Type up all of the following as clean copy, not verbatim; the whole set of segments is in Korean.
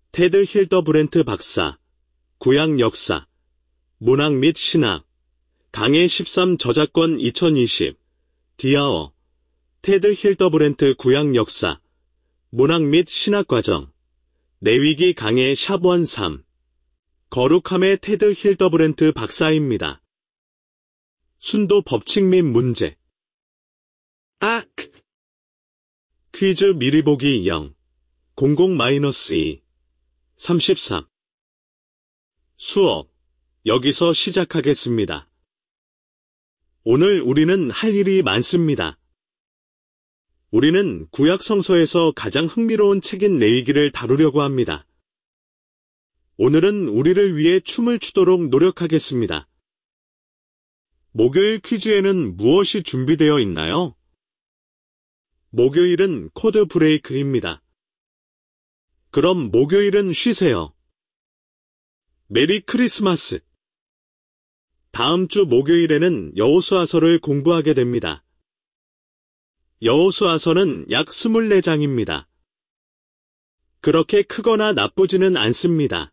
테드 힐더브랜트 박사, 구약 역사, 문학 및 신학, 강해 13 저작권 2020, 디아어, 테드 힐더브랜트 구약 역사, 문학 및 신학 과정, 내위기 강해 샵1 3, 거룩함의 테드 힐더브랜트 박사입니다. 순도 법칙 및 문제. 퀴즈 미리 보기 0, 00-2, 33. 수업, 여기서 시작하겠습니다. 오늘 우리는 할 일이 많습니다. 우리는 구약 성서에서 가장 흥미로운 책인 레위기를 다루려고 합니다. 오늘은 우리를 위해 춤을 추도록 노력하겠습니다. 목요일 퀴즈에는 무엇이 준비되어 있나요? 목요일은 코드 브레이크입니다. 그럼 목요일은 쉬세요. 메리 크리스마스. 다음 주 목요일에는 여호수아서를 공부하게 됩니다. 여호수아서는 약 24장입니다. 그렇게 크거나 나쁘지는 않습니다.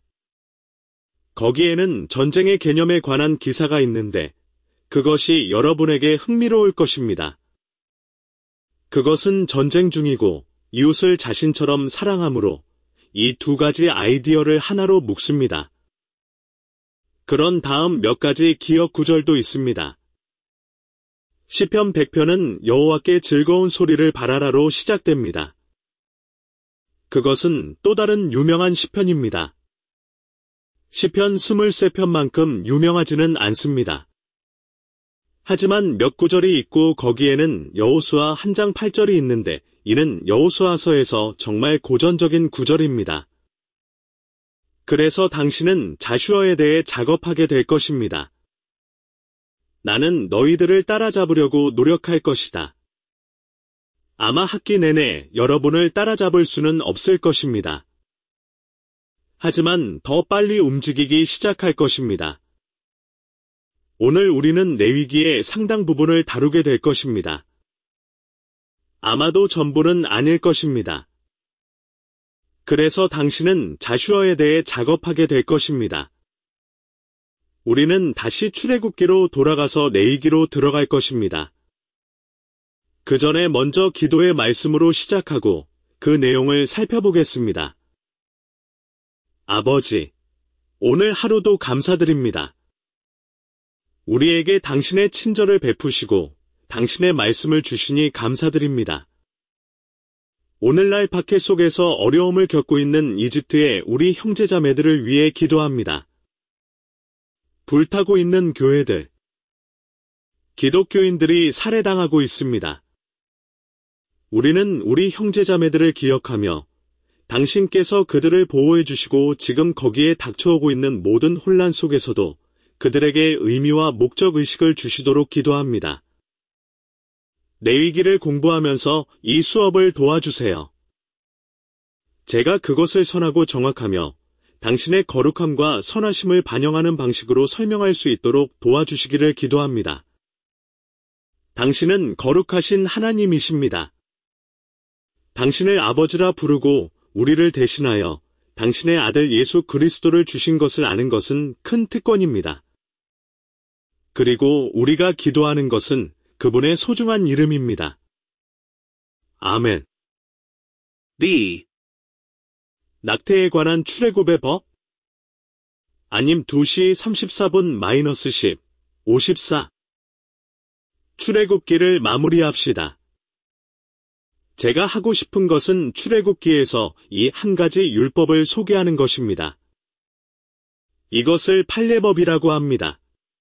거기에는 전쟁의 개념에 관한 기사가 있는데 그것이 여러분에게 흥미로울 것입니다. 그것은 전쟁 중이고 이웃을 자신처럼 사랑함으로 이 두 가지 아이디어를 하나로 묶습니다. 그런 다음 몇 가지 기억 구절도 있습니다. 시편 100편은 여호와께 즐거운 소리를 바라라로 시작됩니다. 그것은 또 다른 유명한 시편입니다. 시편 23편만큼 유명하지는 않습니다. 하지만 몇 구절이 있고 거기에는 여호수아 1장 8절이 있는데 이는 여호수아서에서 정말 고전적인 구절입니다. 그래서 당신은 자슈어에 대해 작업하게 될 것입니다. 나는 너희들을 따라잡으려고 노력할 것이다. 아마 학기 내내 여러분을 따라잡을 수는 없을 것입니다. 하지만 더 빨리 움직이기 시작할 것입니다. 오늘 우리는 레위기의 상당 부분을 다루게 될 것입니다. 아마도 전부는 아닐 것입니다. 그래서 당신은 자슈어에 대해 작업하게 될 것입니다. 우리는 다시 출애굽기로 돌아가서 레위기로 들어갈 것입니다. 그 전에 먼저 기도의 말씀으로 시작하고 그 내용을 살펴보겠습니다. 아버지, 오늘 하루도 감사드립니다. 우리에게 당신의 친절을 베푸시고 당신의 말씀을 주시니 감사드립니다. 오늘날 박해 속에서 어려움을 겪고 있는 이집트의 우리 형제자매들을 위해 기도합니다. 불타고 있는 교회들, 기독교인들이 살해당하고 있습니다. 우리는 우리 형제자매들을 기억하며 당신께서 그들을 보호해 주시고 지금 거기에 닥쳐오고 있는 모든 혼란 속에서도 그들에게 의미와 목적의식을 주시도록 기도합니다. 레위기를 공부하면서 이 수업을 도와주세요. 제가 그것을 선하고 정확하며 당신의 거룩함과 선하심을 반영하는 방식으로 설명할 수 있도록 도와주시기를 기도합니다. 당신은 거룩하신 하나님이십니다. 당신을 아버지라 부르고 우리를 대신하여 당신의 아들 예수 그리스도를 주신 것을 아는 것은 큰 특권입니다. 그리고 우리가 기도하는 것은 그분의 소중한 이름입니다. 아멘. B. 낙태에 관한 출애굽의 법? 아님 2시 34분 -10, 54. 출애굽기를 마무리합시다. 제가 하고 싶은 것은 출애굽기에서 이 한 가지 율법을 소개하는 것입니다. 이것을 판례법이라고 합니다.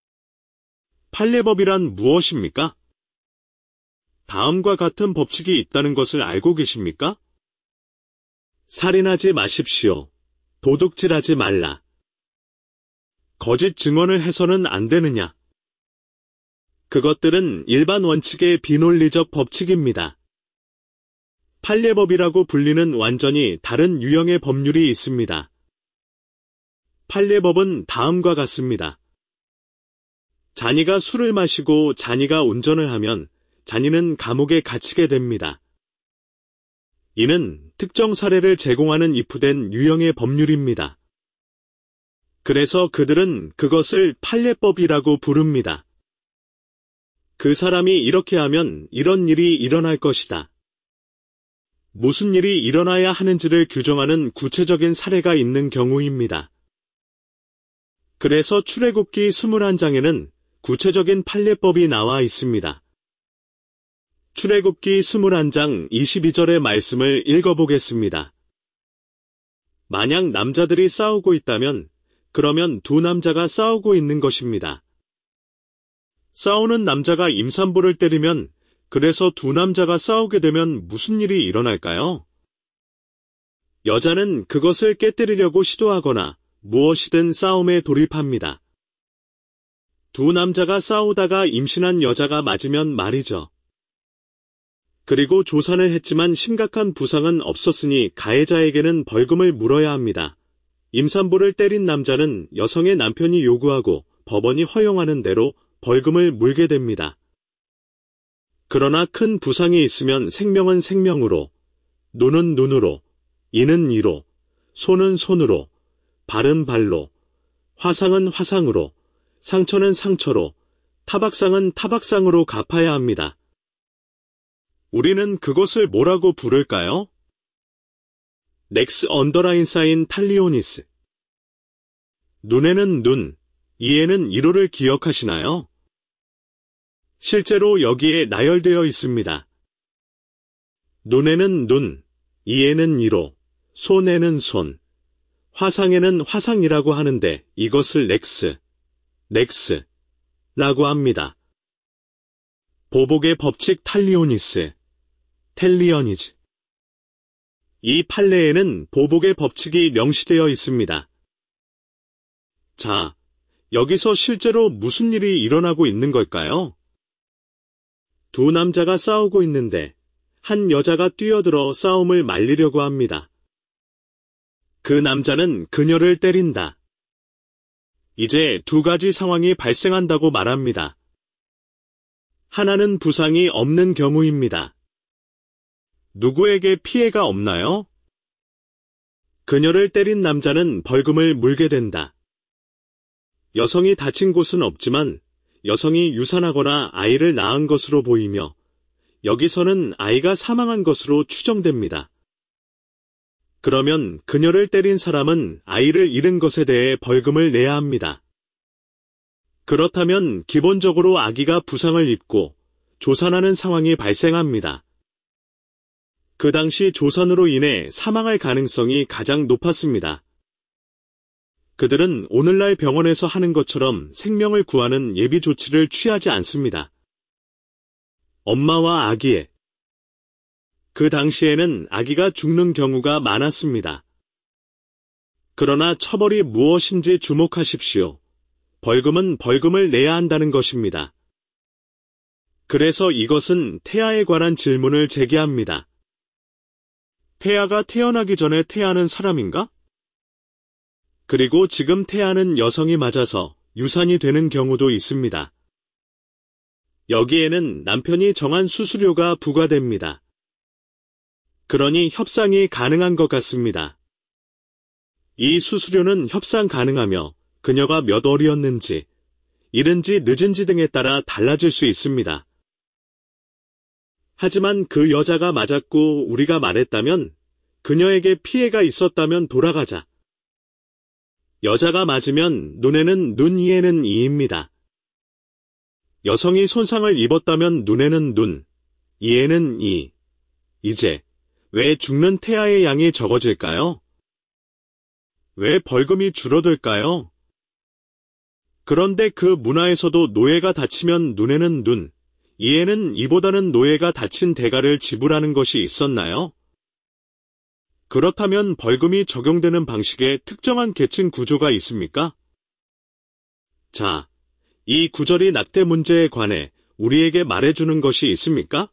판례법이란 무엇입니까? 다음과 같은 법칙이 있다는 것을 알고 계십니까? 살인하지 마십시오. 도둑질하지 말라. 거짓 증언을 해서는 안 되느냐? 그것들은 일반 원칙의 비논리적 법칙입니다. 판례법이라고 불리는 완전히 다른 유형의 법률이 있습니다. 판례법은 다음과 같습니다. 자니가 술을 마시고 자니가 운전을 하면 자니는 감옥에 갇히게 됩니다. 이는 특정 사례를 제공하는 이프된 유형의 법률입니다. 그래서 그들은 그것을 판례법이라고 부릅니다. 그 사람이 이렇게 하면 이런 일이 일어날 것이다. 무슨 일이 일어나야 하는지를 규정하는 구체적인 사례가 있는 경우입니다. 그래서 출애굽기 21장에는 구체적인 판례법이 나와 있습니다. 출애굽기 21장 22절의 말씀을 읽어보겠습니다. 만약 남자들이 싸우고 있다면 그러면 두 남자가 싸우고 있는 것입니다. 싸우는 남자가 임산부를 때리면 그래서 두 남자가 싸우게 되면 무슨 일이 일어날까요? 여자는 그것을 깨뜨리려고 시도하거나 무엇이든 싸움에 돌입합니다. 두 남자가 싸우다가 임신한 여자가 맞으면 말이죠. 그리고 조산을 했지만 심각한 부상은 없었으니 가해자에게는 벌금을 물어야 합니다. 임산부를 때린 남자는 여성의 남편이 요구하고 법원이 허용하는 대로 벌금을 물게 됩니다. 그러나 큰 부상이 있으면 생명은 생명으로, 눈은 눈으로, 이는 이로, 손은 손으로, 발은 발로, 화상은 화상으로, 상처는 상처로, 타박상은 타박상으로 갚아야 합니다. 우리는 그것을 뭐라고 부를까요? 넥스 언더라인 사인 탈리오니스. 눈에는 눈, 이에는 이로를 기억하시나요? 실제로 여기에 나열되어 있습니다. 눈에는 눈, 이에는 이로, 손에는 손, 화상에는 화상이라고 하는데 이것을 넥스라고 합니다. 보복의 법칙 탈리오니스, 텔리어니즈. 이 판례에는 보복의 법칙이 명시되어 있습니다. 자, 여기서 실제로 무슨 일이 일어나고 있는 걸까요? 두 남자가 싸우고 있는데 한 여자가 뛰어들어 싸움을 말리려고 합니다. 그 남자는 그녀를 때린다. 이제 두 가지 상황이 발생한다고 말합니다. 하나는 부상이 없는 경우입니다. 누구에게 피해가 없나요? 그녀를 때린 남자는 벌금을 물게 된다. 여성이 다친 곳은 없지만 여성이 유산하거나 아이를 낳은 것으로 보이며 여기서는 아이가 사망한 것으로 추정됩니다. 그러면 그녀를 때린 사람은 아이를 잃은 것에 대해 벌금을 내야 합니다. 그렇다면 기본적으로 아기가 부상을 입고 조산하는 상황이 발생합니다. 그 당시 조산으로 인해 사망할 가능성이 가장 높았습니다. 그들은 오늘날 병원에서 하는 것처럼 생명을 구하는 예비 조치를 취하지 않습니다. 엄마와 아기의 그 당시에는 아기가 죽는 경우가 많았습니다. 그러나 처벌이 무엇인지 주목하십시오. 벌금은 벌금을 내야 한다는 것입니다. 그래서 이것은 태아에 관한 질문을 제기합니다. 태아가 태어나기 전에 태아는 사람인가? 그리고 지금 태아는 여성이 맞아서 유산이 되는 경우도 있습니다. 여기에는 남편이 정한 수수료가 부과됩니다. 그러니 협상이 가능한 것 같습니다. 이 수수료는 협상 가능하며 그녀가 몇 월이었는지, 이른지 늦은지 등에 따라 달라질 수 있습니다. 하지만 그 여자가 맞았고 우리가 말했다면 그녀에게 피해가 있었다면 돌아가자. 여자가 맞으면 눈에는 눈, 이에는 이입니다. 여성이 손상을 입었다면 눈에는 눈, 이에는 이. 이제 왜 죽는 태아의 양이 적어질까요? 왜 벌금이 줄어들까요? 그런데 그 문화에서도 노예가 다치면 눈에는 눈, 이에는 이보다는 노예가 다친 대가를 지불하는 것이 있었나요? 그렇다면 벌금이 적용되는 방식에 특정한 계층 구조가 있습니까? 자, 이 구절이 낙태 문제에 관해 우리에게 말해주는 것이 있습니까?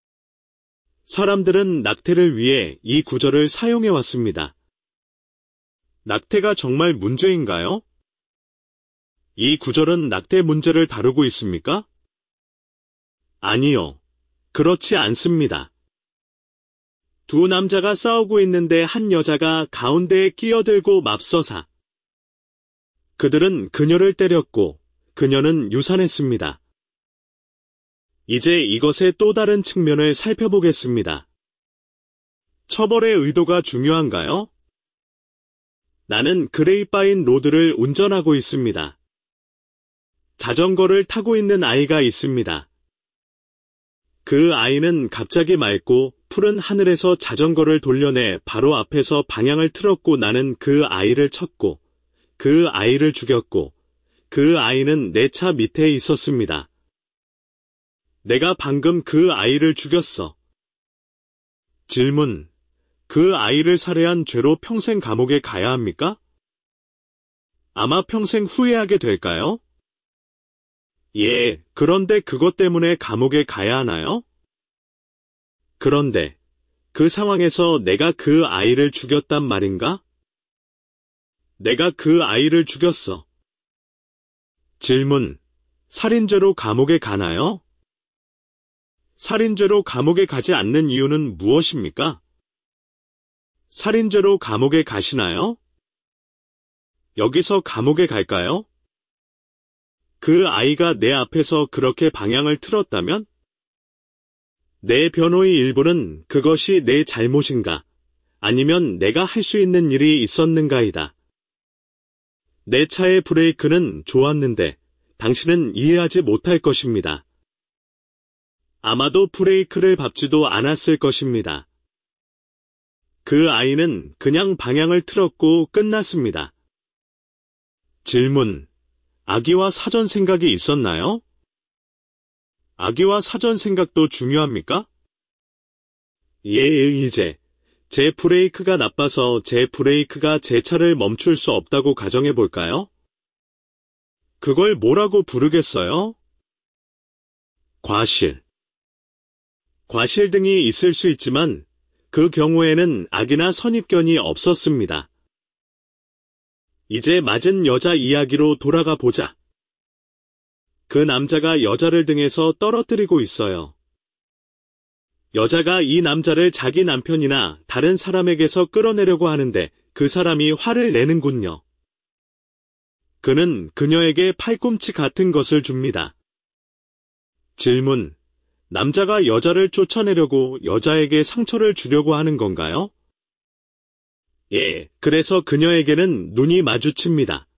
사람들은 낙태를 위해 이 구절을 사용해왔습니다. 낙태가 정말 문제인가요? 이 구절은 낙태 문제를 다루고 있습니까? 아니요. 그렇지 않습니다. 두 남자가 싸우고 있는데 한 여자가 가운데에 끼어들고 맙서사. 그들은 그녀를 때렸고 그녀는 유산했습니다. 이제 이것의 또 다른 측면을 살펴보겠습니다. 처벌의 의도가 중요한가요? 나는 그레이파인 로드를 운전하고 있습니다. 자전거를 타고 있는 아이가 있습니다. 그 아이는 갑자기 맑고 푸른 하늘에서 자전거를 돌려내 바로 앞에서 방향을 틀었고 나는 그 아이를 쳤고 그 아이를 죽였고 그 아이는 내 차 밑에 있었습니다. 내가 방금 그 아이를 죽였어. 질문. 그 아이를 살해한 죄로 평생 감옥에 가야 합니까? 아마 평생 후회하게 될까요? 예, 그런데 그것 때문에 감옥에 가야 하나요? 그런데 그 상황에서 내가 그 아이를 죽였단 말인가? 내가 그 아이를 죽였어. 질문. 살인죄로 감옥에 가나요? 살인죄로 감옥에 가지 않는 이유는 무엇입니까? 살인죄로 감옥에 가시나요? 여기서 감옥에 갈까요? 그 아이가 내 앞에서 그렇게 방향을 틀었다면? 내 변호의 일부는 그것이 내 잘못인가, 아니면 내가 할 수 있는 일이 있었는가이다. 내 차의 브레이크는 좋았는데 당신은 이해하지 못할 것입니다. 아마도 브레이크를 밟지도 않았을 것입니다. 그 아이는 그냥 방향을 틀었고 끝났습니다. 질문. 아기와 사전 생각이 있었나요? 아기와 사전 생각도 중요합니까? 예, 이제 제 브레이크가 나빠서 제 브레이크가 제 차를 멈출 수 없다고 가정해 볼까요? 그걸 뭐라고 부르겠어요? 과실. 과실 등이 있을 수 있지만 그 경우에는 악이나 선입견이 없었습니다. 이제 맞은 여자 이야기로 돌아가 보자. 그 남자가 여자를 등에서 떨어뜨리고 있어요. 여자가 이 남자를 자기 남편이나 다른 사람에게서 끌어내려고 하는데 그 사람이 화를 내는군요. 그는 그녀에게 팔꿈치 같은 것을 줍니다. 질문. 남자가 여자를 쫓아내려고 여자에게 상처를 주려고 하는 건가요? 예, 그래서 그녀에게는 눈이 마주칩니다.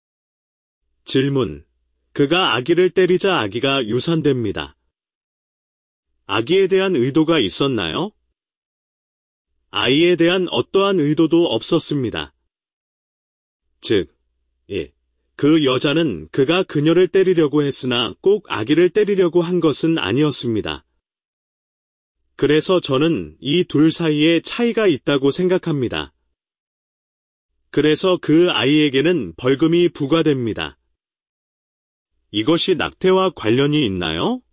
질문. 그가 아기를 때리자 아기가 유산됩니다. 아기에 대한 의도가 있었나요? 아이에 대한 어떠한 의도도 없었습니다. 즉, 예, 그 여자는 그가 그녀를 때리려고 했으나 꼭 아기를 때리려고 한 것은 아니었습니다. 그래서 저는 이 둘 사이에 차이가 있다고 생각합니다. 그래서 그 아이에게는 벌금이 부과됩니다. 이것이 낙태와 관련이 있나요?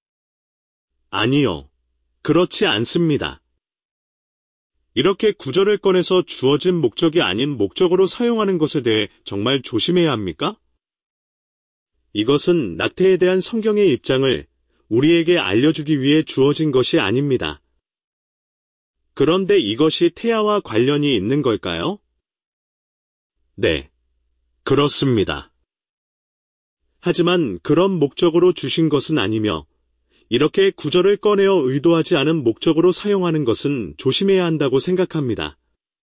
아니요. 그렇지 않습니다. 이렇게 구절을 꺼내서 주어진 목적이 아닌 목적으로 사용하는 것에 대해 정말 조심해야 합니까? 이것은 낙태에 대한 성경의 입장을 우리에게 알려주기 위해 주어진 것이 아닙니다. 그런데 이것이 태아와 관련이 있는 걸까요? 네, 그렇습니다. 하지만 그런 목적으로 주신 것은 아니며 이렇게 구절을 꺼내어 의도하지 않은 목적으로 사용하는 것은 조심해야 한다고 생각합니다.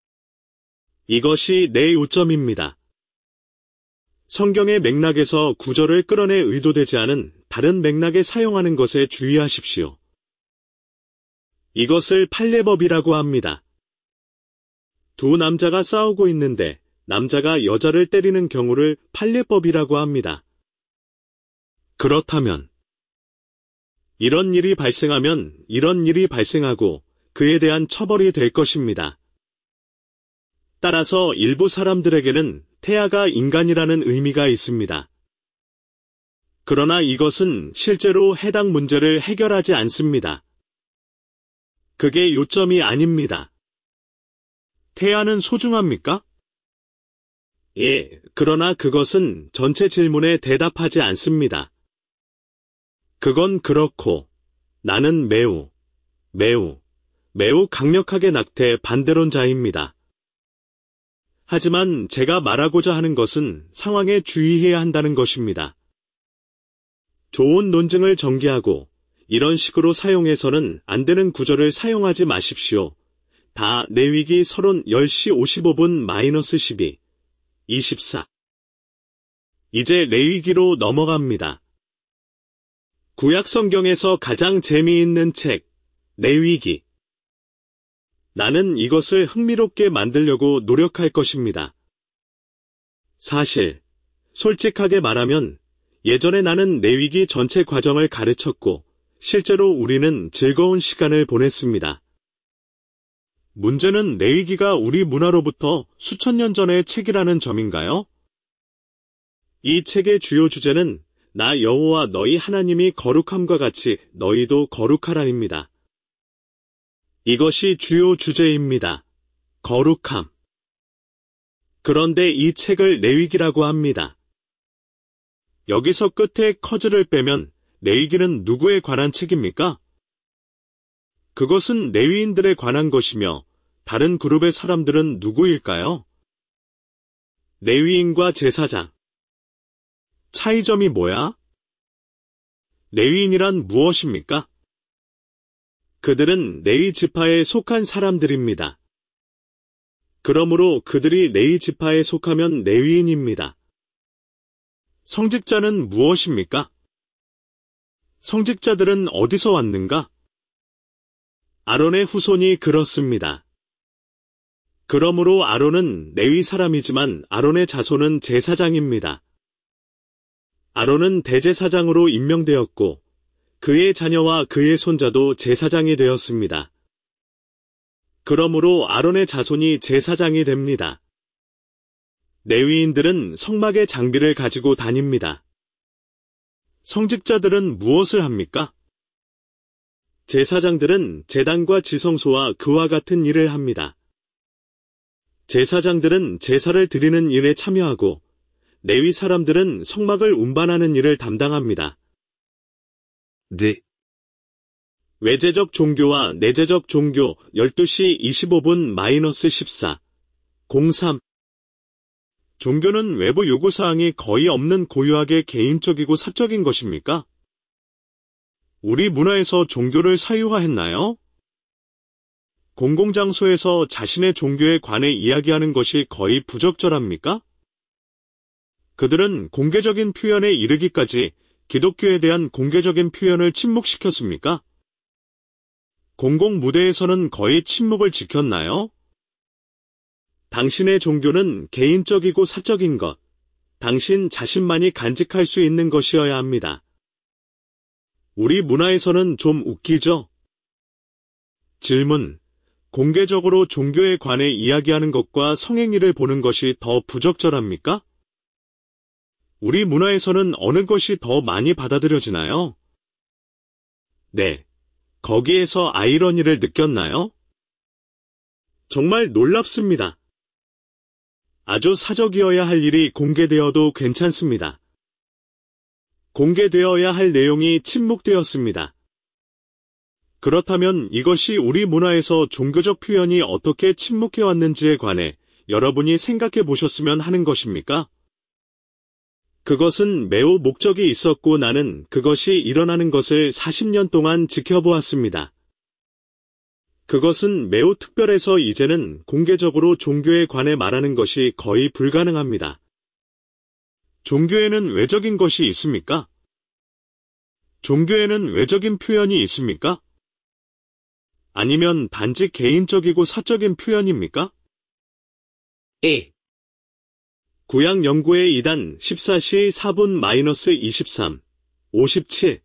이것이 내 요점입니다. 성경의 맥락에서 구절을 끌어내 의도되지 않은 다른 맥락에 사용하는 것에 주의하십시오. 이것을 판례법이라고 합니다. 두 남자가 싸우고 있는데 남자가 여자를 때리는 경우를 판례법이라고 합니다. 그렇다면 이런 일이 발생하면 이런 일이 발생하고 그에 대한 처벌이 될 것입니다. 따라서 일부 사람들에게는 태아가 인간이라는 의미가 있습니다. 그러나 이것은 실제로 해당 문제를 해결하지 않습니다. 그게 요점이 아닙니다. 태아는 소중합니까? 예, 그러나 그것은 전체 질문에 대답하지 않습니다. 그건 그렇고 나는 매우 매우 강력하게 낙태 반대론자입니다. 하지만 제가 말하고자 하는 것은 상황에 주의해야 한다는 것입니다. 좋은 논증을 전개하고 이런 식으로 사용해서는 안 되는 구절을 사용하지 마십시오. 다 레위기 서론 10시 55분 -12, 24. 이제 레위기로 넘어갑니다. 구약 성경에서 가장 재미있는 책, 레위기. 나는 이것을 흥미롭게 만들려고 노력할 것입니다. 사실, 솔직하게 말하면 예전에 나는 레위기 전체 과정을 가르쳤고 실제로 우리는 즐거운 시간을 보냈습니다. 문제는 레위기가 우리 문화로부터 수천 년 전의 책이라는 점인가요? 이 책의 주요 주제는 나 여호와 너희 하나님이 거룩함과 같이 너희도 거룩하라입니다. 이것이 주요 주제입니다. 거룩함. 그런데 이 책을 레위기라고 합니다. 여기서 끝에 커즈를 빼면 레위기는 누구에 관한 책입니까? 그것은 레위인들에 관한 것이며 다른 그룹의 사람들은 누구일까요? 레위인과 제사장. 차이점이 뭐야? 레위인이란 무엇입니까? 그들은 레위 지파에 속한 사람들입니다. 그러므로 그들이 레위 지파에 속하면 레위인입니다. 성직자는 무엇입니까? 성직자들은 어디서 왔는가? 아론의 후손이 그렇습니다. 그러므로 아론은 레위 사람이지만 아론의 자손은 제사장입니다. 아론은 대제사장으로 임명되었고 그의 자녀와 그의 손자도 제사장이 되었습니다. 그러므로 아론의 자손이 제사장이 됩니다. 레위인들은 성막의 장비를 가지고 다닙니다. 성직자들은 무엇을 합니까? 제사장들은 제단과 지성소와 그와 같은 일을 합니다. 제사장들은 제사를 드리는 일에 참여하고 레위 사람들은 성막을 운반하는 일을 담당합니다. D. 외제적 종교와 내재적 종교 12시 25분 -14, 03. 종교는 외부 요구사항이 거의 없는 고유하게 개인적이고 사적인 것입니까? 우리 문화에서 종교를 사유화했나요? 공공장소에서 자신의 종교에 관해 이야기하는 것이 거의 부적절합니까? 그들은 공개적인 표현에 이르기까지 기독교에 대한 공개적인 표현을 침묵시켰습니까? 공공 무대에서는 거의 침묵을 지켰나요? 당신의 종교는 개인적이고 사적인 것, 당신 자신만이 간직할 수 있는 것이어야 합니다. 우리 문화에서는 좀 웃기죠? 질문. 공개적으로 종교에 관해 이야기하는 것과 성행위를 보는 것이 더 부적절합니까? 우리 문화에서는 어느 것이 더 많이 받아들여지나요? 네. 거기에서 아이러니를 느꼈나요? 정말 놀랍습니다. 아주 사적이어야 할 일이 공개되어도 괜찮습니다. 공개되어야 할 내용이 침묵되었습니다. 그렇다면 이것이 우리 문화에서 종교적 표현이 어떻게 침묵해왔는지에 관해 여러분이 생각해 보셨으면 하는 것입니까? 그것은 매우 목적이 있었고 나는 그것이 일어나는 것을 40년 동안 지켜보았습니다. 그것은 매우 특별해서 이제는 공개적으로 종교에 관해 말하는 것이 거의 불가능합니다. 종교에는 외적인 것이 있습니까? 종교에는 외적인 표현이 있습니까? 아니면 단지 개인적이고 사적인 표현입니까? E. 구약 연구의 2단 14시 4분 -23, 57.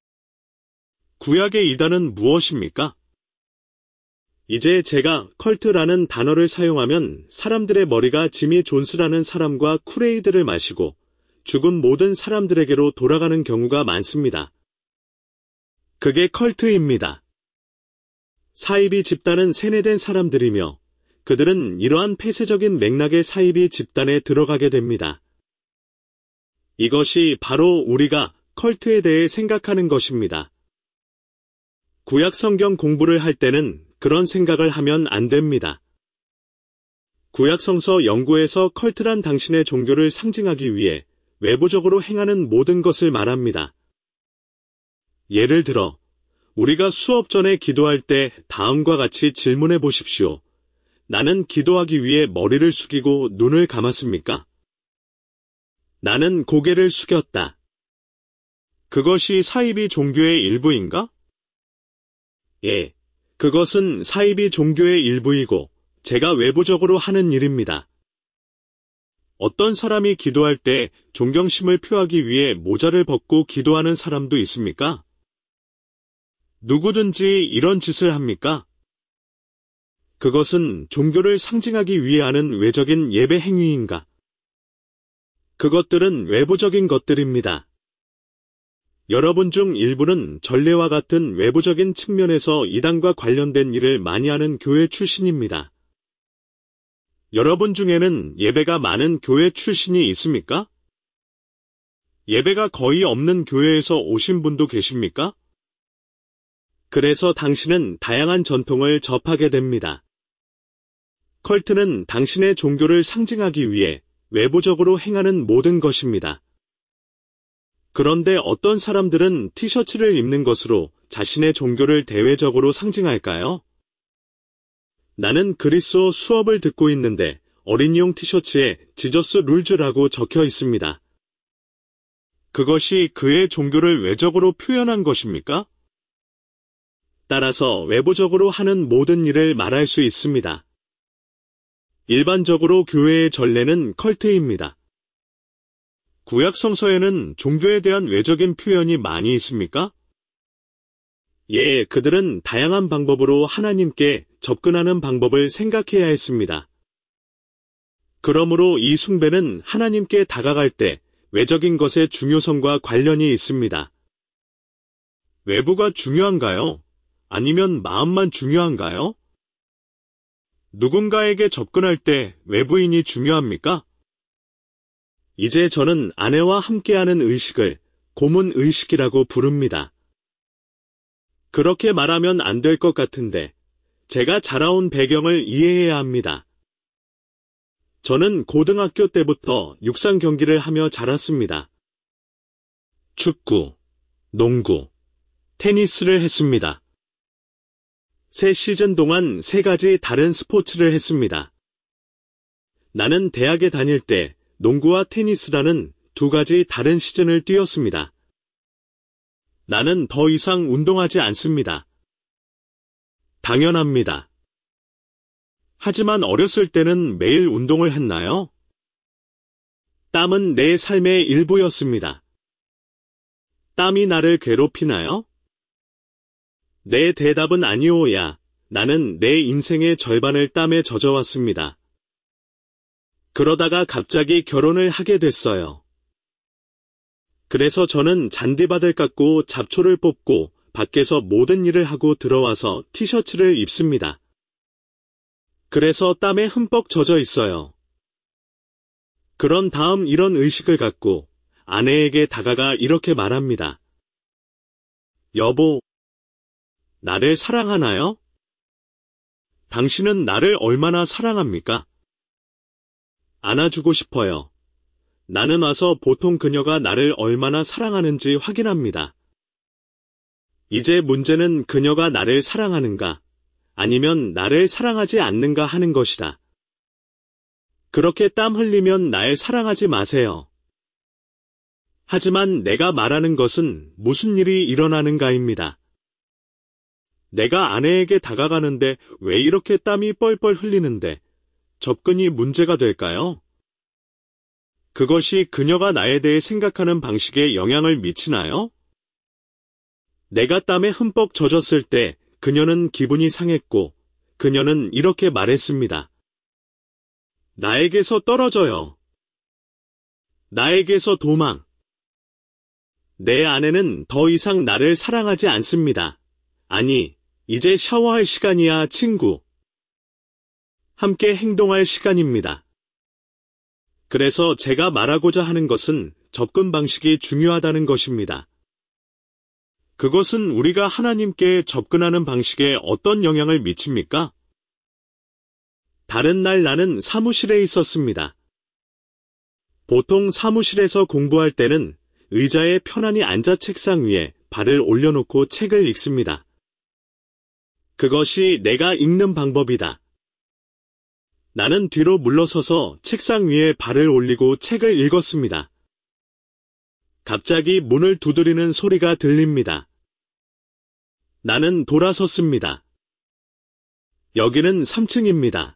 구약의 2단은 무엇입니까? 이제 제가 컬트라는 단어를 사용하면 사람들의 머리가 지미 존스라는 사람과 쿠레이드를 마시고 죽은 모든 사람들에게로 돌아가는 경우가 많습니다. 그게 컬트입니다. 사이비 집단은 세뇌된 사람들이며 그들은 이러한 폐쇄적인 맥락의 사이비 집단에 들어가게 됩니다. 이것이 바로 우리가 컬트에 대해 생각하는 것입니다. 구약 성경 공부를 할 때는 그런 생각을 하면 안 됩니다. 구약성서 연구에서 컬트란 당신의 종교를 상징하기 위해 외부적으로 행하는 모든 것을 말합니다. 예를 들어, 우리가 수업 전에 기도할 때 다음과 같이 질문해 보십시오. 나는 기도하기 위해 머리를 숙이고 눈을 감았습니까? 나는 고개를 숙였다. 그것이 사이비 종교의 일부인가? 예, 그것은 사이비 종교의 일부이고 제가 외부적으로 하는 일입니다. 어떤 사람이 기도할 때 존경심을 표하기 위해 모자를 벗고 기도하는 사람도 있습니까? 누구든지 이런 짓을 합니까? 그것은 종교를 상징하기 위해 하는 외적인 예배 행위인가? 그것들은 외부적인 것들입니다. 여러분 중 일부는 전례와 같은 외부적인 측면에서 이단과 관련된 일을 많이 하는 교회 출신입니다. 여러분 중에는 예배가 많은 교회 출신이 있습니까? 예배가 거의 없는 교회에서 오신 분도 계십니까? 그래서 당신은 다양한 전통을 접하게 됩니다. 컬트는 당신의 종교를 상징하기 위해 외부적으로 행하는 모든 것입니다. 그런데 어떤 사람들은 티셔츠를 입는 것으로 자신의 종교를 대외적으로 상징할까요? 나는 그리스어 수업을 듣고 있는데 어린이용 티셔츠에 지저스 룰즈라고 적혀 있습니다. 그것이 그의 종교를 외적으로 표현한 것입니까? 따라서 외부적으로 하는 모든 일을 말할 수 있습니다. 일반적으로 교회의 전례는 컬트입니다. 구약 성서에는 종교에 대한 외적인 표현이 많이 있습니까? 예, 그들은 다양한 방법으로 하나님께 접근하는 방법을 생각해야 했습니다. 그러므로 이 숭배는 하나님께 다가갈 때 외적인 것의 중요성과 관련이 있습니다. 외부가 중요한가요? 아니면 마음만 중요한가요? 누군가에게 접근할 때 외부인이 중요합니까? 이제 저는 아내와 함께하는 의식을 고문 의식이라고 부릅니다. 그렇게 말하면 안 될 것 같은데 제가 자라온 배경을 이해해야 합니다. 저는 고등학교 때부터 육상 경기를 하며 자랐습니다. 축구, 농구, 테니스를 했습니다. 3시즌 동안 3가지 다른 스포츠를 했습니다. 나는 대학에 다닐 때 농구와 테니스라는 2가지 다른 시즌을 뛰었습니다. 나는 더 이상 운동하지 않습니다. 당연합니다. 하지만 어렸을 때는 매일 운동을 했나요? 땀은 내 삶의 일부였습니다. 땀이 나를 괴롭히나요? 내 대답은 아니오야. 나는 내 인생의 절반을 땀에 젖어왔습니다. 그러다가 갑자기 결혼을 하게 됐어요. 그래서 저는 잔디밭을 깎고 잡초를 뽑고 밖에서 모든 일을 하고 들어와서 티셔츠를 입습니다. 그래서 땀에 흠뻑 젖어 있어요. 그런 다음 이런 의식을 갖고 아내에게 다가가 이렇게 말합니다. 여보, 나를 사랑하나요? 당신은 나를 얼마나 사랑합니까? 안아주고 싶어요. 나는 와서 보통 그녀가 나를 얼마나 사랑하는지 확인합니다. 이제 문제는 그녀가 나를 사랑하는가, 아니면 나를 사랑하지 않는가 하는 것이다. 그렇게 땀 흘리면 날 사랑하지 마세요. 하지만 내가 말하는 것은 무슨 일이 일어나는가입니다. 내가 아내에게 다가가는데 왜 이렇게 땀이 뻘뻘 흘리는데 접근이 문제가 될까요? 그것이 그녀가 나에 대해 생각하는 방식에 영향을 미치나요? 내가 땀에 흠뻑 젖었을 때 그녀는 기분이 상했고 그녀는 이렇게 말했습니다. 나에게서 떨어져요. 나에게서 도망. 내 아내는 더 이상 나를 사랑하지 않습니다. 아니, 이제 샤워할 시간이야, 친구. 함께 행동할 시간입니다. 그래서 제가 말하고자 하는 것은 접근 방식이 중요하다는 것입니다. 그것은 우리가 하나님께 접근하는 방식에 어떤 영향을 미칩니까? 다른 날 나는 사무실에 있었습니다. 보통 사무실에서 공부할 때는 의자에 편안히 앉아 책상 위에 발을 올려놓고 책을 읽습니다. 그것이 내가 읽는 방법이다. 나는 뒤로 물러서서 책상 위에 발을 올리고 책을 읽었습니다. 갑자기 문을 두드리는 소리가 들립니다. 나는 돌아섰습니다. 여기는 3층입니다.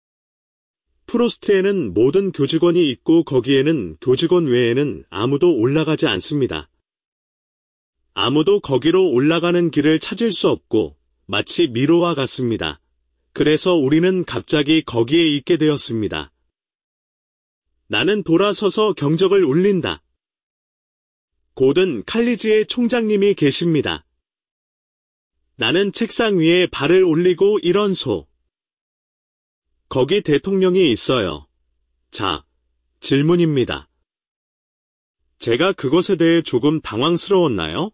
프로스트에는 모든 교직원이 있고 거기에는 교직원 외에는 아무도 올라가지 않습니다. 아무도 거기로 올라가는 길을 찾을 수 없고 마치 미로와 같습니다. 그래서 우리는 갑자기 거기에 있게 되었습니다. 나는 돌아서서 경적을 울린다. 곧은 칼리지의 총장님이 계십니다. 나는 책상 위에 발을 올리고 일어서 거기 대통령이 있어요. 자, 질문입니다. 제가 그것에 대해 조금 당황스러웠나요?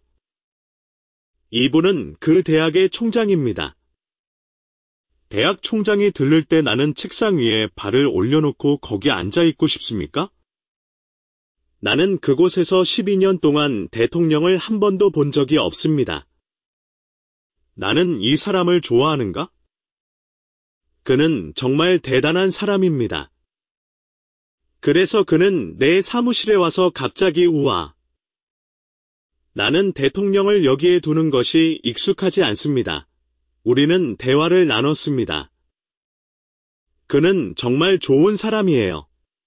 이분은 그 대학의 총장입니다. 대학 총장이 들를 때 나는 책상 위에 발을 올려놓고 거기 앉아 있고 싶습니까? 나는 그곳에서 12년 동안 대통령을 한 번도 본 적이 없습니다. 나는 이 사람을 좋아하는가? 그는 정말 대단한 사람입니다. 그래서 그는 내 사무실에 와서 갑자기 우와. 나는 대통령을 여기에 두는 것이 익숙하지 않습니다. 우리는 대화를 나눴습니다. 그는 정말 좋은 사람이에요.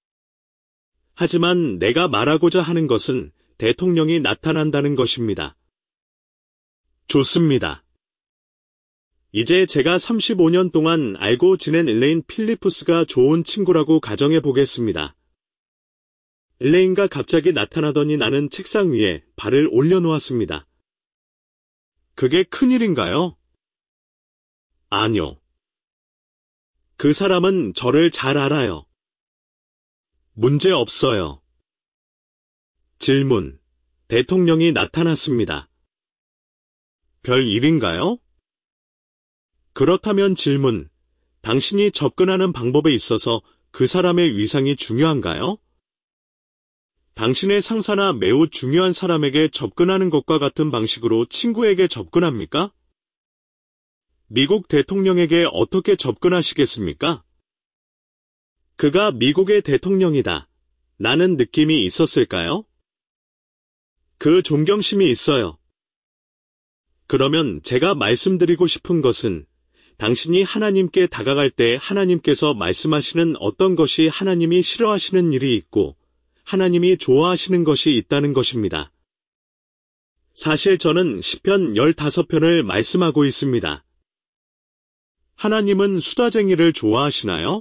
하지만 내가 말하고자 하는 것은 대통령이 나타난다는 것입니다. 좋습니다. 이제 제가 35년 동안 알고 지낸 일레인 필리프스가 좋은 친구라고 가정해 보겠습니다. 일레인가 갑자기 나타나더니 나는 책상 위에 발을 올려놓았습니다. 그게 큰일인가요? 아니요. 그 사람은 저를 잘 알아요. 문제 없어요. 질문. 대통령이 나타났습니다. 별 일인가요? 그렇다면 질문. 당신이 접근하는 방법에 있어서 그 사람의 위상이 중요한가요? 당신의 상사나 매우 중요한 사람에게 접근하는 것과 같은 방식으로 친구에게 접근합니까? 미국 대통령에게 어떻게 접근하시겠습니까? 그가 미국의 대통령이다. 나는 느낌이 있었을까요? 그 존경심이 있어요. 그러면 제가 말씀드리고 싶은 것은 당신이 하나님께 다가갈 때 하나님께서 말씀하시는 어떤 것이 하나님이 싫어하시는 일이 있고 하나님이 좋아하시는 것이 있다는 것입니다. 사실 저는 시편 15편을 말씀하고 있습니다. 하나님은 수다쟁이를 좋아하시나요?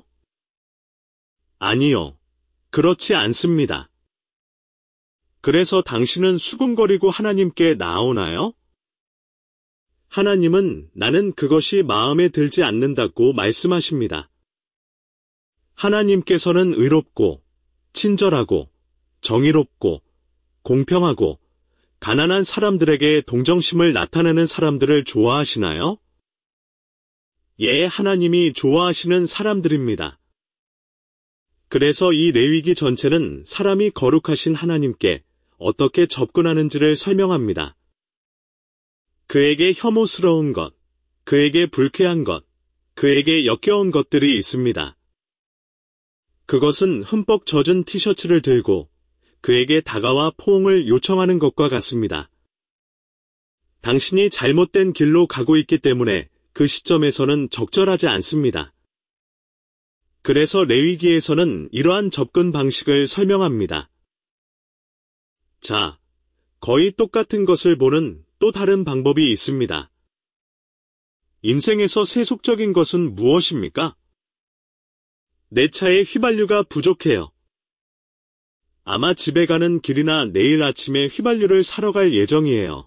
아니요. 그렇지 않습니다. 그래서 당신은 수군거리고 하나님께 나아오나요? 하나님은 나는 그것이 마음에 들지 않는다고 말씀하십니다. 하나님께서는 의롭고, 친절하고, 정의롭고, 공평하고, 가난한 사람들에게 동정심을 나타내는 사람들을 좋아하시나요? 예, 하나님이 좋아하시는 사람들입니다. 그래서 이 레위기 전체는 사람이 거룩하신 하나님께 어떻게 접근하는지를 설명합니다. 그에게 혐오스러운 것, 그에게 불쾌한 것, 그에게 역겨운 것들이 있습니다. 그것은 흠뻑 젖은 티셔츠를 들고 그에게 다가와 포옹을 요청하는 것과 같습니다. 당신이 잘못된 길로 가고 있기 때문에 그 시점에서는 적절하지 않습니다. 그래서 레위기에서는 이러한 접근 방식을 설명합니다. 자, 거의 똑같은 것을 보는 또 다른 방법이 있습니다. 인생에서 세속적인 것은 무엇입니까? 내 차에 휘발유가 부족해요. 아마 집에 가는 길이나 내일 아침에 휘발유를 사러 갈 예정이에요.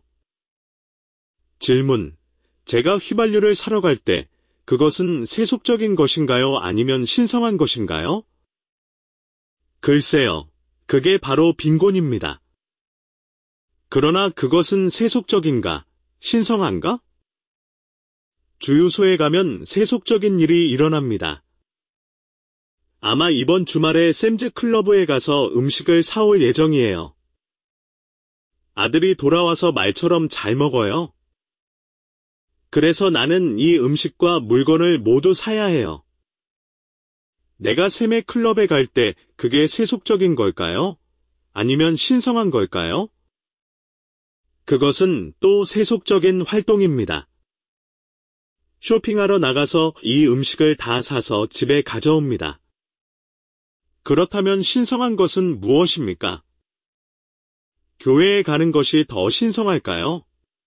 질문. 제가 휘발유를 사러 갈 때 그것은 세속적인 것인가요? 아니면 신성한 것인가요? 글쎄요. 그게 바로 빈곤입니다. 그러나 그것은 세속적인가, 신성한가? 주유소에 가면 세속적인 일이 일어납니다. 아마 이번 주말에 샘즈 클러브에 가서 음식을 사올 예정이에요. 아들이 돌아와서 말처럼 잘 먹어요. 그래서 나는 이 음식과 물건을 모두 사야 해요. 내가 샘의 클럽에 갈 때 그게 세속적인 걸까요? 아니면 신성한 걸까요? 그것은 또 세속적인 활동입니다. 쇼핑하러 나가서 이 음식을 다 사서 집에 가져옵니다. 그렇다면 신성한 것은 무엇입니까? 교회에 가는 것이 더 신성할까요?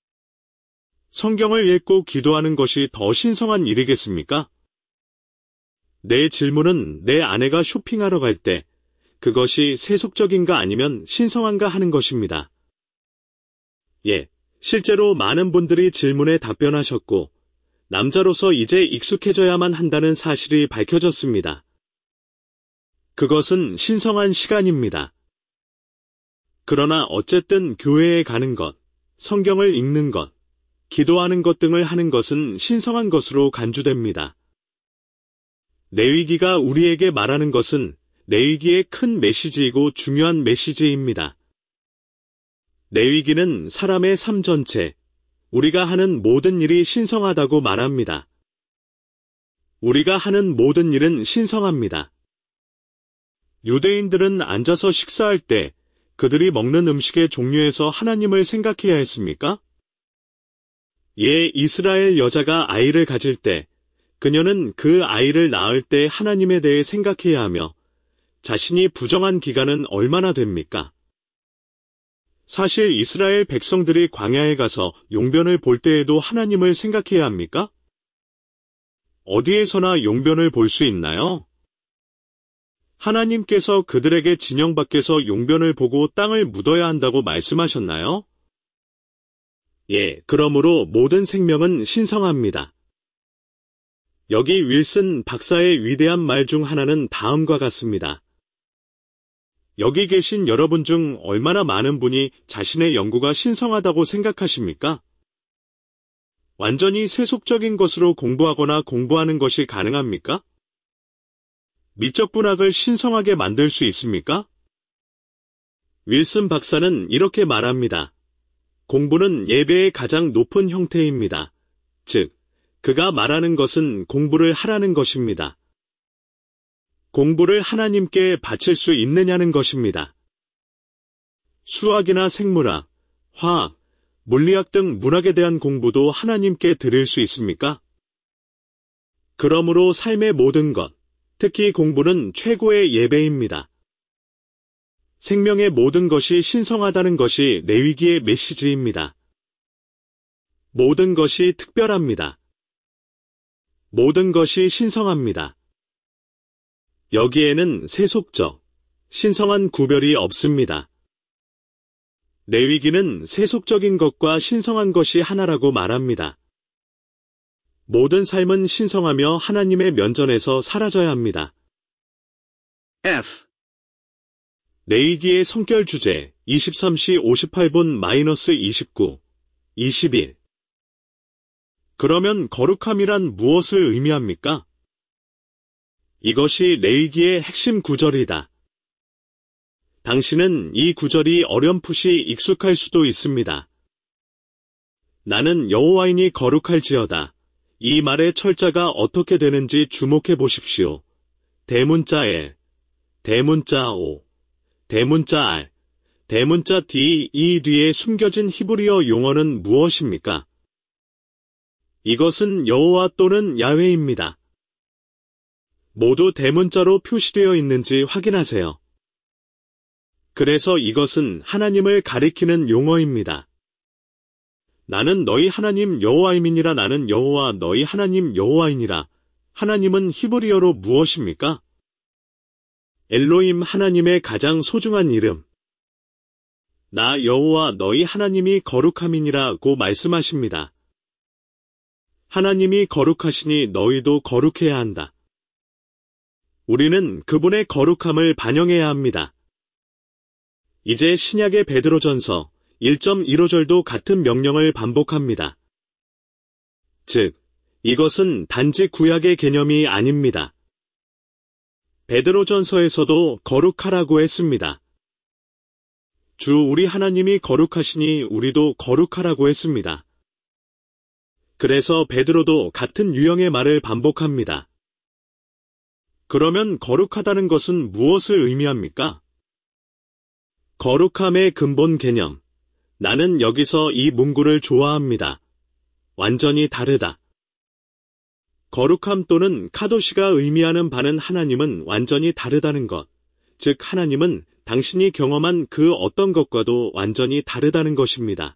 성경을 읽고 기도하는 것이 더 신성한 일이겠습니까? 내 질문은 내 아내가 쇼핑하러 갈 때 그것이 세속적인가 아니면 신성한가 하는 것입니다. 예, 실제로 많은 분들이 질문에 답변하셨고 남자로서 이제 익숙해져야만 한다는 사실이 밝혀졌습니다. 그것은 신성한 시간입니다. 그러나 어쨌든 교회에 가는 것, 성경을 읽는 것, 기도하는 것 등을 하는 것은 신성한 것으로 간주됩니다. 레위기가 우리에게 말하는 것은 레위기의 큰 메시지이고 중요한 메시지입니다. 레위기는 사람의 삶 전체, 우리가 하는 모든 일이 신성하다고 말합니다. 우리가 하는 모든 일은 신성합니다. 유대인들은 앉아서 식사할 때 그들이 먹는 음식의 종류에서 하나님을 생각해야 했습니까? 예, 이스라엘 여자가 아이를 가질 때 그녀는 그 아이를 낳을 때 하나님에 대해 생각해야 하며 자신이 부정한 기간은 얼마나 됩니까? 사실 이스라엘 백성들이 광야에 가서 용변을 볼 때에도 하나님을 생각해야 합니까? 어디에서나 용변을 볼 수 있나요? 하나님께서 그들에게 진영 밖에서 용변을 보고 땅을 묻어야 한다고 말씀하셨나요? 예, 그러므로 모든 생명은 신성합니다. 여기 윌슨 박사의 위대한 말 중 하나는 다음과 같습니다. 여기 계신 여러분 중 얼마나 많은 분이 자신의 연구가 신성하다고 생각하십니까? 완전히 세속적인 것으로 공부하거나 공부하는 것이 가능합니까? 미적 분학을 신성하게 만들 수 있습니까? 윌슨 박사는 이렇게 말합니다. 공부는 예배의 가장 높은 형태입니다. 즉, 그가 말하는 것은 공부를 하라는 것입니다. 공부를 하나님께 바칠 수 있느냐는 것입니다. 수학이나 생물학, 화학, 물리학 등 문학에 대한 공부도 하나님께 드릴 수 있습니까? 그러므로 삶의 모든 것, 특히 공부는 최고의 예배입니다. 생명의 모든 것이 신성하다는 것이 레위기의 메시지입니다. 모든 것이 특별합니다. 모든 것이 신성합니다. 여기에는 세속적, 신성한 구별이 없습니다. 레위기는 세속적인 것과 신성한 것이 하나라고 말합니다. 모든 삶은 신성하며 하나님의 면전에서 사라져야 합니다. F. 레위기의 성결 주제 23시 58분-29, 21. 그러면 거룩함이란 무엇을 의미합니까? 이것이 레위기의 핵심 구절이다. 당신은 이 구절이 어렴풋이 익숙할 수도 있습니다. 나는 여호와이니 거룩할지어다. 이 말의 철자가 어떻게 되는지 주목해 보십시오. 대문자 L, 대문자 O, 대문자 R, 대문자 D, 이 뒤에 숨겨진 히브리어 용어는 무엇입니까? 이것은 여호와 또는 야훼입니다. 모두 대문자로 표시되어 있는지 확인하세요. 그래서 이것은 하나님을 가리키는 용어입니다. 나는 너희 하나님 여호와임이니라. 나는 여호와 너희 하나님 여호와이니라. 하나님은 히브리어로 무엇입니까? 엘로임, 하나님의 가장 소중한 이름. 나 여호와 너희 하나님이 거룩함이니라고 말씀하십니다. 하나님이 거룩하시니 너희도 거룩해야 한다. 우리는 그분의 거룩함을 반영해야 합니다. 이제 신약의 베드로전서 1.15절도 같은 명령을 반복합니다. 즉, 이것은 단지 구약의 개념이 아닙니다. 베드로전서에서도 거룩하라고 했습니다. 주 우리 하나님이 거룩하시니 우리도 거룩하라고 했습니다. 그래서 베드로도 같은 유형의 말을 반복합니다. 그러면 거룩하다는 것은 무엇을 의미합니까? 거룩함의 근본 개념. 나는 여기서 이 문구를 좋아합니다. 완전히 다르다. 거룩함 또는 카도시가 의미하는 바는 하나님은 완전히 다르다는 것, 즉 하나님은 당신이 경험한 그 어떤 것과도 완전히 다르다는 것입니다.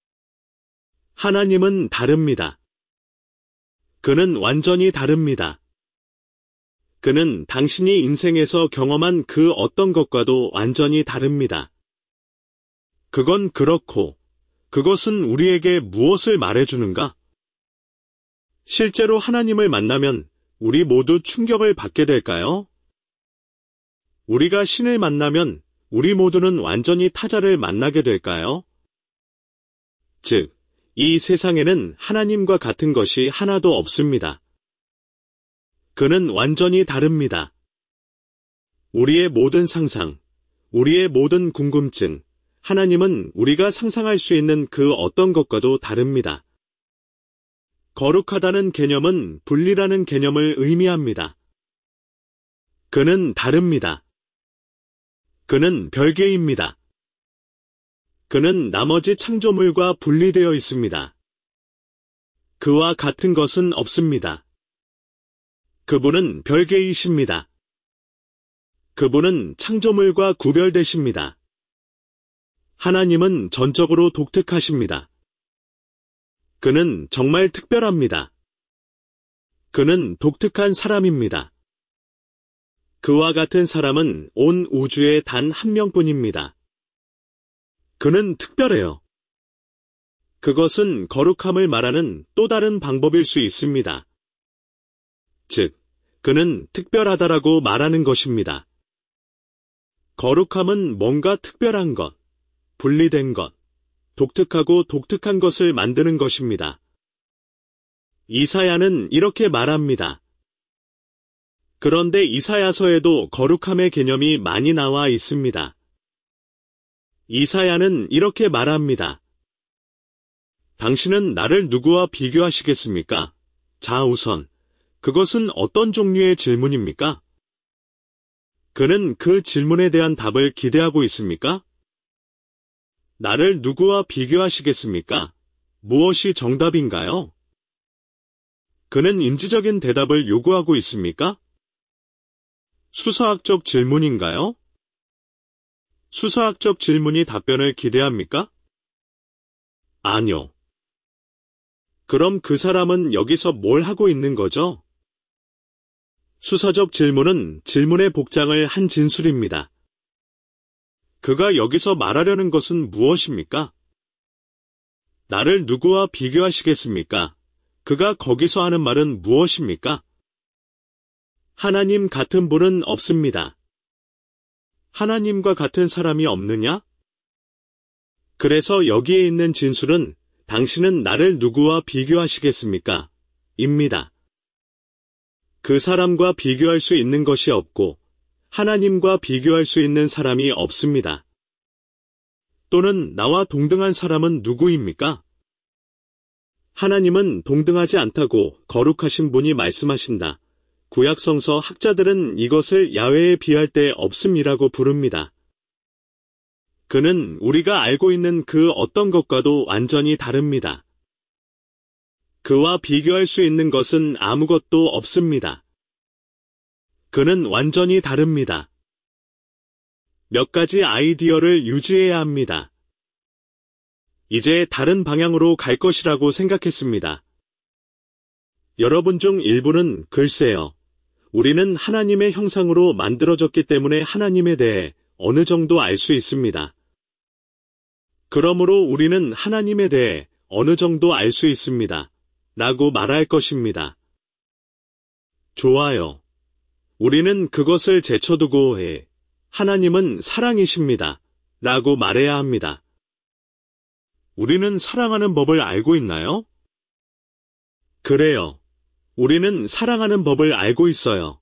하나님은 다릅니다. 그는 완전히 다릅니다. 그는 당신이 인생에서 경험한 그 어떤 것과도 완전히 다릅니다. 그건 그렇고, 그것은 우리에게 무엇을 말해주는가? 실제로 하나님을 만나면 우리 모두 충격을 받게 될까요? 우리가 신을 만나면 우리 모두는 완전히 타자를 만나게 될까요? 즉, 이 세상에는 하나님과 같은 것이 하나도 없습니다. 그는 완전히 다릅니다. 우리의 모든 상상, 우리의 모든 궁금증, 하나님은 우리가 상상할 수 있는 그 어떤 것과도 다릅니다. 거룩하다는 개념은 분리라는 개념을 의미합니다. 그는 다릅니다. 그는 별개입니다. 그는 나머지 창조물과 분리되어 있습니다. 그와 같은 것은 없습니다. 그분은 별개이십니다. 그분은 창조물과 구별되십니다. 하나님은 전적으로 독특하십니다. 그는 정말 특별합니다. 그는 독특한 사람입니다. 그와 같은 사람은 온 우주에 단 한 명뿐입니다. 그는 특별해요. 그것은 거룩함을 말하는 또 다른 방법일 수 있습니다. 즉, 그는 특별하다라고 말하는 것입니다. 거룩함은 뭔가 특별한 것, 분리된 것, 독특하고 독특한 것을 만드는 것입니다. 이사야는 이렇게 말합니다. 그런데 이사야서에도 거룩함의 개념이 많이 나와 있습니다. 이사야는 이렇게 말합니다. 당신은 나를 누구와 비교하시겠습니까? 자, 우선, 그것은 어떤 종류의 질문입니까? 그는 그 질문에 대한 답을 기대하고 있습니까? 나를 누구와 비교하시겠습니까? 무엇이 정답인가요? 그는 인지적인 대답을 요구하고 있습니까? 수사학적 질문인가요? 수사학적 질문이 답변을 기대합니까? 아니요. 그럼 그 사람은 여기서 뭘 하고 있는 거죠? 수사적 질문은 질문의 복장을 한 진술입니다. 그가 여기서 말하려는 것은 무엇입니까? 나를 누구와 비교하시겠습니까? 그가 거기서 하는 말은 무엇입니까? 하나님 같은 분은 없습니다. 하나님과 같은 사람이 없느냐? 그래서 여기에 있는 진술은 당신은 나를 누구와 비교하시겠습니까? 입니다. 그 사람과 비교할 수 있는 것이 없고 하나님과 비교할 수 있는 사람이 없습니다. 또는 나와 동등한 사람은 누구입니까? 하나님은 동등하지 않다고 거룩하신 분이 말씀하신다. 구약성서 학자들은 이것을 야훼에 비할 때 없음이라고 부릅니다. 그는 우리가 알고 있는 그 어떤 것과도 완전히 다릅니다. 그와 비교할 수 있는 것은 아무것도 없습니다. 그는 완전히 다릅니다. 몇 가지 아이디어를 유지해야 합니다. 이제 다른 방향으로 갈 것이라고 생각했습니다. 여러분 중 일부는 글쎄요. 우리는 하나님의 형상으로 만들어졌기 때문에 하나님에 대해 어느 정도 알 수 있습니다. 그러므로 우리는 하나님에 대해 어느 정도 알 수 있습니다. 라고 말할 것입니다. 좋아요. 우리는 그것을 제쳐두고 하나님은 사랑이십니다. 라고 말해야 합니다. 우리는 사랑하는 법을 알고 있나요? 그래요. 우리는 사랑하는 법을 알고 있어요.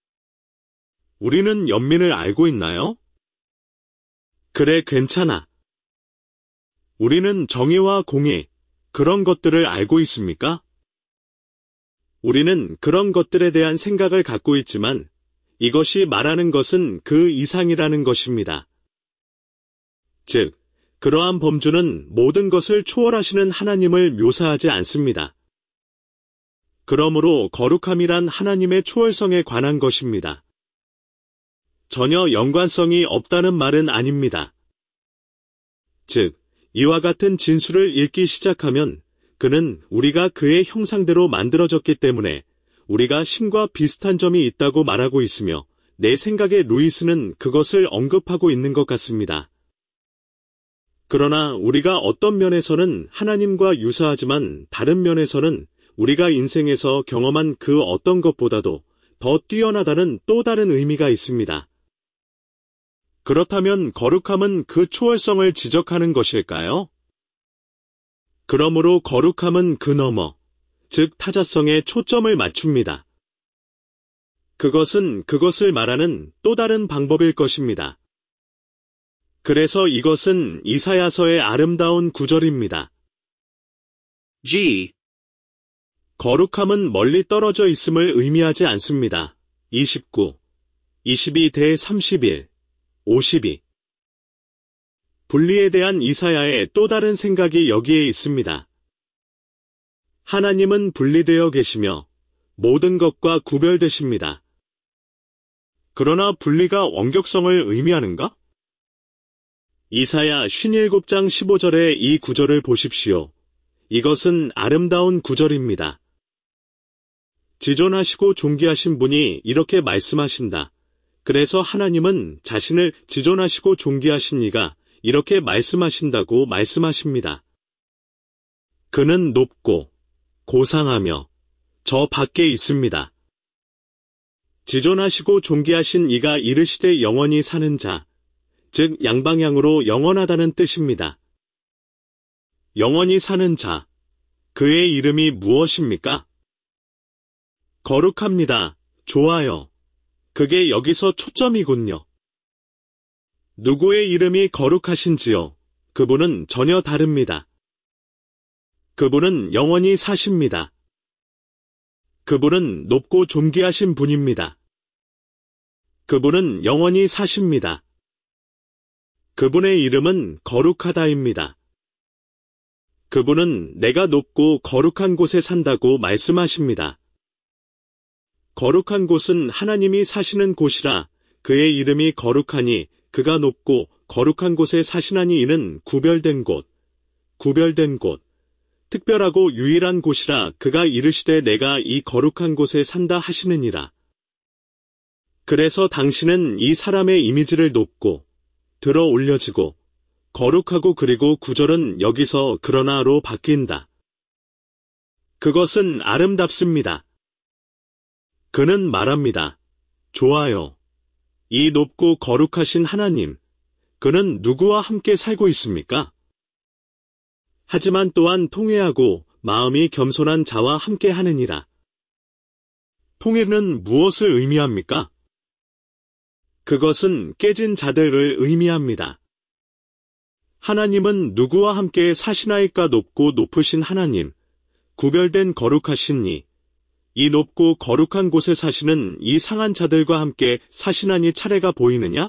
우리는 연민을 알고 있나요? 그래, 괜찮아. 우리는 정의와 공의, 그런 것들을 알고 있습니까? 우리는 그런 것들에 대한 생각을 갖고 있지만 이것이 말하는 것은 그 이상이라는 것입니다. 즉, 그러한 범주는 모든 것을 초월하시는 하나님을 묘사하지 않습니다. 그러므로 거룩함이란 하나님의 초월성에 관한 것입니다. 전혀 연관성이 없다는 말은 아닙니다. 즉, 이와 같은 진수를 읽기 시작하면 그는 우리가 그의 형상대로 만들어졌기 때문에 우리가 신과 비슷한 점이 있다고 말하고 있으며 내 생각에 루이스는 그것을 언급하고 있는 것 같습니다. 그러나 우리가 어떤 면에서는 하나님과 유사하지만 다른 면에서는 우리가 인생에서 경험한 그 어떤 것보다도 더 뛰어나다는 또 다른 의미가 있습니다. 그렇다면 거룩함은 그 초월성을 지적하는 것일까요? 그러므로 거룩함은 그 너머, 즉 타자성에 초점을 맞춥니다. 그것은 그것을 말하는 또 다른 방법일 것입니다. 그래서 이것은 이사야서의 아름다운 구절입니다. G. 거룩함은 멀리 떨어져 있음을 의미하지 않습니다. 29, 22-31, 52. 분리에 대한 이사야의 또 다른 생각이 여기에 있습니다. 하나님은 분리되어 계시며 모든 것과 구별되십니다. 그러나 분리가 원격성을 의미하는가? 이사야 57장 15절의 이 구절을 보십시오. 이것은 아름다운 구절입니다. 지존하시고 존귀하신 분이 이렇게 말씀하신다. 그래서 하나님은 자신을 지존하시고 존귀하신 이가 이렇게 말씀하신다고 말씀하십니다. 그는 높고 고상하며 저 밖에 있습니다. 지존하시고 존귀하신 이가 이르시되 영원히 사는 자, 즉 양방향으로 영원하다는 뜻입니다. 영원히 사는 자, 그의 이름이 무엇입니까? 거룩합니다. 좋아요. 그게 여기서 초점이군요. 누구의 이름이 거룩하신지요? 그분은 전혀 다릅니다. 그분은 영원히 사십니다. 그분은 높고 존귀하신 분입니다. 그분은 영원히 사십니다. 그분의 이름은 거룩하다입니다. 그분은 내가 높고 거룩한 곳에 산다고 말씀하십니다. 거룩한 곳은 하나님이 사시는 곳이라 그의 이름이 거룩하니 그가 높고 거룩한 곳에 사시나니 이는 구별된 곳, 특별하고 유일한 곳이라 그가 이르시되 내가 이 거룩한 곳에 산다 하시느니라. 그래서 당신은 이 사람의 이미지를 높고 들어 올려지고 거룩하고 그리고 구절은 여기서 그러나로 바뀐다. 그것은 아름답습니다. 그는 말합니다. 좋아요. 이 높고 거룩하신 하나님, 그는 누구와 함께 살고 있습니까? 하지만 또한 통회하고 마음이 겸손한 자와 함께 하느니라. 통회는 무엇을 의미합니까? 그것은 깨진 자들을 의미합니다. 하나님은 누구와 함께 사시나이까? 높고 높으신 하나님, 구별된 거룩하신 이 높고 거룩한 곳에 사시는 이 상한 자들과 함께 사시나니 차례가 보이느냐?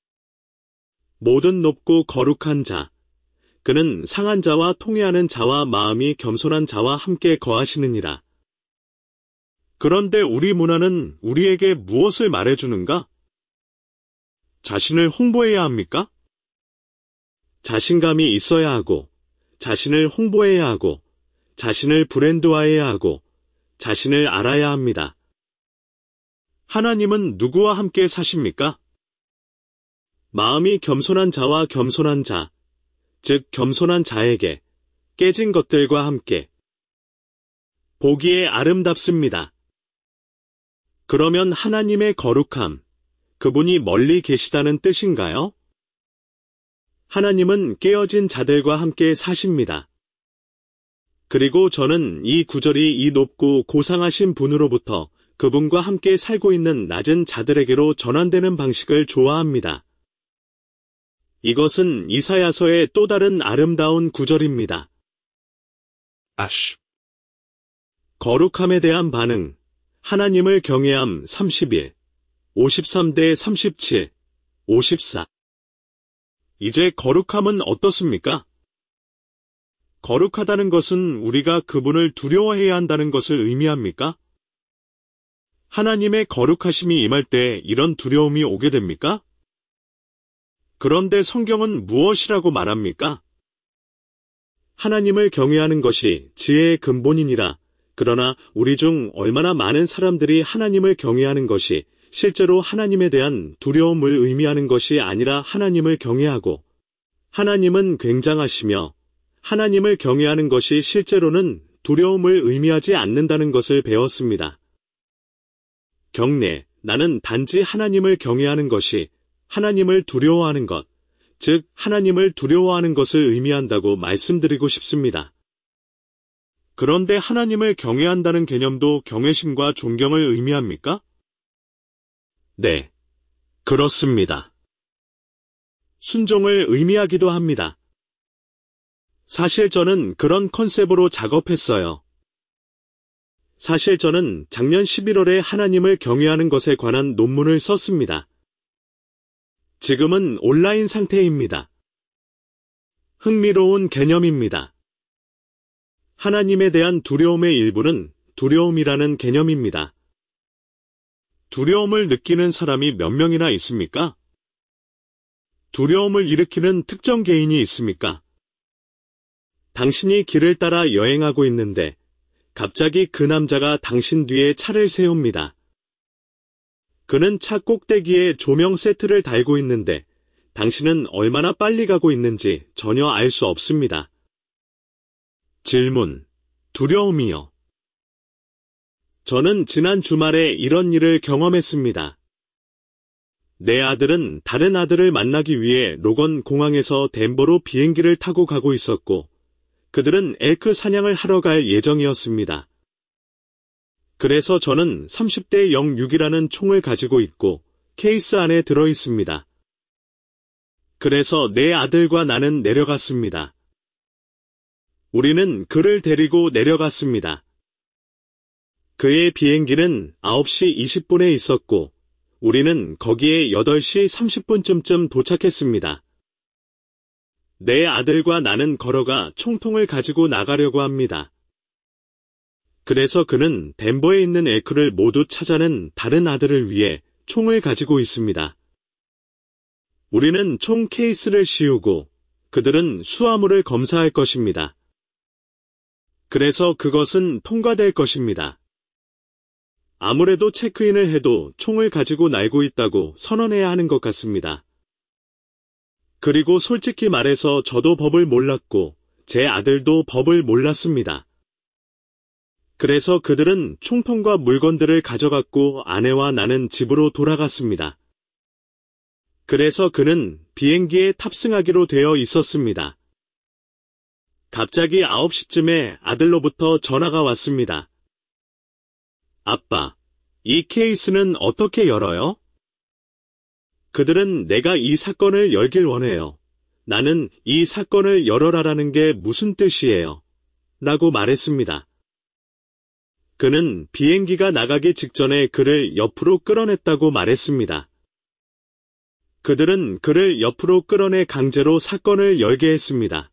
모든 높고 거룩한 자, 그는 상한 자와 통회하는 자와 마음이 겸손한 자와 함께 거하시느니라. 그런데 우리 문화는 우리에게 무엇을 말해주는가? 자신을 홍보해야 합니까? 자신감이 있어야 하고, 자신을 홍보해야 하고, 자신을 브랜드화해야 하고, 자신을 알아야 합니다. 하나님은 누구와 함께 사십니까? 마음이 겸손한 자와 겸손한 자, 즉 겸손한 자에게 깨진 것들과 함께 보기에 아름답습니다. 그러면 하나님의 거룩함, 그분이 멀리 계시다는 뜻인가요? 하나님은 깨어진 자들과 함께 사십니다. 그리고 저는 이 구절이 이 높고 고상하신 분으로부터 그분과 함께 살고 있는 낮은 자들에게로 전환되는 방식을 좋아합니다. 이것은 이사야서의 또 다른 아름다운 구절입니다. Ash. 거룩함에 대한 반응, 하나님을 경외함 31, 53대 37, 54. 이제 거룩함은 어떻습니까? 거룩하다는 것은 우리가 그분을 두려워해야 한다는 것을 의미합니까? 하나님의 거룩하심이 임할 때 이런 두려움이 오게 됩니까? 그런데 성경은 무엇이라고 말합니까? 하나님을 경외하는 것이 지혜의 근본이니라. 그러나 우리 중 얼마나 많은 사람들이 하나님을 경외하는 것이 실제로 하나님에 대한 두려움을 의미하는 것이 아니라 하나님을 경외하고, 하나님은 굉장하시며 하나님을 경외하는 것이 실제로는 두려움을 의미하지 않는다는 것을 배웠습니다. 경례, 나는 단지 하나님을 경외하는 것이 하나님을 두려워하는 것, 즉 하나님을 두려워하는 것을 의미한다고 말씀드리고 싶습니다. 그런데 하나님을 경외한다는 개념도 경외심과 존경을 의미합니까? 네, 그렇습니다. 순종을 의미하기도 합니다. 사실 저는 그런 컨셉으로 작업했어요. 사실 저는 작년 11월에 하나님을 경외하는 것에 관한 논문을 썼습니다. 지금은 온라인 상태입니다. 흥미로운 개념입니다. 하나님에 대한 두려움의 일부는 두려움이라는 개념입니다. 두려움을 느끼는 사람이 몇 명이나 있습니까? 두려움을 일으키는 특정 개인이 있습니까? 당신이 길을 따라 여행하고 있는데 갑자기 그 남자가 당신 뒤에 차를 세웁니다. 그는 차 꼭대기에 조명 세트를 달고 있는데 당신은 얼마나 빨리 가고 있는지 전혀 알 수 없습니다. 질문. 두려움이요. 저는 지난 주말에 이런 일을 경험했습니다. 내 아들은 다른 아들을 만나기 위해 로건 공항에서 덴버로 비행기를 타고 가고 있었고, 그들은 엘크 사냥을 하러 갈 예정이었습니다. 그래서 저는 30대 06이라는 총을 가지고 있고 케이스 안에 들어 있습니다. 그래서 내 아들과 나는 내려갔습니다. 우리는 그를 데리고 내려갔습니다. 그의 비행기는 9시 20분에 있었고 우리는 거기에 8시 30분쯤 도착했습니다. 내 아들과 나는 걸어가 총통을 가지고 나가려고 합니다. 그래서 그는 덴버에 있는 엘크를 모두 찾아낸 다른 아들을 위해 총을 가지고 있습니다. 우리는 총 케이스를 씌우고 그들은 수화물을 검사할 것입니다. 그래서 그것은 통과될 것입니다. 아무래도 체크인을 해도 총을 가지고 날고 있다고 선언해야 하는 것 같습니다. 그리고 솔직히 말해서 저도 법을 몰랐고 제 아들도 법을 몰랐습니다. 그래서 그들은 총통과 물건들을 가져갔고 아내와 나는 집으로 돌아갔습니다. 그래서 그는 비행기에 탑승하기로 되어 있었습니다. 갑자기 9시쯤에 아들로부터 전화가 왔습니다. 아빠, 이 케이스는 어떻게 열어요? 그들은 내가 이 사건을 열길 원해요. 나는 이 사건을 열어라라는 게 무슨 뜻이에요? 라고 말했습니다. 그는 비행기가 나가기 직전에 그를 옆으로 끌어냈다고 말했습니다. 그들은 그를 옆으로 끌어내 강제로 사건을 열게 했습니다.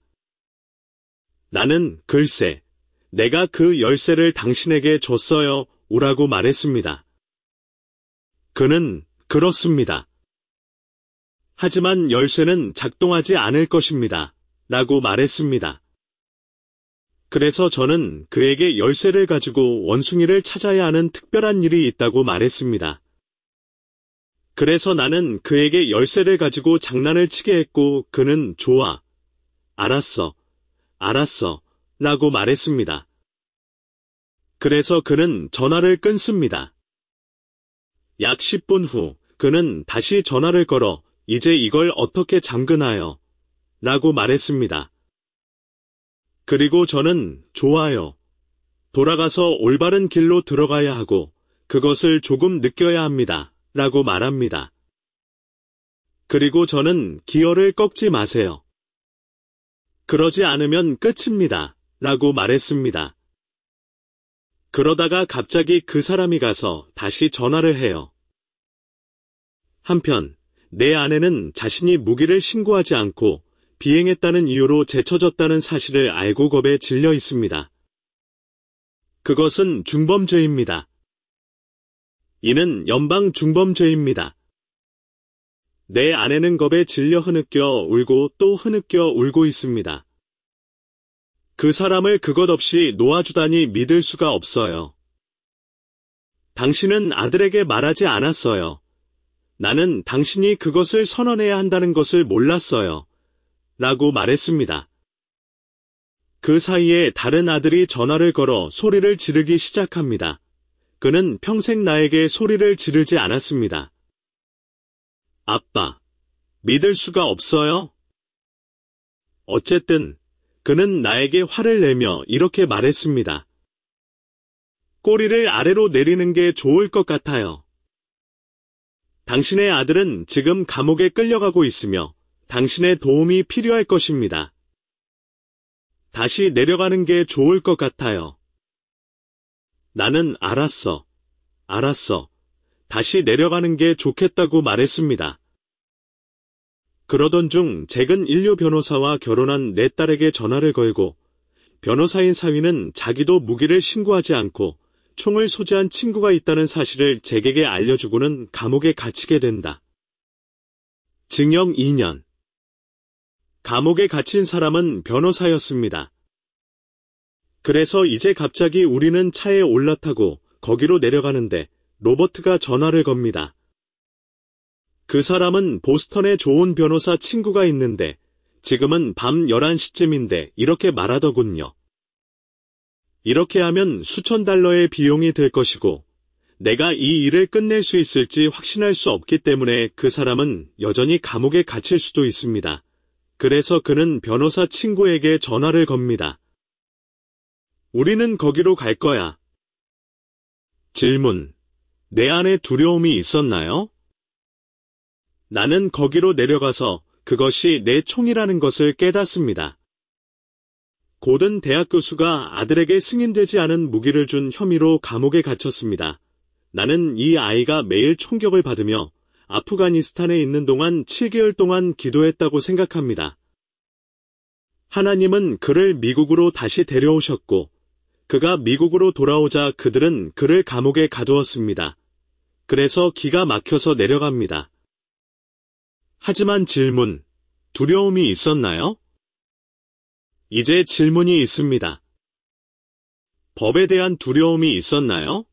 나는 글쎄, 내가 그 열쇠를 당신에게 줬어요. 오라고 말했습니다. 그는 그렇습니다. 하지만 열쇠는 작동하지 않을 것입니다. 라고 말했습니다. 그래서 저는 그에게 열쇠를 가지고 원숭이를 찾아야 하는 특별한 일이 있다고 말했습니다. 그래서 나는 그에게 열쇠를 가지고 장난을 치게 했고 그는 좋아. 알았어. 라고 말했습니다. 그래서 그는 전화를 끊습니다. 약 10분 후 그는 다시 전화를 걸어 이제 이걸 어떻게 잠그나요? 라고 말했습니다. 그리고 저는 좋아요. 돌아가서 올바른 길로 들어가야 하고 그것을 조금 느껴야 합니다. 라고 말합니다. 그리고 저는 기어를 꺾지 마세요. 그러지 않으면 끝입니다. 라고 말했습니다. 그러다가 갑자기 그 사람이 가서 다시 전화를 해요. 한편 내 아내는 자신이 무기를 신고하지 않고 비행했다는 이유로 제쳐졌다는 사실을 알고 겁에 질려 있습니다. 그것은 중범죄입니다. 이는 연방 중범죄입니다. 내 아내는 겁에 질려 흐느껴 울고 또 흐느껴 울고 있습니다. 그 사람을 그것 없이 놓아주다니 믿을 수가 없어요. 당신은 아들에게 말하지 않았어요. 나는 당신이 그것을 선언해야 한다는 것을 몰랐어요. 라고 말했습니다. 그 사이에 다른 아들이 전화를 걸어 소리를 지르기 시작합니다. 그는 평생 나에게 소리를 지르지 않았습니다. 아빠, 믿을 수가 없어요? 어쨌든 그는 나에게 화를 내며 이렇게 말했습니다. 꼬리를 아래로 내리는 게 좋을 것 같아요. 당신의 아들은 지금 감옥에 끌려가고 있으며 당신의 도움이 필요할 것입니다. 다시 내려가는 게 좋을 것 같아요. 나는 알았어. 다시 내려가는 게 좋겠다고 말했습니다. 그러던 중 잭은 인류 변호사와 결혼한 내 딸에게 전화를 걸고 변호사인 사위는 자기도 무기를 신고하지 않고 총을 소지한 친구가 있다는 사실을 잭에게 알려주고는 감옥에 갇히게 된다. 징역 2년. 감옥에 갇힌 사람은 변호사였습니다. 그래서 이제 갑자기 우리는 차에 올라타고 거기로 내려가는데 로버트가 전화를 겁니다. 그 사람은 보스턴에 좋은 변호사 친구가 있는데 지금은 밤 11시쯤인데 이렇게 말하더군요. 이렇게 하면 수천 달러의 비용이 들 것이고 내가 이 일을 끝낼 수 있을지 확신할 수 없기 때문에 그 사람은 여전히 감옥에 갇힐 수도 있습니다. 그래서 그는 변호사 친구에게 전화를 겁니다. 우리는 거기로 갈 거야. 질문. 내 안에 두려움이 있었나요? 나는 거기로 내려가서 그것이 내 총이라는 것을 깨닫습니다. 고든 대학 교수가 아들에게 승인되지 않은 무기를 준 혐의로 감옥에 갇혔습니다. 나는 이 아이가 매일 총격을 받으며 아프가니스탄에 있는 동안 7개월 동안 기도했다고 생각합니다. 하나님은 그를 미국으로 다시 데려오셨고 그가 미국으로 돌아오자 그들은 그를 감옥에 가두었습니다. 그래서 기가 막혀서 내려갑니다. 하지만 질문, 두려움이 있었나요? 이제 질문이 있습니다. 법에 대한 두려움이 있었나요?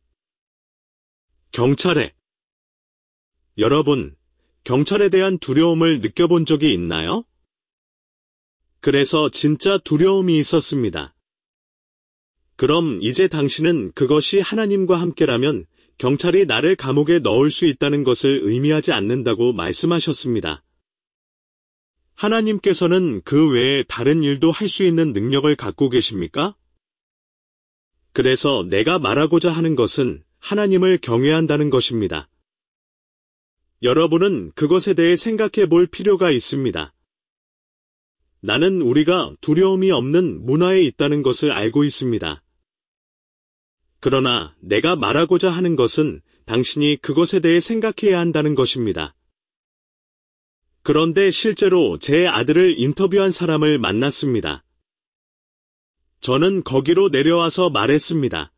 경찰에. 여러분, 경찰에 대한 두려움을 느껴본 적이 있나요? 그래서 진짜 두려움이 있었습니다. 그럼 이제 당신은 그것이 하나님과 함께라면 경찰이 나를 감옥에 넣을 수 있다는 것을 의미하지 않는다고 말씀하셨습니다. 하나님께서는 그 외에 다른 일도 할 수 있는 능력을 갖고 계십니까? 그래서 내가 말하고자 하는 것은 하나님을 경외한다는 것입니다. 여러분은 그것에 대해 생각해 볼 필요가 있습니다. 나는 우리가 두려움이 없는 문화에 있다는 것을 알고 있습니다. 그러나 내가 말하고자 하는 것은 당신이 그것에 대해 생각해야 한다는 것입니다. 그런데 실제로 제 아들을 인터뷰한 사람을 만났습니다. 저는 거기로 내려와서 말했습니다.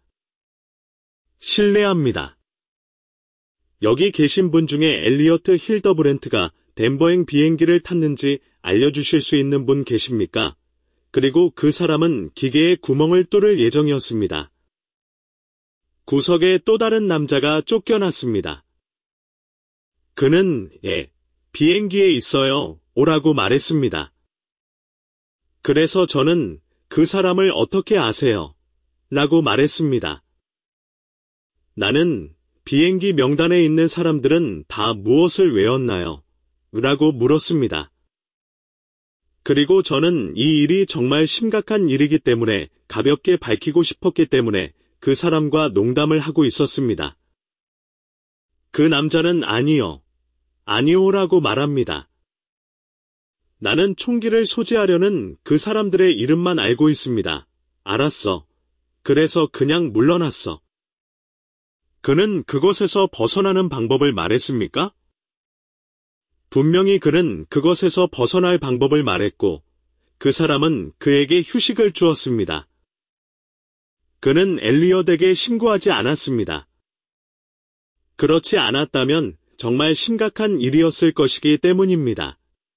신뢰합니다. 여기 계신 분 중에 엘리어트 힐더브랜트가 덴버행 비행기를 탔는지 알려주실 수 있는 분 계십니까? 그리고 그 사람은 기계에 구멍을 뚫을 예정이었습니다. 구석에 또 다른 남자가 쫓겨났습니다. 그는 비행기에 있어요. 오라고 말했습니다. 그래서 저는 그 사람을 어떻게 아세요? 라고 말했습니다. 나는 비행기 명단에 있는 사람들은 다 무엇을 외웠나요? 라고 물었습니다. 그리고 저는 이 일이 정말 심각한 일이기 때문에 가볍게 밝히고 싶었기 때문에 그 사람과 농담을 하고 있었습니다. 그 남자는 아니요라고 말합니다. 나는 총기를 소지하려는 그 사람들의 이름만 알고 있습니다. 알았어. 그래서 그냥 물러났어. 그는 그것에서 벗어나는 방법을 말했습니까? 분명히 그는 그것에서 벗어날 방법을 말했고, 그 사람은 그에게 휴식을 주었습니다. 그는 엘리엇에게 신고하지 않았습니다. 그렇지 않았다면 정말 심각한 일이었을 것이기 때문입니다.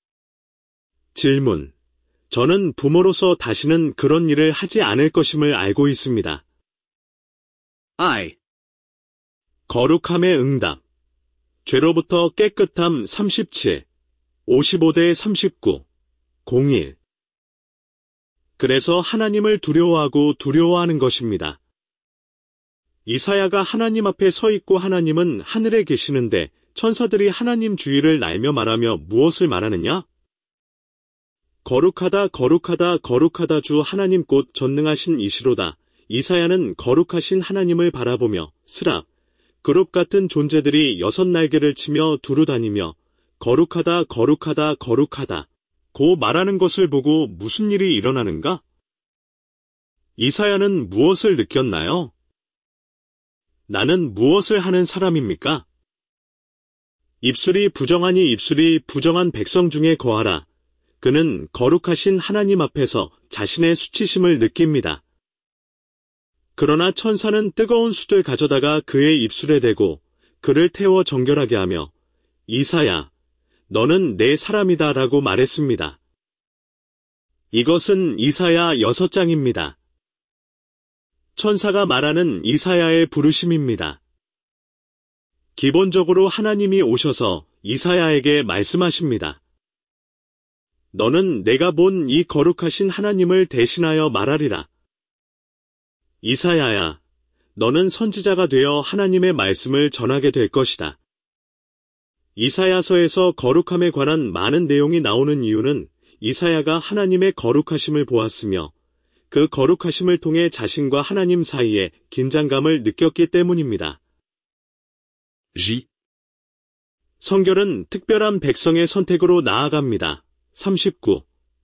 질문. 저는 부모로서 다시는 그런 일을 하지 않을 것임을 알고 있습니다. I. 거룩함의 응답. 죄로부터 깨끗함 37, 55대 39, 01. 그래서 하나님을 두려워하고 두려워하는 것입니다. 이사야가 하나님 앞에 서 있고 하나님은 하늘에 계시는데 천사들이 하나님 주위를 날며 말하며 무엇을 말하느냐? 거룩하다 거룩하다 거룩하다 주 하나님 곧 전능하신 이시로다. 이사야는 거룩하신 하나님을 바라보며 스랍, 그룹 같은 존재들이 6날개를 치며 두루다니며 거룩하다 거룩하다 거룩하다 고 말하는 것을 보고 무슨 일이 일어나는가? 이사야는 무엇을 느꼈나요? 나는 무엇을 하는 사람입니까? 입술이 부정하니 입술이 부정한 백성 중에 거하라. 그는 거룩하신 하나님 앞에서 자신의 수치심을 느낍니다. 그러나 천사는 뜨거운 숯을 가져다가 그의 입술에 대고 그를 태워 정결하게 하며 이사야, 너는 내 사람이다 라고 말했습니다. 이것은 이사야 6장입니다. 천사가 말하는 이사야의 부르심입니다. 기본적으로 하나님이 오셔서 이사야에게 말씀하십니다. 너는 내가 본 이 거룩하신 하나님을 대신하여 말하리라. 이사야야, 너는 선지자가 되어 하나님의 말씀을 전하게 될 것이다. 이사야서에서 거룩함에 관한 많은 내용이 나오는 이유는 이사야가 하나님의 거룩하심을 보았으며 그 거룩하심을 통해 자신과 하나님 사이에 긴장감을 느꼈기 때문입니다. J. 성결은 특별한 백성의 선택으로 나아갑니다. 39,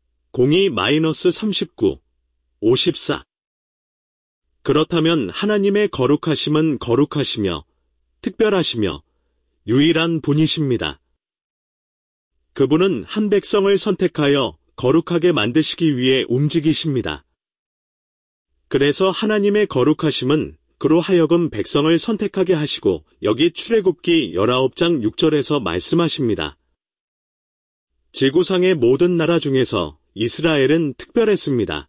02-39, 54. 그렇다면 하나님의 거룩하심은 거룩하시며 특별하시며 유일한 분이십니다. 그분은 한 백성을 선택하여 거룩하게 만드시기 위해 움직이십니다. 그래서 하나님의 거룩하심은 그로 하여금 백성을 선택하게 하시고 여기 출애굽기 19장 6절에서 말씀하십니다. 지구상의 모든 나라 중에서 이스라엘은 특별했습니다.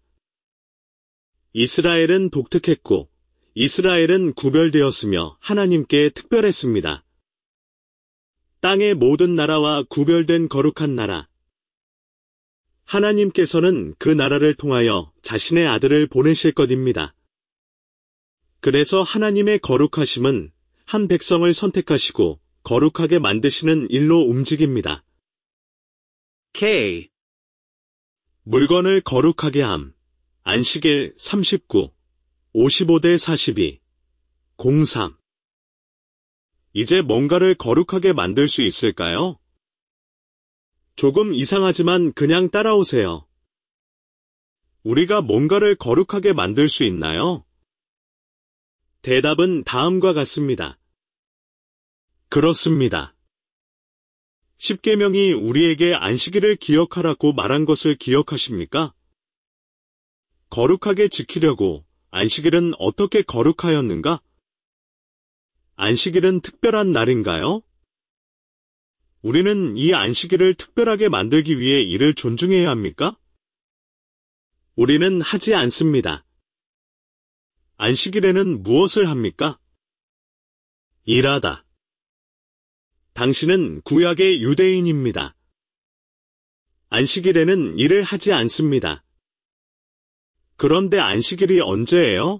이스라엘은 독특했고 이스라엘은 구별되었으며 하나님께 특별했습니다. 땅의 모든 나라와 구별된 거룩한 나라. 하나님께서는 그 나라를 통하여 자신의 아들을 보내실 것입니다. 그래서 하나님의 거룩하심은 한 백성을 선택하시고 거룩하게 만드시는 일로 움직입니다. K. 물건을 거룩하게 함. 안식일 39, 55대 42, 03. 이제 뭔가를 거룩하게 만들 수 있을까요? 조금 이상하지만 그냥 따라오세요. 우리가 뭔가를 거룩하게 만들 수 있나요? 대답은 다음과 같습니다. 그렇습니다. 십계명이 우리에게 안식일을 기억하라고 말한 것을 기억하십니까? 거룩하게 지키려고 안식일은 어떻게 거룩하였는가? 안식일은 특별한 날인가요? 우리는 이 안식일을 특별하게 만들기 위해 이를 존중해야 합니까? 우리는 하지 않습니다. 안식일에는 무엇을 합니까? 일하다. 당신은 구약의 유대인입니다. 안식일에는 일을 하지 않습니다. 그런데 안식일이 언제예요?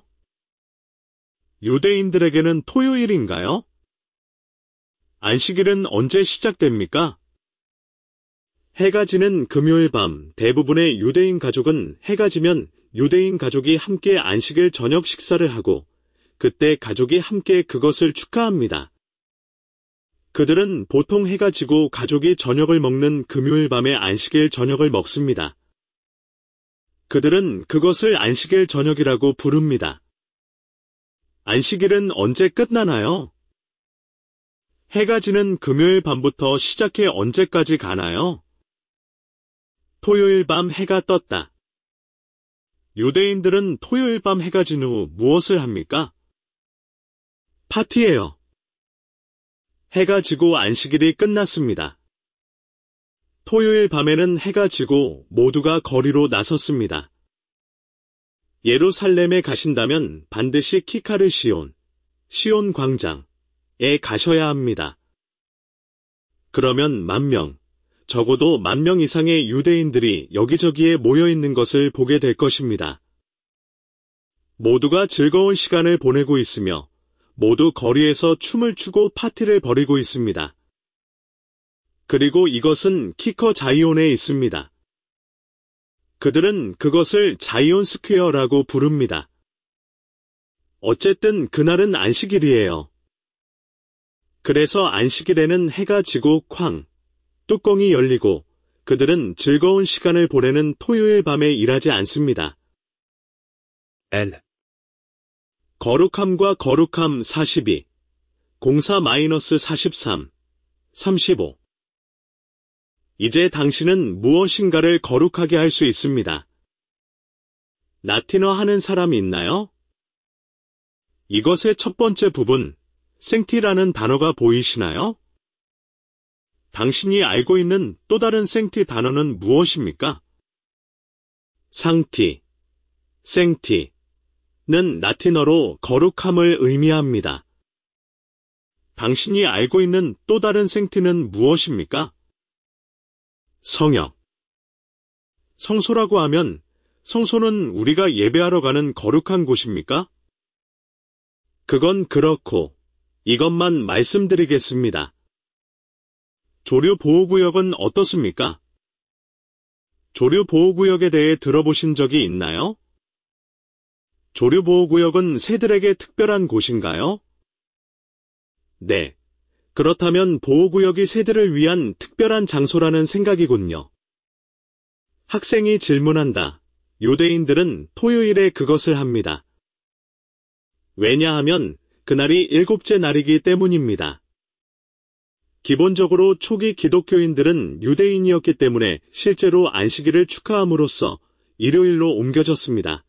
유대인들에게는 토요일인가요? 안식일은 언제 시작됩니까? 해가 지는 금요일 밤 대부분의 유대인 가족은 해가 지면 유대인 가족이 함께 안식일 저녁 식사를 하고 그때 가족이 함께 그것을 축하합니다. 그들은 보통 해가 지고 가족이 저녁을 먹는 금요일 밤에 안식일 저녁을 먹습니다. 그들은 그것을 안식일 저녁이라고 부릅니다. 안식일은 언제 끝나나요? 해가 지는 금요일 밤부터 시작해 언제까지 가나요? 토요일 밤 해가 떴다. 유대인들은 토요일 밤 해가 진 후 무엇을 합니까? 파티예요. 해가 지고 안식일이 끝났습니다. 토요일 밤에는 해가 지고 모두가 거리로 나섰습니다. 예루살렘에 가신다면 반드시 키카르 시온 광장에 가셔야 합니다. 그러면 10,000명, 적어도 10,000명 이상의 유대인들이 여기저기에 모여 있는 것을 보게 될 것입니다. 모두가 즐거운 시간을 보내고 있으며 모두 거리에서 춤을 추고 파티를 벌이고 있습니다. 그리고 이것은 키커 자이온에 있습니다. 그들은 그것을 자이온 스퀘어라고 부릅니다. 어쨌든 그날은 안식일이에요. 그래서 안식일에는 해가 지고 뚜껑이 열리고 그들은 즐거운 시간을 보내는 토요일 밤에 일하지 않습니다. L. 거룩함과 거룩함 42, 공사 -43, 35. 이제 당신은 무엇인가를 거룩하게 할 수 있습니다. 라틴어 하는 사람이 있나요? 이것의 첫 번째 부분, 생티라는 단어가 보이시나요? 당신이 알고 있는 또 다른 생티 단어는 무엇입니까? 상티, 생티는 라틴어로 거룩함을 의미합니다. 당신이 알고 있는 또 다른 생티는 무엇입니까? 성역. 성소라고 하면 성소는 우리가 예배하러 가는 거룩한 곳입니까? 그건 그렇고 이것만 말씀드리겠습니다. 조류보호구역은 어떻습니까? 조류보호구역에 대해 들어보신 적이 있나요? 조류보호구역은 새들에게 특별한 곳인가요? 네. 그렇다면 보호구역이 새들을 위한 특별한 장소라는 생각이군요. 학생이 질문한다. 유대인들은 토요일에 그것을 합니다. 왜냐하면 그날이 7째 날이기 때문입니다. 기본적으로 초기 기독교인들은 유대인이었기 때문에 실제로 안식일을 축하함으로써 일요일로 옮겨졌습니다.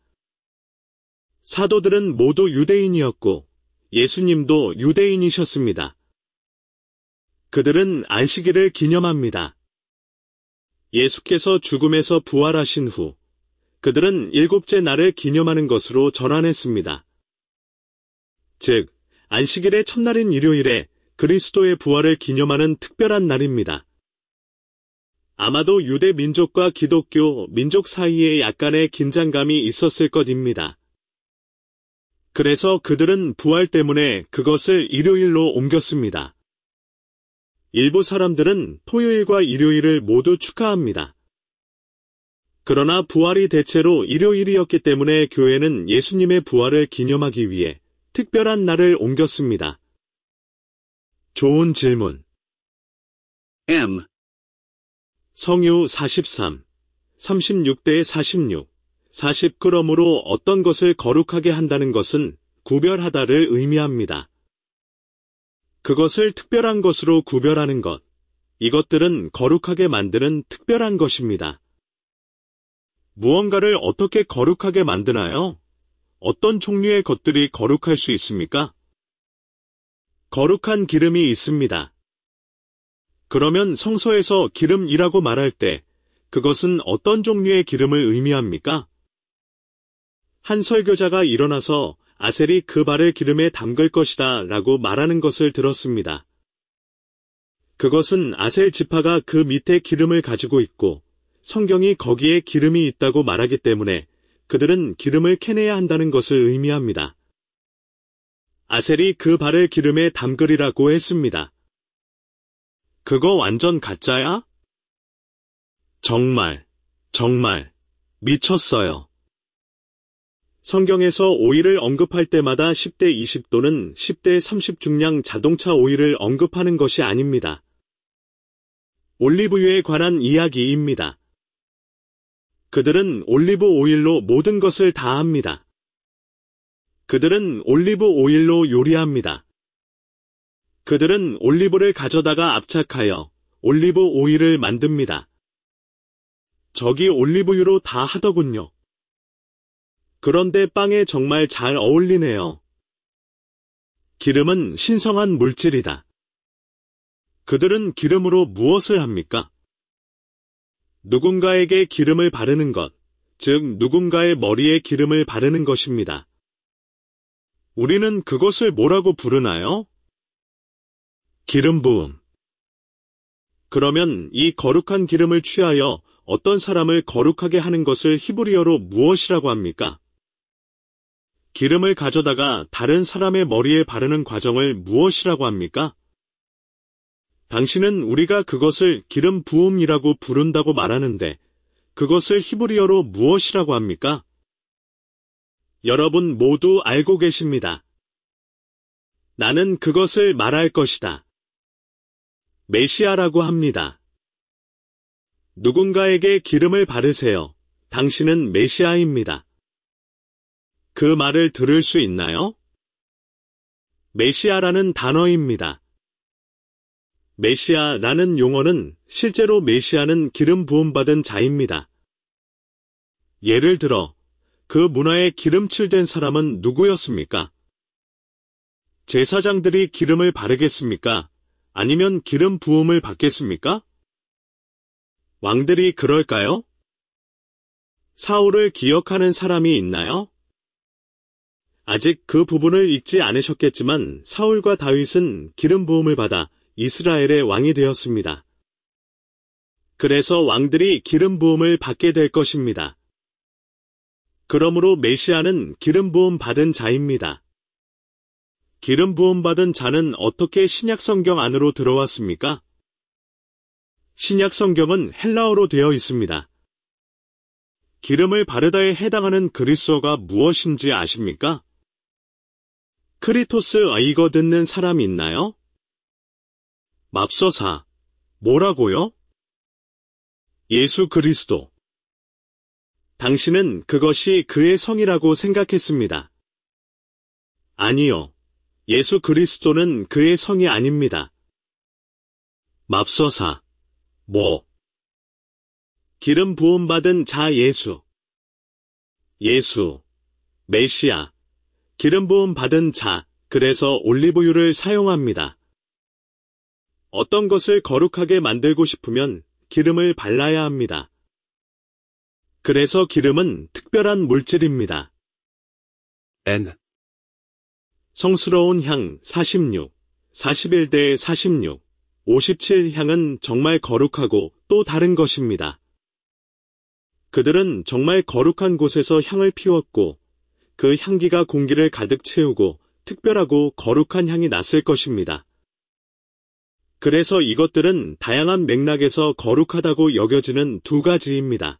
사도들은 모두 유대인이었고 예수님도 유대인이셨습니다. 그들은 안식일을 기념합니다. 예수께서 죽음에서 부활하신 후 그들은 7째 날을 기념하는 것으로 전환했습니다. 즉, 안식일의 첫날인 일요일에 그리스도의 부활을 기념하는 특별한 날입니다. 아마도 유대 민족과 기독교 민족 사이에 약간의 긴장감이 있었을 것입니다. 그래서 그들은 부활 때문에 그것을 일요일로 옮겼습니다. 일부 사람들은 토요일과 일요일을 모두 축하합니다. 그러나 부활이 대체로 일요일이었기 때문에 교회는 예수님의 부활을 기념하기 위해 특별한 날을 옮겼습니다. 좋은 질문. M. 성유 43, 36대 46, 40. 그러므로 어떤 것을 거룩하게 한다는 것은 구별하다를 의미합니다. 그것을 특별한 것으로 구별하는 것, 이것들은 거룩하게 만드는 특별한 것입니다. 무언가를 어떻게 거룩하게 만드나요? 어떤 종류의 것들이 거룩할 수 있습니까? 거룩한 기름이 있습니다. 그러면 성소에서 기름이라고 말할 때 그것은 어떤 종류의 기름을 의미합니까? 한 설교자가 일어나서 아셀이 그 발을 기름에 담글 것이다 라고 말하는 것을 들었습니다. 그것은 아셀 지파가 그 밑에 기름을 가지고 있고 성경이 거기에 기름이 있다고 말하기 때문에 그들은 기름을 캐내야 한다는 것을 의미합니다. 아셀이 그 발을 기름에 담그리라고 했습니다. 그거 완전 가짜야? 정말 미쳤어요. 성경에서 오일을 언급할 때마다 10대 20 또는 10대 30 중량 자동차 오일을 언급하는 것이 아닙니다. 올리브유에 관한 이야기입니다. 그들은 올리브 오일로 모든 것을 다 합니다. 그들은 올리브 오일로 요리합니다. 그들은 올리브를 가져다가 압착하여 올리브 오일을 만듭니다. 저기 올리브유로 다 하더군요. 그런데 빵에 정말 잘 어울리네요. 기름은 신성한 물질이다. 그들은 기름으로 무엇을 합니까? 누군가에게 기름을 바르는 것, 즉 누군가의 머리에 기름을 바르는 것입니다. 우리는 그것을 뭐라고 부르나요? 기름 부음. 그러면 이 거룩한 기름을 취하여 어떤 사람을 거룩하게 하는 것을 히브리어로 무엇이라고 합니까? 기름을 가져다가 다른 사람의 머리에 바르는 과정을 무엇이라고 합니까? 당신은 우리가 그것을 기름 부음이라고 부른다고 말하는데 그것을 히브리어로 무엇이라고 합니까? 여러분 모두 알고 계십니다. 나는 그것을 말할 것이다. 메시아라고 합니다. 누군가에게 기름을 바르세요. 당신은 메시아입니다. 그 말을 들을 수 있나요? 메시아라는 단어입니다. 메시아라는 용어는 실제로 메시아는 기름 부음받은 자입니다. 예를 들어 그 문화에 기름칠된 사람은 누구였습니까? 제사장들이 기름을 바르겠습니까? 아니면 기름 부음을 받겠습니까? 왕들이 그럴까요? 사울을 기억하는 사람이 있나요? 아직 그 부분을 읽지 않으셨겠지만 사울과 다윗은 기름 부음을 받아 이스라엘의 왕이 되었습니다. 그래서 왕들이 기름 부음을 받게 될 것입니다. 그러므로 메시아는 기름 부음 받은 자입니다. 기름 부음 받은 자는 어떻게 신약 성경 안으로 들어왔습니까? 신약 성경은 헬라어로 되어 있습니다. 기름을 바르다에 해당하는 그리스어가 무엇인지 아십니까? 크리토스 이거 듣는 사람 있나요? 맙소사, 뭐라고요? 예수 그리스도. 당신은 그것이 그의 성이라고 생각했습니다. 아니요. 예수 그리스도는 그의 성이 아닙니다. 맙소사, 뭐? 기름 부음 받은 자 예수. 예수, 메시아, 기름 부음 받은 자, 그래서 올리브유를 사용합니다. 어떤 것을 거룩하게 만들고 싶으면 기름을 발라야 합니다. 그래서 기름은 특별한 물질입니다. N, 성스러운 향 46, 41대 46, 57 향은 정말 거룩하고 또 다른 것입니다. 그들은 정말 거룩한 곳에서 향을 피웠고 그 향기가 공기를 가득 채우고 특별하고 거룩한 향이 났을 것입니다. 그래서 이것들은 다양한 맥락에서 거룩하다고 여겨지는 두 가지입니다.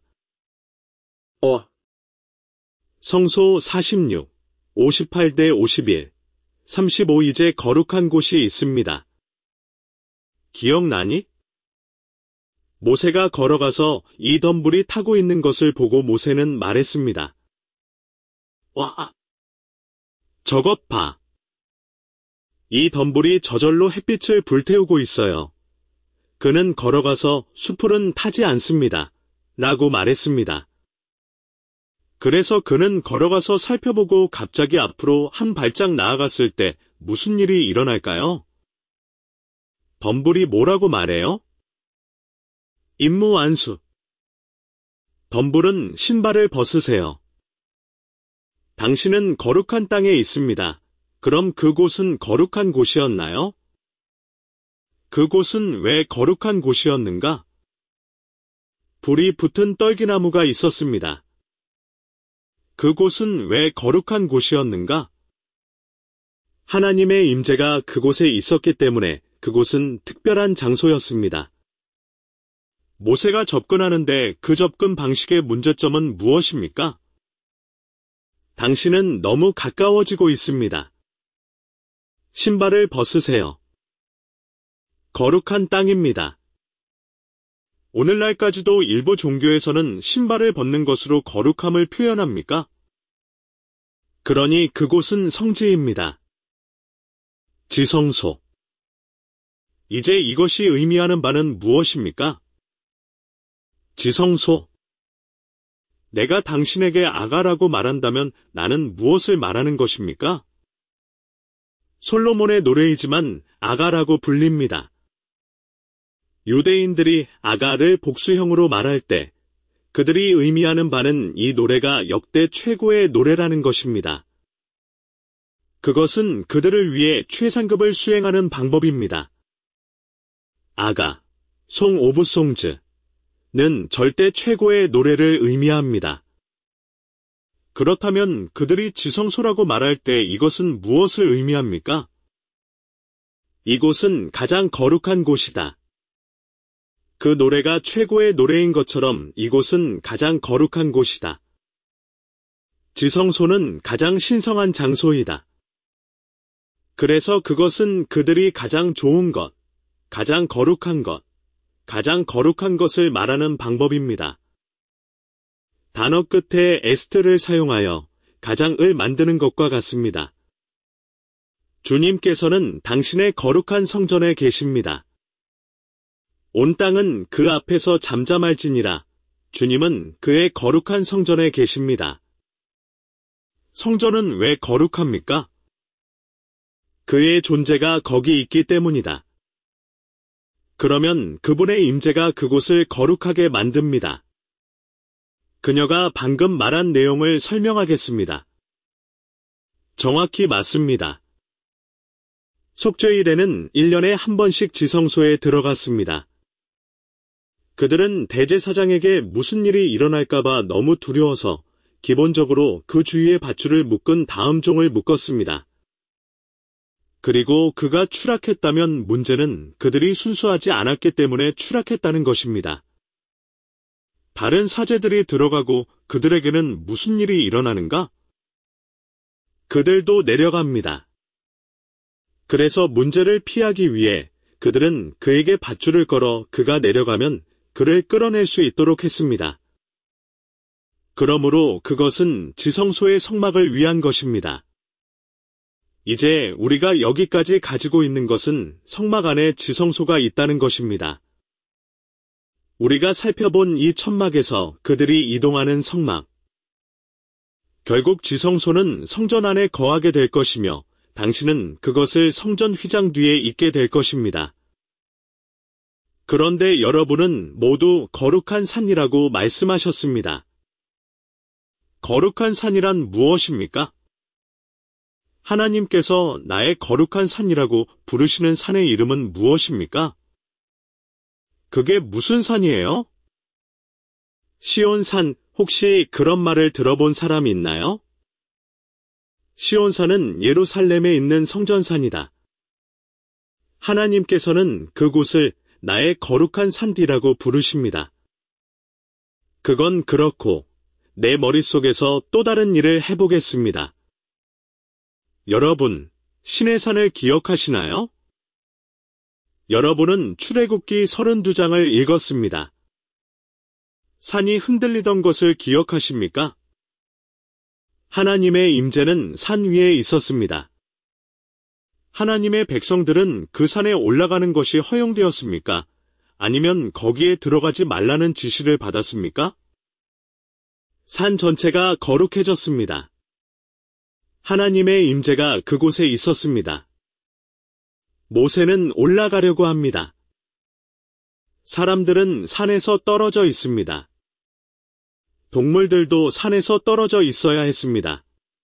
성소 46, 58대 51, 35 이제 거룩한 곳이 있습니다. 기억나니? 모세가 걸어가서 이 덤불이 타고 있는 것을 보고 모세는 말했습니다. 와! 저것 봐! 이 덤불이 저절로 햇빛을 불태우고 있어요. 그는 걸어가서 숲풀은 타지 않습니다. 라고 말했습니다. 그래서 그는 걸어가서 살펴보고 갑자기 앞으로 한 발짝 나아갔을 때 무슨 일이 일어날까요? 덤불이 뭐라고 말해요? 임무완수. 덤불은 신발을 벗으세요. 당신은 거룩한 땅에 있습니다. 그럼 그곳은 거룩한 곳이었나요? 그곳은 왜 거룩한 곳이었는가? 불이 붙은 떨기나무가 있었습니다. 그곳은 왜 거룩한 곳이었는가? 하나님의 임재가 그곳에 있었기 때문에 그곳은 특별한 장소였습니다. 모세가 접근하는데 그 접근 방식의 문제점은 무엇입니까? 당신은 너무 가까워지고 있습니다. 신발을 벗으세요. 거룩한 땅입니다. 오늘날까지도 일부 종교에서는 신발을 벗는 것으로 거룩함을 표현합니까? 그러니 그곳은 성지입니다. 지성소. 이제 이것이 의미하는 바는 무엇입니까? 지성소. 내가 당신에게 아가라고 말한다면 나는 무엇을 말하는 것입니까? 솔로몬의 노래이지만 아가라고 불립니다. 유대인들이 아가를 복수형으로 말할 때 그들이 의미하는 바는 이 노래가 역대 최고의 노래라는 것입니다. 그것은 그들을 위해 최상급을 수행하는 방법입니다. 아가, 송 오브 송즈는 절대 최고의 노래를 의미합니다. 그렇다면 그들이 지성소라고 말할 때 이것은 무엇을 의미합니까? 이곳은 가장 거룩한 곳이다. 그 노래가 최고의 노래인 것처럼 이곳은 가장 거룩한 곳이다. 지성소는 가장 신성한 장소이다. 그래서 그것은 그들이 가장 좋은 것, 가장 거룩한 것, 가장 거룩한 것을 말하는 방법입니다. 단어 끝에 에스트를 사용하여 가장을 만드는 것과 같습니다. 주님께서는 당신의 거룩한 성전에 계십니다. 온 땅은 그 앞에서 잠잠할지니라. 주님은 그의 거룩한 성전에 계십니다. 성전은 왜 거룩합니까? 그의 존재가 거기 있기 때문이다. 그러면 그분의 임재가 그곳을 거룩하게 만듭니다. 그녀가 방금 말한 내용을 설명하겠습니다. 정확히 맞습니다. 속죄일에는 1년에 한 번씩 지성소에 들어갔습니다. 그들은 대제사장에게 무슨 일이 일어날까봐 너무 두려워서 기본적으로 그 주위에 밧줄을 묶은 다음 종을 묶었습니다. 그리고 그가 추락했다면 문제는 그들이 순수하지 않았기 때문에 추락했다는 것입니다. 다른 사제들이 들어가고 그들에게는 무슨 일이 일어나는가? 그들도 내려갑니다. 그래서 문제를 피하기 위해 그들은 그에게 밧줄을 걸어 그가 내려가면 그를 끌어낼 수 있도록 했습니다. 그러므로 그것은 지성소의 성막을 위한 것입니다. 이제 우리가 여기까지 가지고 있는 것은 성막 안에 지성소가 있다는 것입니다. 우리가 살펴본 이 천막에서 그들이 이동하는 성막. 결국 지성소는 성전 안에 거하게 될 것이며 당신은 그것을 성전 휘장 뒤에 있게 될 것입니다. 그런데 여러분은 모두 거룩한 산이라고 말씀하셨습니다. 거룩한 산이란 무엇입니까? 하나님께서 나의 거룩한 산이라고 부르시는 산의 이름은 무엇입니까? 그게 무슨 산이에요? 시온산, 혹시 그런 말을 들어본 사람이 있나요? 시온산은 예루살렘에 있는 성전산이다. 하나님께서는 그곳을 나의 거룩한 산디라고 부르십니다. 그건 그렇고 내 머릿속에서 또 다른 일을 해보겠습니다. 여러분, 신의 산을 기억하시나요? 여러분은 출애굽기 32장을 읽었습니다. 산이 흔들리던 것을 기억하십니까? 하나님의 임재는 산 위에 있었습니다. 하나님의 백성들은 그 산에 올라가는 것이 허용되었습니까? 아니면 거기에 들어가지 말라는 지시를 받았습니까? 산 전체가 거룩해졌습니다. 하나님의 임재가 그곳에 있었습니다. 모세는 올라가려고 합니다. 사람들은 산에서 떨어져 있습니다. 동물들도 산에서 떨어져 있어야 했습니다.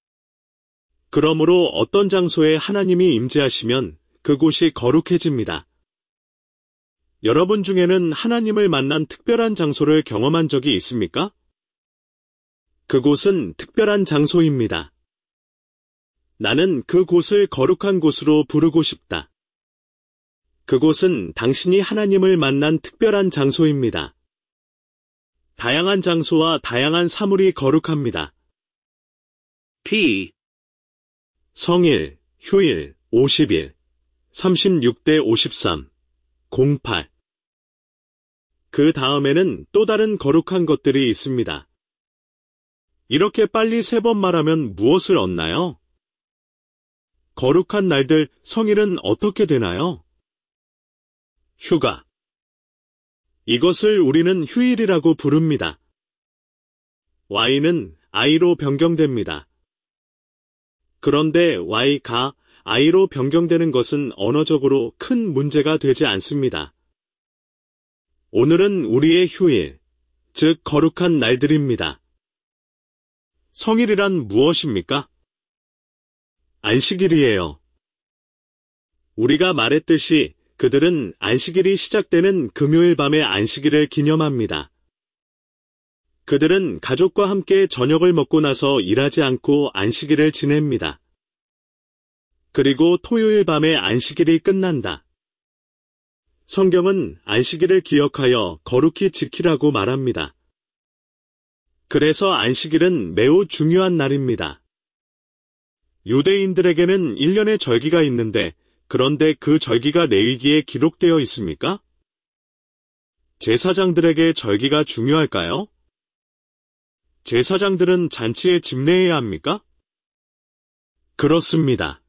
그러므로 어떤 장소에 하나님이 임재하시면 그곳이 거룩해집니다. 여러분 중에는 하나님을 만난 특별한 장소를 경험한 적이 있습니까? 그곳은 특별한 장소입니다. 나는 그곳을 거룩한 곳으로 부르고 싶다. 그곳은 당신이 하나님을 만난 특별한 장소입니다. 다양한 장소와 다양한 사물이 거룩합니다. P, 성일, 휴일, 50일, 36대 53, 08. 그 다음에는 또 다른 거룩한 것들이 있습니다. 이렇게 빨리 3번 말하면 무엇을 얻나요? 거룩한 날들, 성일은 어떻게 되나요? 휴가. 이것을 우리는 휴일이라고 부릅니다. Y는 I로 변경됩니다. 그런데 Y가 I로 변경되는 것은 언어적으로 큰 문제가 되지 않습니다. 오늘은 우리의 휴일, 즉 거룩한 날들입니다. 성일이란 무엇입니까? 안식일이에요. 우리가 말했듯이 그들은 안식일이 시작되는 금요일 밤의 안식일을 기념합니다. 그들은 가족과 함께 저녁을 먹고 나서 일하지 않고 안식일을 지냅니다. 그리고 토요일 밤에 안식일이 끝난다. 성경은 안식일을 기억하여 거룩히 지키라고 말합니다. 그래서 안식일은 매우 중요한 날입니다. 유대인들에게는 1년의 절기가 있는데 그런데 그 절기가 레위기에 기록되어 있습니까? 제사장들에게 절기가 중요할까요? 제사장들은 잔치에 집례해야 합니까? 그렇습니다.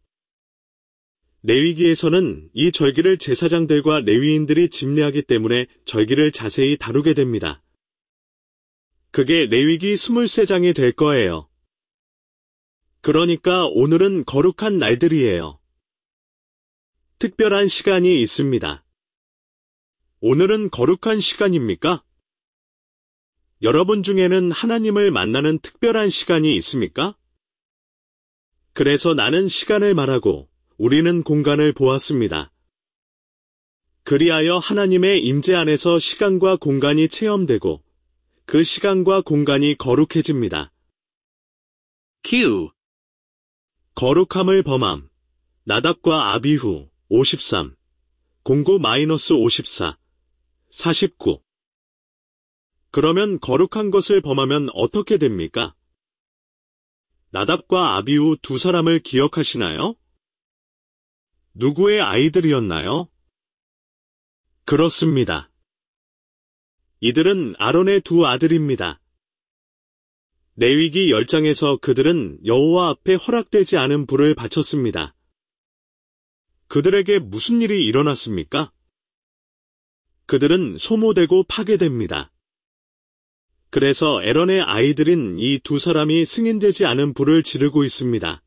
레위기에서는 이 절기를 제사장들과 레위인들이 집례하기 때문에 절기를 자세히 다루게 됩니다. 그게 레위기 23장이 될 거예요. 그러니까 오늘은 거룩한 날들이에요. 특별한 시간이 있습니다. 오늘은 거룩한 시간입니까? 여러분 중에는 하나님을 만나는 특별한 시간이 있습니까? 그래서 나는 시간을 말하고 우리는 공간을 보았습니다. 그리하여 하나님의 임재 안에서 시간과 공간이 체험되고 그 시간과 공간이 거룩해집니다. Q, 거룩함을 범함. 나답과 아비후 53, 09-54, 49. 그러면 거룩한 것을 범하면 어떻게 됩니까? 나답과 아비후 두 사람을 기억하시나요? 누구의 아이들이었나요? 그렇습니다. 이들은 아론의 두 아들입니다. 레위기 10장에서 그들은 여호와 앞에 허락되지 않은 불을 바쳤습니다. 그들에게 무슨 일이 일어났습니까? 그들은 소모되고 파괴됩니다. 그래서 에런의 아이들인 이 두 사람이 승인되지 않은 불을 지르고 있습니다.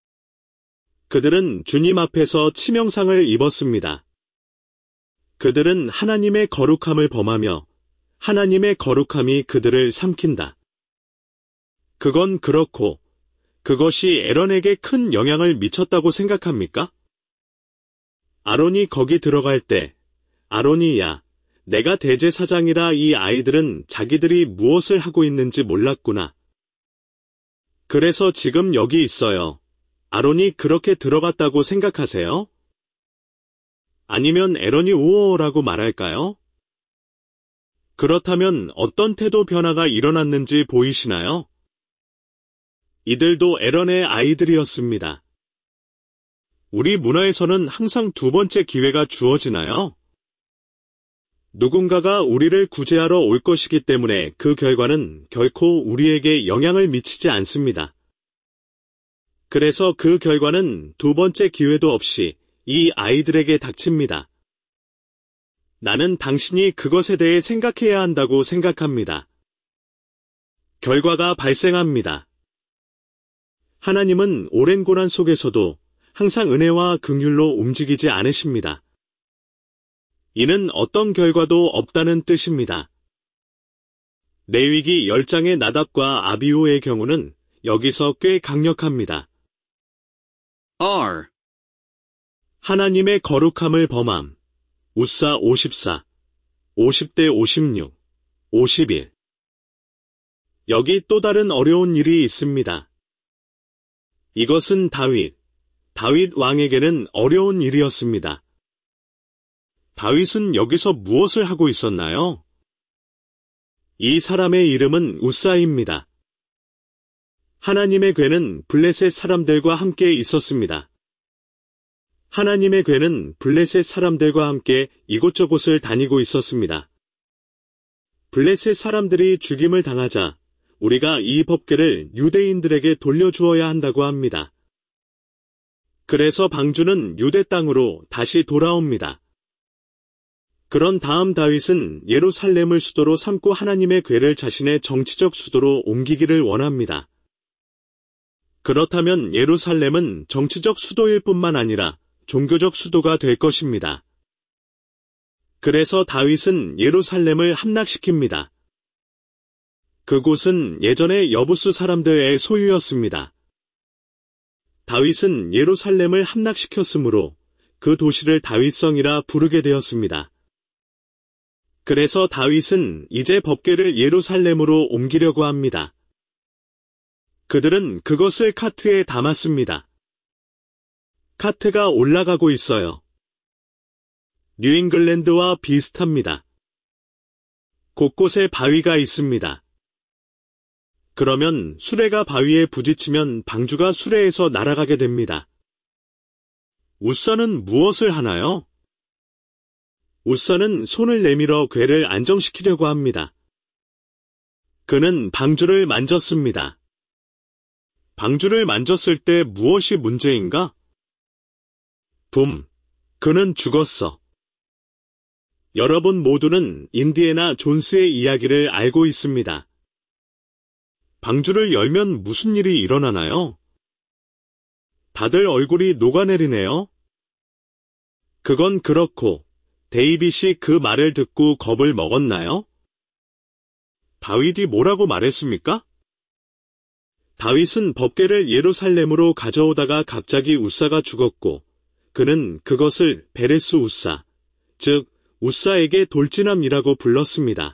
그들은 주님 앞에서 치명상을 입었습니다. 그들은 하나님의 거룩함을 범하며 하나님의 거룩함이 그들을 삼킨다. 그건 그렇고 그것이 에런에게 큰 영향을 미쳤다고 생각합니까? 아론이 거기 들어갈 때 아론이 야, 내가 대제사장이라 이 아이들은 자기들이 무엇을 하고 있는지 몰랐구나. 그래서 지금 여기 있어요. 아론이 그렇게 들어갔다고 생각하세요? 아니면 에런이 우오라고 말할까요? 그렇다면 어떤 태도 변화가 일어났는지 보이시나요? 이들도 에런의 아이들이었습니다. 우리 문화에서는 항상 두 번째 기회가 주어지나요? 누군가가 우리를 구제하러 올 것이기 때문에 그 결과는 결코 우리에게 영향을 미치지 않습니다. 그래서 그 결과는 두 번째 기회도 없이 이 아이들에게 닥칩니다. 나는 당신이 그것에 대해 생각해야 한다고 생각합니다. 결과가 발생합니다. 하나님은 오랜 고난 속에서도 항상 은혜와 긍휼로 움직이지 않으십니다. 이는 어떤 결과도 없다는 뜻입니다. 레위기 10장의 나답과 아비후의 경우는 여기서 꽤 강력합니다. R, 하나님의 거룩함을 범함. 웃사 54, 50대 56, 51. 여기 또 다른 어려운 일이 있습니다. 이것은 다윗 왕에게는 어려운 일이었습니다. 다윗은 여기서 무엇을 하고 있었나요? 이 사람의 이름은 우사입니다. 하나님의 궤는 블레셋 사람들과 함께 있었습니다. 하나님의 궤는 블레셋 사람들과 함께 이곳저곳을 다니고 있었습니다. 블레셋 사람들이 죽임을 당하자 우리가 이 법궤를 유대인들에게 돌려주어야 한다고 합니다. 그래서 방주는 유대 땅으로 다시 돌아옵니다. 그런 다음 다윗은 예루살렘을 수도로 삼고 하나님의 궤를 자신의 정치적 수도로 옮기기를 원합니다. 그렇다면 예루살렘은 정치적 수도일 뿐만 아니라 종교적 수도가 될 것입니다. 그래서 다윗은 예루살렘을 함락시킵니다. 그곳은 예전에 여부스 사람들의 소유였습니다. 다윗은 예루살렘을 함락시켰으므로 그 도시를 다윗성이라 부르게 되었습니다. 그래서 다윗은 이제 법궤를 예루살렘으로 옮기려고 합니다. 그들은 그것을 카트에 담았습니다. 카트가 올라가고 있어요. 뉴잉글랜드와 비슷합니다. 곳곳에 바위가 있습니다. 그러면 수레가 바위에 부딪히면 방주가 수레에서 날아가게 됩니다. 우사는 무엇을 하나요? 우사는 손을 내밀어 궤를 안정시키려고 합니다. 그는 방주를 만졌습니다. 방주를 만졌을 때 무엇이 문제인가? 붐! 그는 죽었어. 여러분 모두는 인디애나 존스의 이야기를 알고 있습니다. 방주를 열면 무슨 일이 일어나나요? 다들 얼굴이 녹아내리네요. 그건 그렇고, 데이빗이 그 말을 듣고 겁을 먹었나요? 다윗이 뭐라고 말했습니까? 다윗은 법궤를 예루살렘으로 가져오다가 갑자기 우사가 죽었고, 그는 그것을 베레스 우사, 즉 우사에게 돌진함이라고 불렀습니다.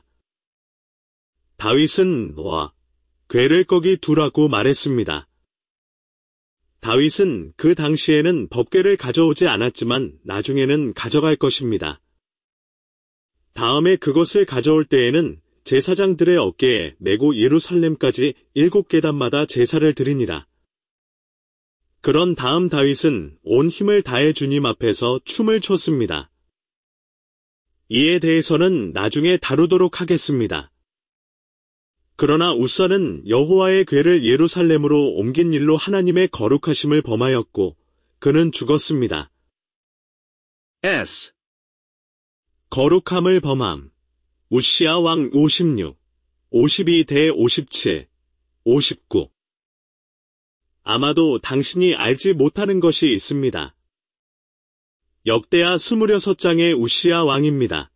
다윗은 궤를 거기 두라고 말했습니다. 다윗은 그 당시에는 법궤를 가져오지 않았지만 나중에는 가져갈 것입니다. 다음에 그것을 가져올 때에는 제사장들의 어깨에 메고 예루살렘까지 7계단마다 제사를 드리니라. 그런 다음 다윗은 온 힘을 다해 주님 앞에서 춤을 췄습니다. 이에 대해서는 나중에 다루도록 하겠습니다. 그러나 우사는 여호와의 궤를 예루살렘으로 옮긴 일로 하나님의 거룩하심을 범하였고 그는 죽었습니다. S. 거룩함을 범함. 우시야 왕 56, 52대 57, 59. 아마도 당신이 알지 못하는 것이 있습니다. 역대하 26장의 우시야 왕입니다.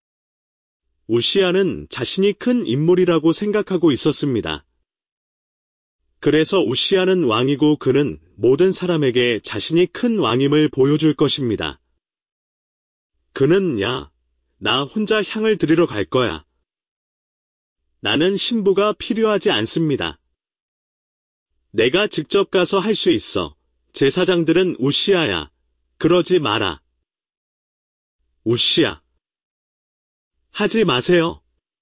우시야는 자신이 큰 인물이라고 생각하고 있었습니다. 그래서 우시야는 왕이고 그는 모든 사람에게 자신이 큰 왕임을 보여줄 것입니다. 그는 나 혼자 향을 드리러 갈 거야. 나는 신부가 필요하지 않습니다. 내가 직접 가서 할 수 있어. 제사장들은 우시야야. 그러지 마라. 우시야. 하지 마세요.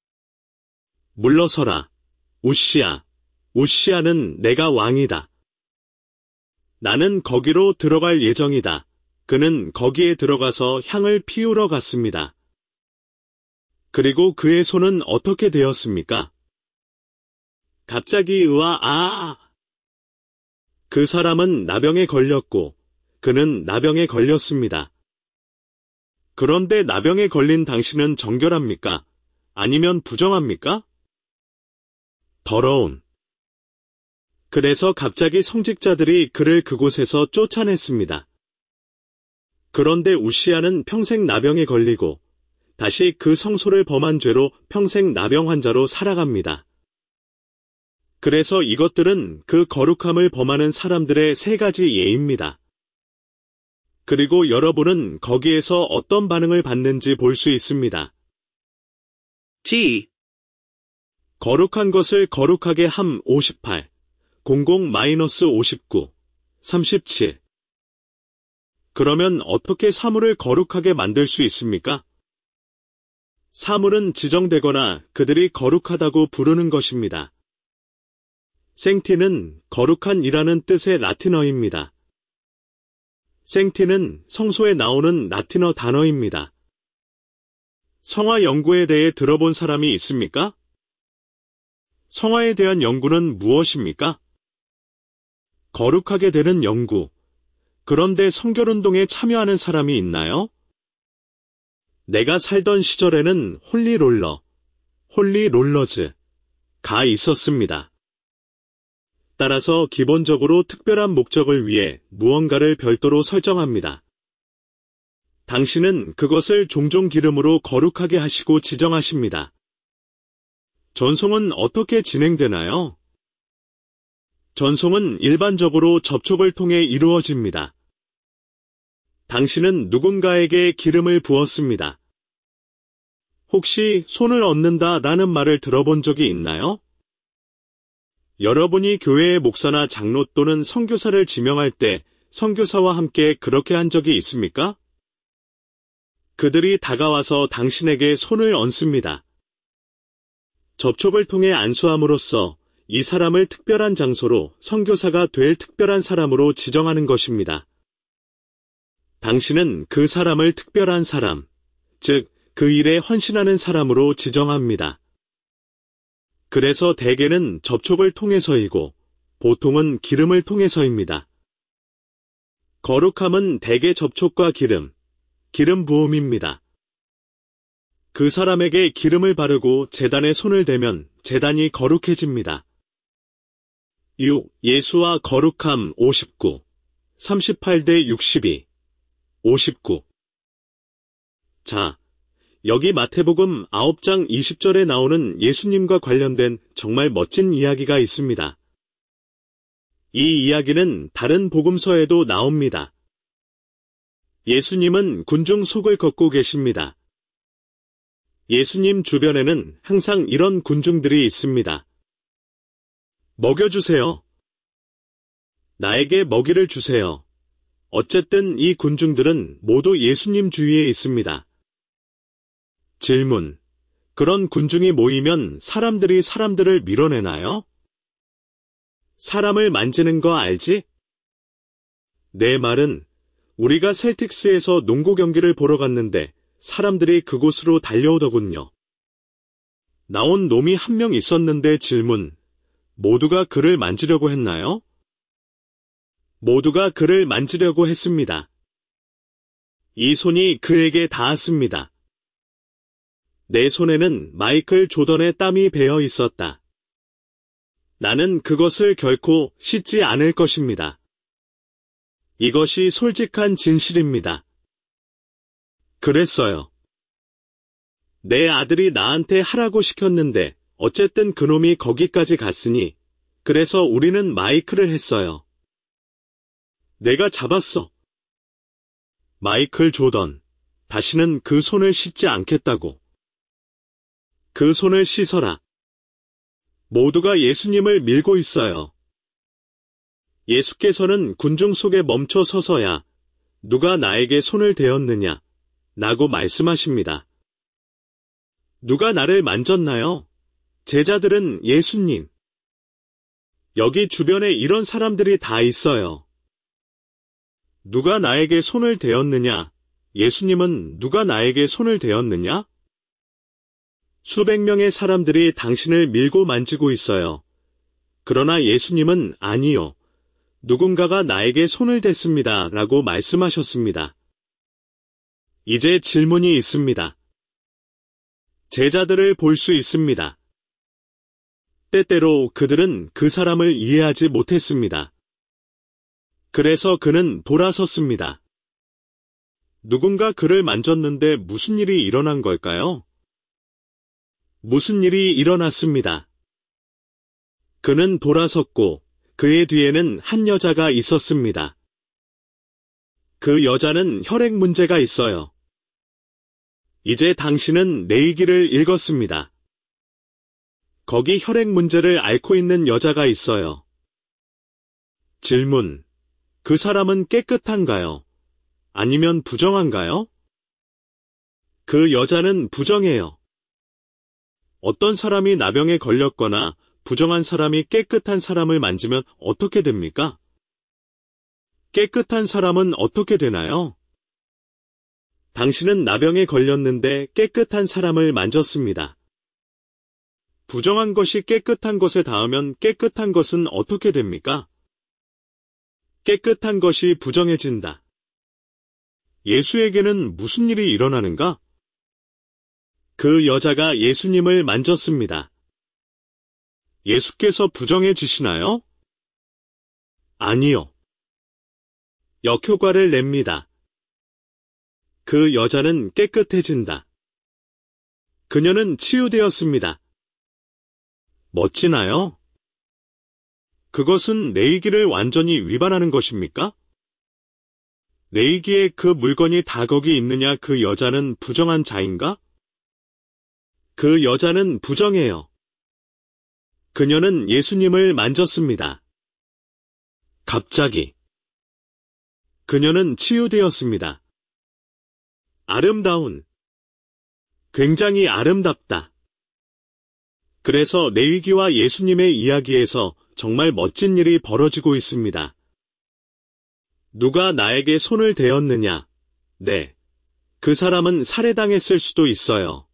물러서라. 우시야. 우시야는 내가 왕이다. 나는 거기로 들어갈 예정이다. 그는 거기에 들어가서 향을 피우러 갔습니다. 그리고 그의 손은 어떻게 되었습니까? 갑자기 그 사람은 나병에 걸렸고 그는 나병에 걸렸습니다. 그런데 나병에 걸린 당신은 정결합니까? 아니면 부정합니까? 더러운. 그래서 갑자기 성직자들이 그를 그곳에서 쫓아냈습니다. 그런데 우시야는 평생 나병에 걸리고 다시 그 성소를 범한 죄로 평생 나병 환자로 살아갑니다. 그래서 이것들은 그 거룩함을 범하는 사람들의 세 가지 예입니다. 그리고 여러분은 거기에서 어떤 반응을 받는지 볼 수 있습니다. T. 거룩한 것을 거룩하게 함 58, 00-59, 37. 그러면 어떻게 사물을 거룩하게 만들 수 있습니까? 사물은 지정되거나 그들이 거룩하다고 부르는 것입니다. 생티는 거룩한이라는 뜻의 라틴어입니다. 생티는 성소에 나오는 라틴어 단어입니다. 성화 연구에 대해 들어본 사람이 있습니까? 성화에 대한 연구는 무엇입니까? 거룩하게 되는 연구. 그런데 성결운동에 참여하는 사람이 있나요? 내가 살던 시절에는 홀리롤러즈가 있었습니다. 따라서 기본적으로 특별한 목적을 위해 무언가를 별도로 설정합니다. 당신은 그것을 종종 기름으로 거룩하게 하시고 지정하십니다. 전송은 어떻게 진행되나요? 전송은 일반적으로 접촉을 통해 이루어집니다. 당신은 누군가에게 기름을 부었습니다. 혹시 손을 얹는다 라는 말을 들어본 적이 있나요? 여러분이 교회의 목사나 장로 또는 선교사를 지명할 때 선교사와 함께 그렇게 한 적이 있습니까? 그들이 다가와서 당신에게 손을 얹습니다. 접촉을 통해 안수함으로써 이 사람을 특별한 장소로 선교사가 될 특별한 사람으로 지정하는 것입니다. 당신은 그 사람을 특별한 사람, 즉, 그 일에 헌신하는 사람으로 지정합니다. 그래서 대개는 접촉을 통해서이고, 보통은 기름을 통해서입니다. 거룩함은 대개 접촉과 기름 부음입니다. 그 사람에게 기름을 바르고 제단에 손을 대면 제단이 거룩해집니다. 6. 예수와 거룩함 59. 38대 62. 59. 자, 여기 마태복음 9장 20절에 나오는 예수님과 관련된 정말 멋진 이야기가 있습니다. 이 이야기는 다른 복음서에도 나옵니다. 예수님은 군중 속을 걷고 계십니다. 예수님 주변에는 항상 이런 군중들이 있습니다. 먹여주세요. 나에게 먹이를 주세요. 어쨌든 이 군중들은 모두 예수님 주위에 있습니다. 질문. 그런 군중이 모이면 사람들이 사람들을 밀어내나요? 사람을 만지는 거 알지? 내 말은 우리가 셀틱스에서 농구 경기를 보러 갔는데 사람들이 그곳으로 달려오더군요. 나온 놈이 한 명 있었는데 질문. 모두가 그를 만지려고 했나요? 모두가 그를 만지려고 했습니다. 이 손이 그에게 닿았습니다. 내 손에는 마이클 조던의 땀이 배어 있었다. 나는 그것을 결코 씻지 않을 것입니다. 이것이 솔직한 진실입니다. 그랬어요. 내 아들이 나한테 하라고 시켰는데 어쨌든 그놈이 거기까지 갔으니 그래서 우리는 마이클을 했어요. 내가 잡았어. 마이클 조던, 다시는 그 손을 씻지 않겠다고. 그 손을 씻어라. 모두가 예수님을 밀고 있어요. 예수께서는 군중 속에 멈춰 서서야 누가 나에게 손을 대었느냐 라고 말씀하십니다. 누가 나를 만졌나요? 제자들은 예수님. 여기 주변에 이런 사람들이 다 있어요. 누가 나에게 손을 대었느냐? 예수님은 누가 나에게 손을 대었느냐? 수백 명의 사람들이 당신을 밀고 만지고 있어요. 그러나 예수님은 아니요. 누군가가 나에게 손을 댔습니다. 라고 말씀하셨습니다. 이제 질문이 있습니다. 제자들을 볼 수 있습니다. 때때로 그들은 그 사람을 이해하지 못했습니다. 그래서 그는 돌아섰습니다. 누군가 그를 만졌는데 무슨 일이 일어난 걸까요? 무슨 일이 일어났습니다. 그는 돌아섰고 그의 뒤에는 한 여자가 있었습니다. 그 여자는 혈액 문제가 있어요. 이제 당신은 내일기를 읽었습니다. 거기 혈액 문제를 앓고 있는 여자가 있어요. 질문. 그 사람은 깨끗한가요? 아니면 부정한가요? 그 여자는 부정해요. 어떤 사람이 나병에 걸렸거나 부정한 사람이 깨끗한 사람을 만지면 어떻게 됩니까? 깨끗한 사람은 어떻게 되나요? 당신은 나병에 걸렸는데 깨끗한 사람을 만졌습니다. 부정한 것이 깨끗한 것에 닿으면 깨끗한 것은 어떻게 됩니까? 깨끗한 것이 부정해진다. 예수에게는 무슨 일이 일어나는가? 그 여자가 예수님을 만졌습니다. 예수께서 부정해지시나요? 아니요. 역효과를 냅니다. 그 여자는 깨끗해진다. 그녀는 치유되었습니다. 멋지나요? 그것은 내이기를 완전히 위반하는 것입니까? 내이기에 그 물건이 다 거기 있느냐 그 여자는 부정한 자인가? 그 여자는 부정해요. 그녀는 예수님을 만졌습니다. 갑자기 그녀는 치유되었습니다. 아름다운, 굉장히 아름답다. 그래서 레위기와 예수님의 이야기에서 정말 멋진 일이 벌어지고 있습니다. 누가 나에게 손을 대었느냐? 네. 그 사람은 살해당했을 수도 있어요.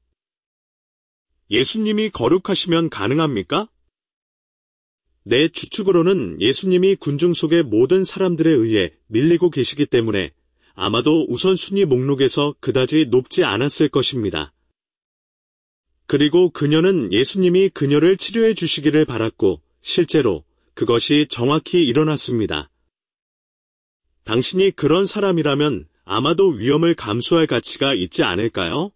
예수님이 거룩하시면 가능합니까? 내 추측으로는 예수님이 군중 속의 모든 사람들에 의해 밀리고 계시기 때문에 아마도 우선순위 목록에서 그다지 높지 않았을 것입니다. 그리고 그녀는 예수님이 그녀를 치료해 주시기를 바랐고 실제로 그것이 정확히 일어났습니다. 당신이 그런 사람이라면 아마도 위험을 감수할 가치가 있지 않을까요?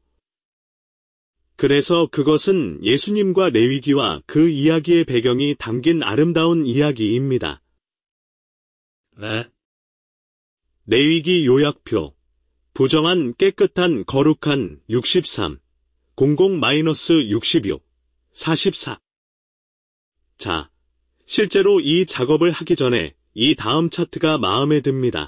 그래서 그것은 예수님과 레위기와 그 이야기의 배경이 담긴 아름다운 이야기입니다. 네. 레위기 요약표. 부정한, 깨끗한, 거룩한 63, 00-66, 44. 자, 실제로 이 작업을 하기 전에 이 다음 차트가 마음에 듭니다.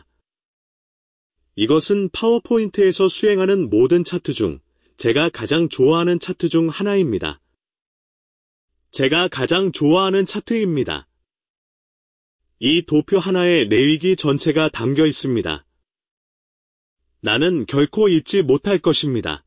이것은 파워포인트에서 수행하는 모든 차트 중 제가 가장 좋아하는 차트 중 하나입니다. 제가 가장 좋아하는 차트입니다. 이 도표 하나에 레위기 전체가 담겨 있습니다. 나는 결코 잊지 못할 것입니다.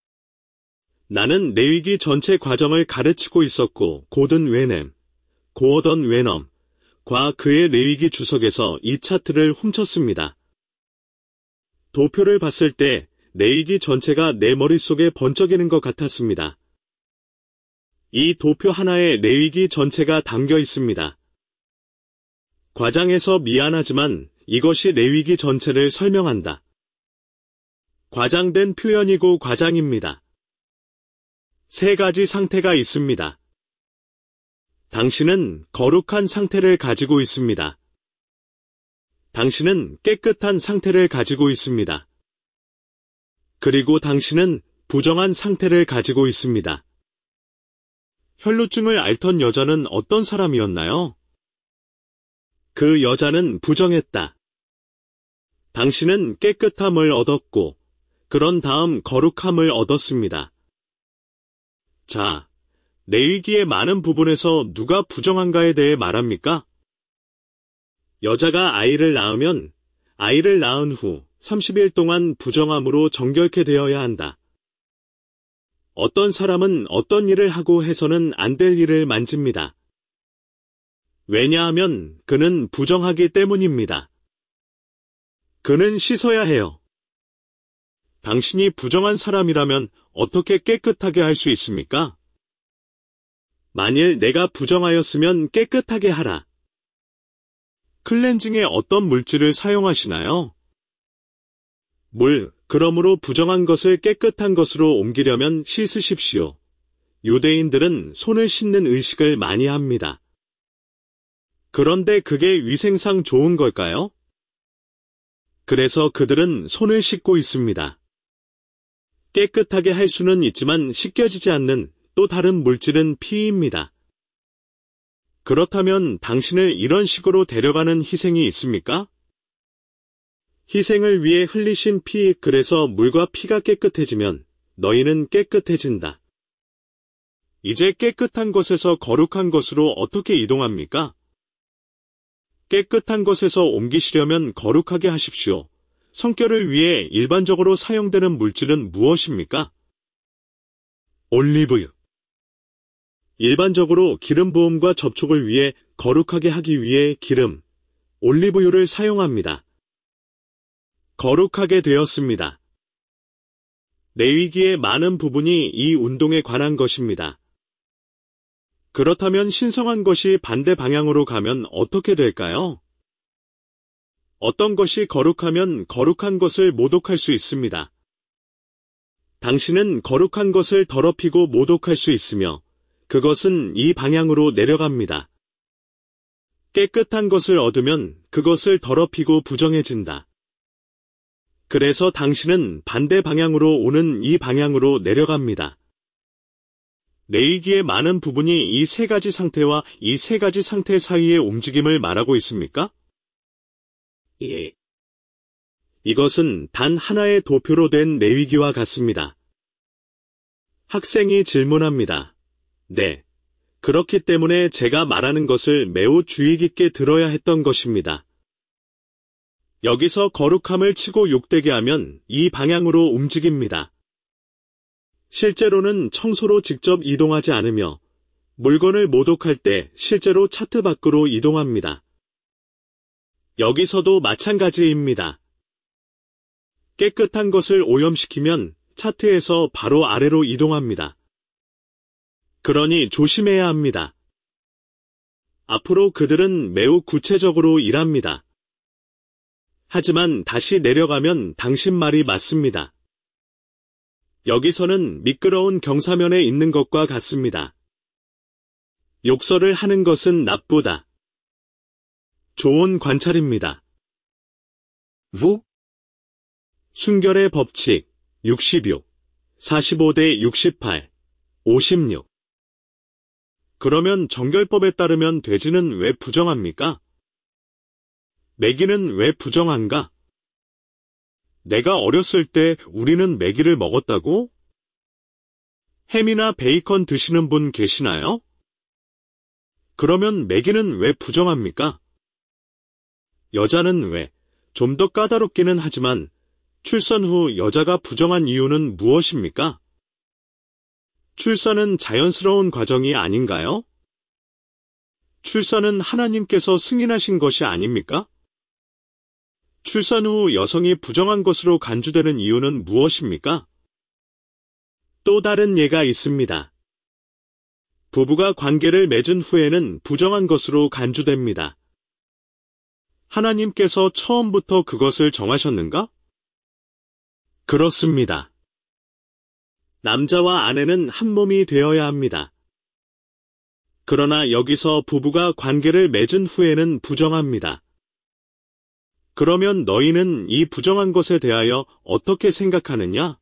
나는 레위기 전체 과정을 가르치고 있었고 고든 웨넴, 고어던 웨넘과 그의 레위기 주석에서 이 차트를 훔쳤습니다. 도표를 봤을 때 레위기 전체가 내 머릿속에 번쩍이는 것 같았습니다. 이 도표 하나에 레위기 전체가 담겨 있습니다. 과장해서 미안하지만 이것이 레위기 전체를 설명한다. 과장된 표현이고 과장입니다. 세 가지 상태가 있습니다. 당신은 거룩한 상태를 가지고 있습니다. 당신은 깨끗한 상태를 가지고 있습니다. 그리고 당신은 부정한 상태를 가지고 있습니다. 혈루증을 앓던 여자는 어떤 사람이었나요? 그 여자는 부정했다. 당신은 깨끗함을 얻었고, 그런 다음 거룩함을 얻었습니다. 자, 레위기의 많은 부분에서 누가 부정한가에 대해 말합니까? 여자가 아이를 낳으면 아이를 낳은 후 30일 동안 부정함으로 정결케 되어야 한다. 어떤 사람은 어떤 일을 하고 해서는 안 될 일을 만집니다. 왜냐하면 그는 부정하기 때문입니다. 그는 씻어야 해요. 당신이 부정한 사람이라면 어떻게 깨끗하게 할 수 있습니까? 만일 내가 부정하였으면 깨끗하게 하라. 클렌징에 어떤 물질을 사용하시나요? 물, 그러므로 부정한 것을 깨끗한 것으로 옮기려면 씻으십시오. 유대인들은 손을 씻는 의식을 많이 합니다. 그런데 그게 위생상 좋은 걸까요? 그래서 그들은 손을 씻고 있습니다. 깨끗하게 할 수는 있지만 씻겨지지 않는 또 다른 물질은 피입니다. 그렇다면 당신을 이런 식으로 데려가는 희생이 있습니까? 희생을 위해 흘리신 피, 그래서 물과 피가 깨끗해지면 너희는 깨끗해진다. 이제 깨끗한 것에서 거룩한 것으로 어떻게 이동합니까? 깨끗한 것에서 옮기시려면 거룩하게 하십시오. 성결을 위해 일반적으로 사용되는 물질은 무엇입니까? 올리브유. 일반적으로 기름 부음과 접촉을 위해 거룩하게 하기 위해 기름, 올리브유를 사용합니다. 거룩하게 되었습니다. 레위기의 많은 부분이 이 운동에 관한 것입니다. 그렇다면 신성한 것이 반대 방향으로 가면 어떻게 될까요? 어떤 것이 거룩하면 거룩한 것을 모독할 수 있습니다. 당신은 거룩한 것을 더럽히고 모독할 수 있으며 그것은 이 방향으로 내려갑니다. 깨끗한 것을 얻으면 그것을 더럽히고 부정해진다. 그래서 당신은 반대 방향으로 오는 이 방향으로 내려갑니다. 레위기의 많은 부분이 이 세 가지 상태와 이 세 가지 상태 사이의 움직임을 말하고 있습니까? 예. 이것은 단 하나의 도표로 된 레위기와 같습니다. 학생이 질문합니다. 네. 그렇기 때문에 제가 말하는 것을 매우 주의 깊게 들어야 했던 것입니다. 여기서 거룩함을 치고 욕되게 하면 이 방향으로 움직입니다. 실제로는 청소로 직접 이동하지 않으며 물건을 모독할 때 실제로 차트 밖으로 이동합니다. 여기서도 마찬가지입니다. 깨끗한 것을 오염시키면 차트에서 바로 아래로 이동합니다. 그러니 조심해야 합니다. 앞으로 그들은 매우 구체적으로 일합니다. 하지만 다시 내려가면 당신 말이 맞습니다. 여기서는 미끄러운 경사면에 있는 것과 같습니다. 욕설을 하는 것은 나쁘다. 좋은 관찰입니다. Vous? 순결의 법칙 66, 45대 68, 56. 그러면 정결법에 따르면 돼지는 왜 부정합니까? 메기는 왜 부정한가? 내가 어렸을 때 우리는 메기를 먹었다고? 햄이나 베이컨 드시는 분 계시나요? 그러면 메기는 왜 부정합니까? 여자는 왜, 좀 더 까다롭기는 하지만 출산 후 여자가 부정한 이유는 무엇입니까? 출산은 자연스러운 과정이 아닌가요? 출산은 하나님께서 승인하신 것이 아닙니까? 출산 후 여성이 부정한 것으로 간주되는 이유는 무엇입니까? 또 다른 예가 있습니다. 부부가 관계를 맺은 후에는 부정한 것으로 간주됩니다. 하나님께서 처음부터 그것을 정하셨는가? 그렇습니다. 남자와 아내는 한 몸이 되어야 합니다. 그러나 여기서 부부가 관계를 맺은 후에는 부정합니다. 그러면 너희는 이 부정한 것에 대하여 어떻게 생각하느냐?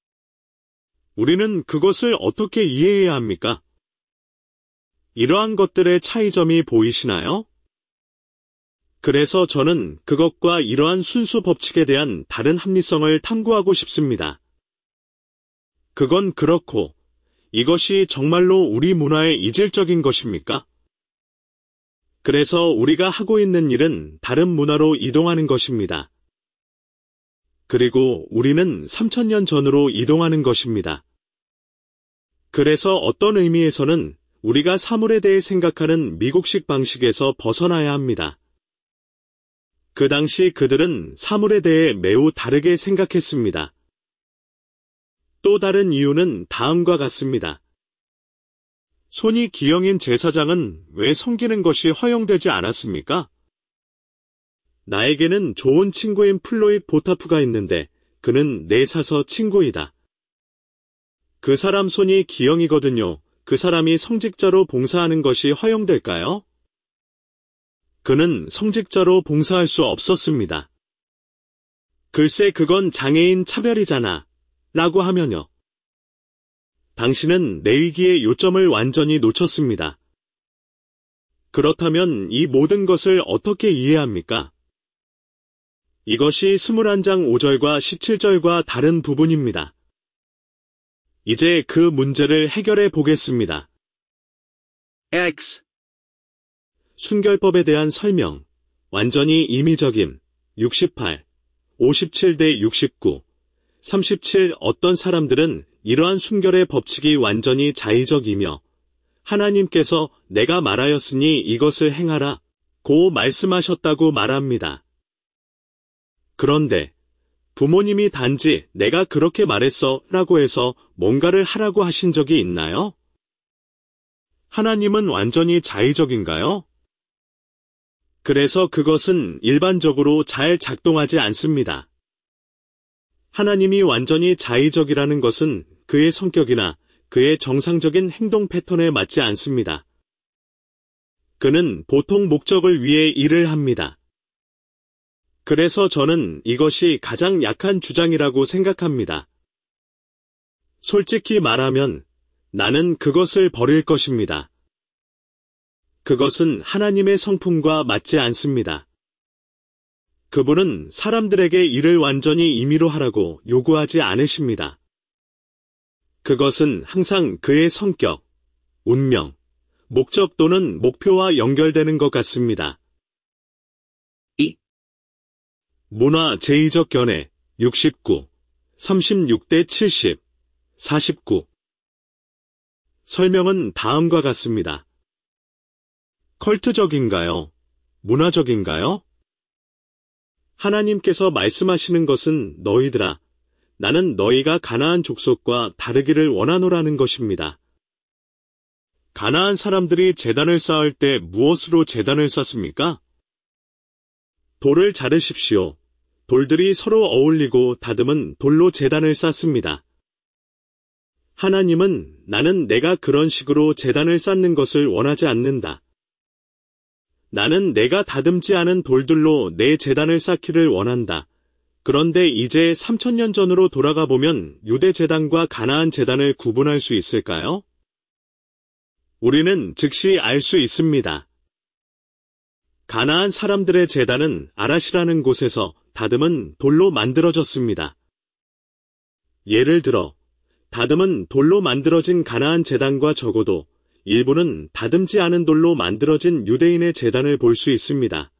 우리는 그것을 어떻게 이해해야 합니까? 이러한 것들의 차이점이 보이시나요? 그래서 저는 그것과 이러한 순수 법칙에 대한 다른 합리성을 탐구하고 싶습니다. 그건 그렇고, 이것이 정말로 우리 문화의 이질적인 것입니까? 그래서 우리가 하고 있는 일은 다른 문화로 이동하는 것입니다. 그리고 우리는 3000년 전으로 이동하는 것입니다. 그래서 어떤 의미에서는 우리가 사물에 대해 생각하는 미국식 방식에서 벗어나야 합니다. 그 당시 그들은 사물에 대해 매우 다르게 생각했습니다. 또 다른 이유는 다음과 같습니다. 손이 기형인 제사장은 왜 섬기는 것이 허용되지 않았습니까? 나에게는 좋은 친구인 플로이드 보타프가 있는데 그는 내 사서 친구이다. 그 사람 손이 기형이거든요. 그 사람이 성직자로 봉사하는 것이 허용될까요? 그는 성직자로 봉사할 수 없었습니다. 글쎄 그건 장애인 차별이잖아. 라고 하면요. 당신은 레위기의 요점을 완전히 놓쳤습니다. 그렇다면 이 모든 것을 어떻게 이해합니까? 이것이 21장 5절과 17절과 다른 부분입니다. 이제 그 문제를 해결해 보겠습니다. X. 순결법에 대한 설명, 완전히 임의적임, 68, 57대 69, 37 어떤 사람들은 이러한 순결의 법칙이 완전히 자의적이며 하나님께서 내가 말하였으니 이것을 행하라 고 말씀하셨다고 말합니다. 그런데 부모님이 단지 내가 그렇게 말했어 라고 해서 뭔가를 하라고 하신 적이 있나요? 하나님은 완전히 자의적인가요? 그래서 그것은 일반적으로 잘 작동하지 않습니다. 하나님이 완전히 자의적이라는 것은 그의 성격이나 그의 정상적인 행동 패턴에 맞지 않습니다. 그는 보통 목적을 위해 일을 합니다. 그래서 저는 이것이 가장 약한 주장이라고 생각합니다. 솔직히 말하면 나는 그것을 버릴 것입니다. 그것은 하나님의 성품과 맞지 않습니다. 그분은 사람들에게 일을 완전히 임의로 하라고 요구하지 않으십니다. 그것은 항상 그의 성격, 운명, 목적 또는 목표와 연결되는 것 같습니다. 2. 문화 제의적 견해 69, 36대 70, 49 설명은 다음과 같습니다. 컬트적인가요? 문화적인가요? 하나님께서 말씀하시는 것은 너희들아, 나는 너희가 가나안 족속과 다르기를 원하노라는 것입니다. 가나안 사람들이 제단을 쌓을 때 무엇으로 제단을 쌓습니까? 돌을 자르십시오. 돌들이 서로 어울리고 다듬은 돌로 제단을 쌓습니다. 하나님은 나는 내가 그런 식으로 제단을 쌓는 것을 원하지 않는다. 나는 내가 다듬지 않은 돌들로 내 제단을 쌓기를 원한다. 그런데 이제 3000년 전으로 돌아가 보면 유대 제단과 가나안 제단을 구분할 수 있을까요? 우리는 즉시 알 수 있습니다. 가나안 사람들의 제단은 아랏이라는 곳에서 다듬은 돌로 만들어졌습니다. 예를 들어 다듬은 돌로 만들어진 가나안 제단과 적어도 일부는 다듬지 않은 돌로 만들어진 유대인의 제단을 볼 수 있습니다.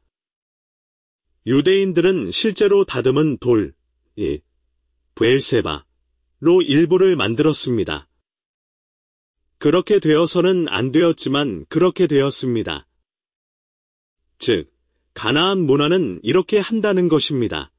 유대인들은 실제로 다듬은 돌, 브엘세바로 일부를 만들었습니다. 그렇게 되어서는 안 되었지만 그렇게 되었습니다. 즉, 가나안 문화는 이렇게 한다는 것입니다.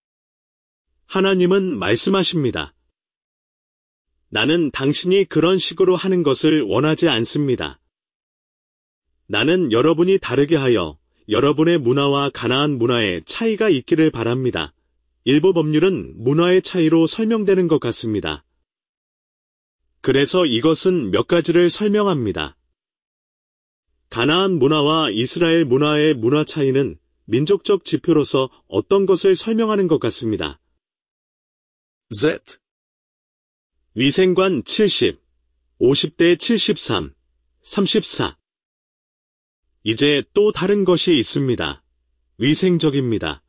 하나님은 말씀하십니다. 나는 당신이 그런 식으로 하는 것을 원하지 않습니다. 나는 여러분이 다르게 하여 여러분의 문화와 가나안 문화에 차이가 있기를 바랍니다. 일부 법률은 문화의 차이로 설명되는 것 같습니다. 그래서 이것은 몇 가지를 설명합니다. 가나안 문화와 이스라엘 문화의 문화 차이는 민족적 지표로서 어떤 것을 설명하는 것 같습니다. Z. 위생관 70, 50대 73, 34 이제 또 다른 것이 있습니다. 위생적입니다.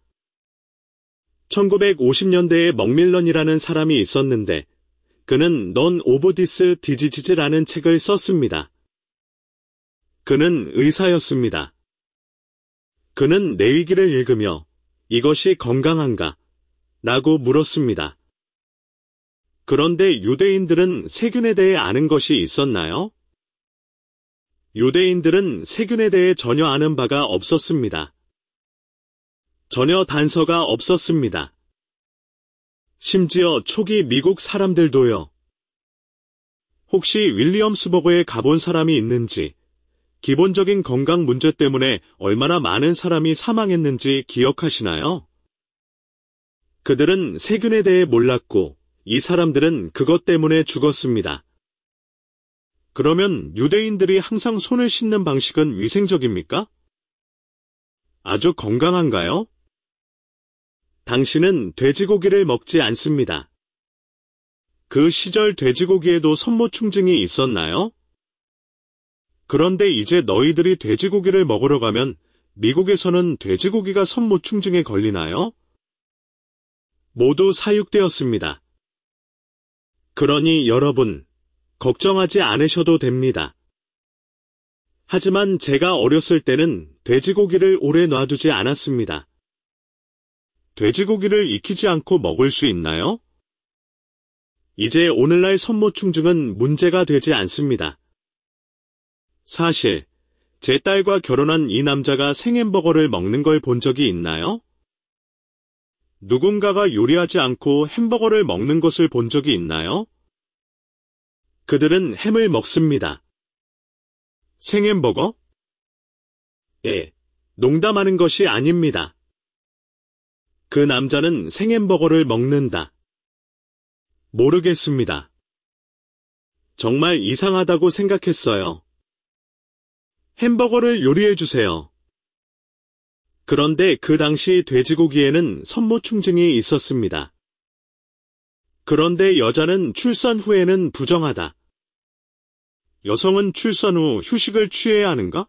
1950년대에 먹밀런이라는 사람이 있었는데 그는 넌 오브 디스 디지지즈라는 책을 썼습니다. 그는 의사였습니다. 그는 내위기를 읽으며 이것이 건강한가? 라고 물었습니다. 그런데 유대인들은 세균에 대해 아는 것이 있었나요? 유대인들은 세균에 대해 전혀 아는 바가 없었습니다. 전혀 단서가 없었습니다. 심지어 초기 미국 사람들도요. 혹시 윌리엄스버그에 가본 사람이 있는지, 기본적인 건강 문제 때문에 얼마나 많은 사람이 사망했는지 기억하시나요? 그들은 세균에 대해 몰랐고, 이 사람들은 그것 때문에 죽었습니다. 그러면 유대인들이 항상 손을 씻는 방식은 위생적입니까? 아주 건강한가요? 당신은 돼지고기를 먹지 않습니다. 그 시절 돼지고기에도 선모충증이 있었나요? 그런데 이제 너희들이 돼지고기를 먹으러 가면 미국에서는 돼지고기가 선모충증에 걸리나요? 모두 사육되었습니다. 그러니 여러분, 걱정하지 않으셔도 됩니다. 하지만 제가 어렸을 때는 돼지고기를 오래 놔두지 않았습니다. 돼지고기를 익히지 않고 먹을 수 있나요? 이제 오늘날 선모충증은 문제가 되지 않습니다. 사실 제 딸과 결혼한 이 남자가 생햄버거를 먹는 걸 본 적이 있나요? 누군가가 요리하지 않고 햄버거를 먹는 것을 본 적이 있나요? 그들은 햄을 먹습니다. 생햄버거? 예, 농담하는 것이 아닙니다. 그 남자는 생햄버거를 먹는다. 모르겠습니다. 정말 이상하다고 생각했어요. 햄버거를 요리해 주세요. 그런데 그 당시 돼지고기에는 선모충증이 있었습니다. 그런데 여자는 출산 후에는 부정하다. 여성은 출산 후 휴식을 취해야 하는가?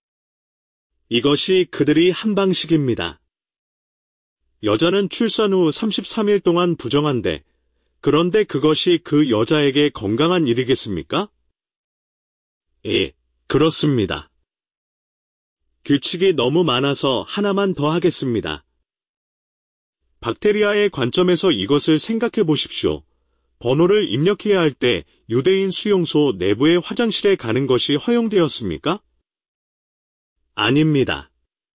이것이 그들이 한 방식입니다. 여자는 출산 후 33일 동안 부정한데, 그런데 그것이 그 여자에게 건강한 일이겠습니까? 예, 그렇습니다. 규칙이 너무 많아서 하나만 더 하겠습니다. 박테리아의 관점에서 이것을 생각해 보십시오. 번호를 입력해야 할 때 유대인 수용소 내부의 화장실에 가는 것이 허용되었습니까? 아닙니다.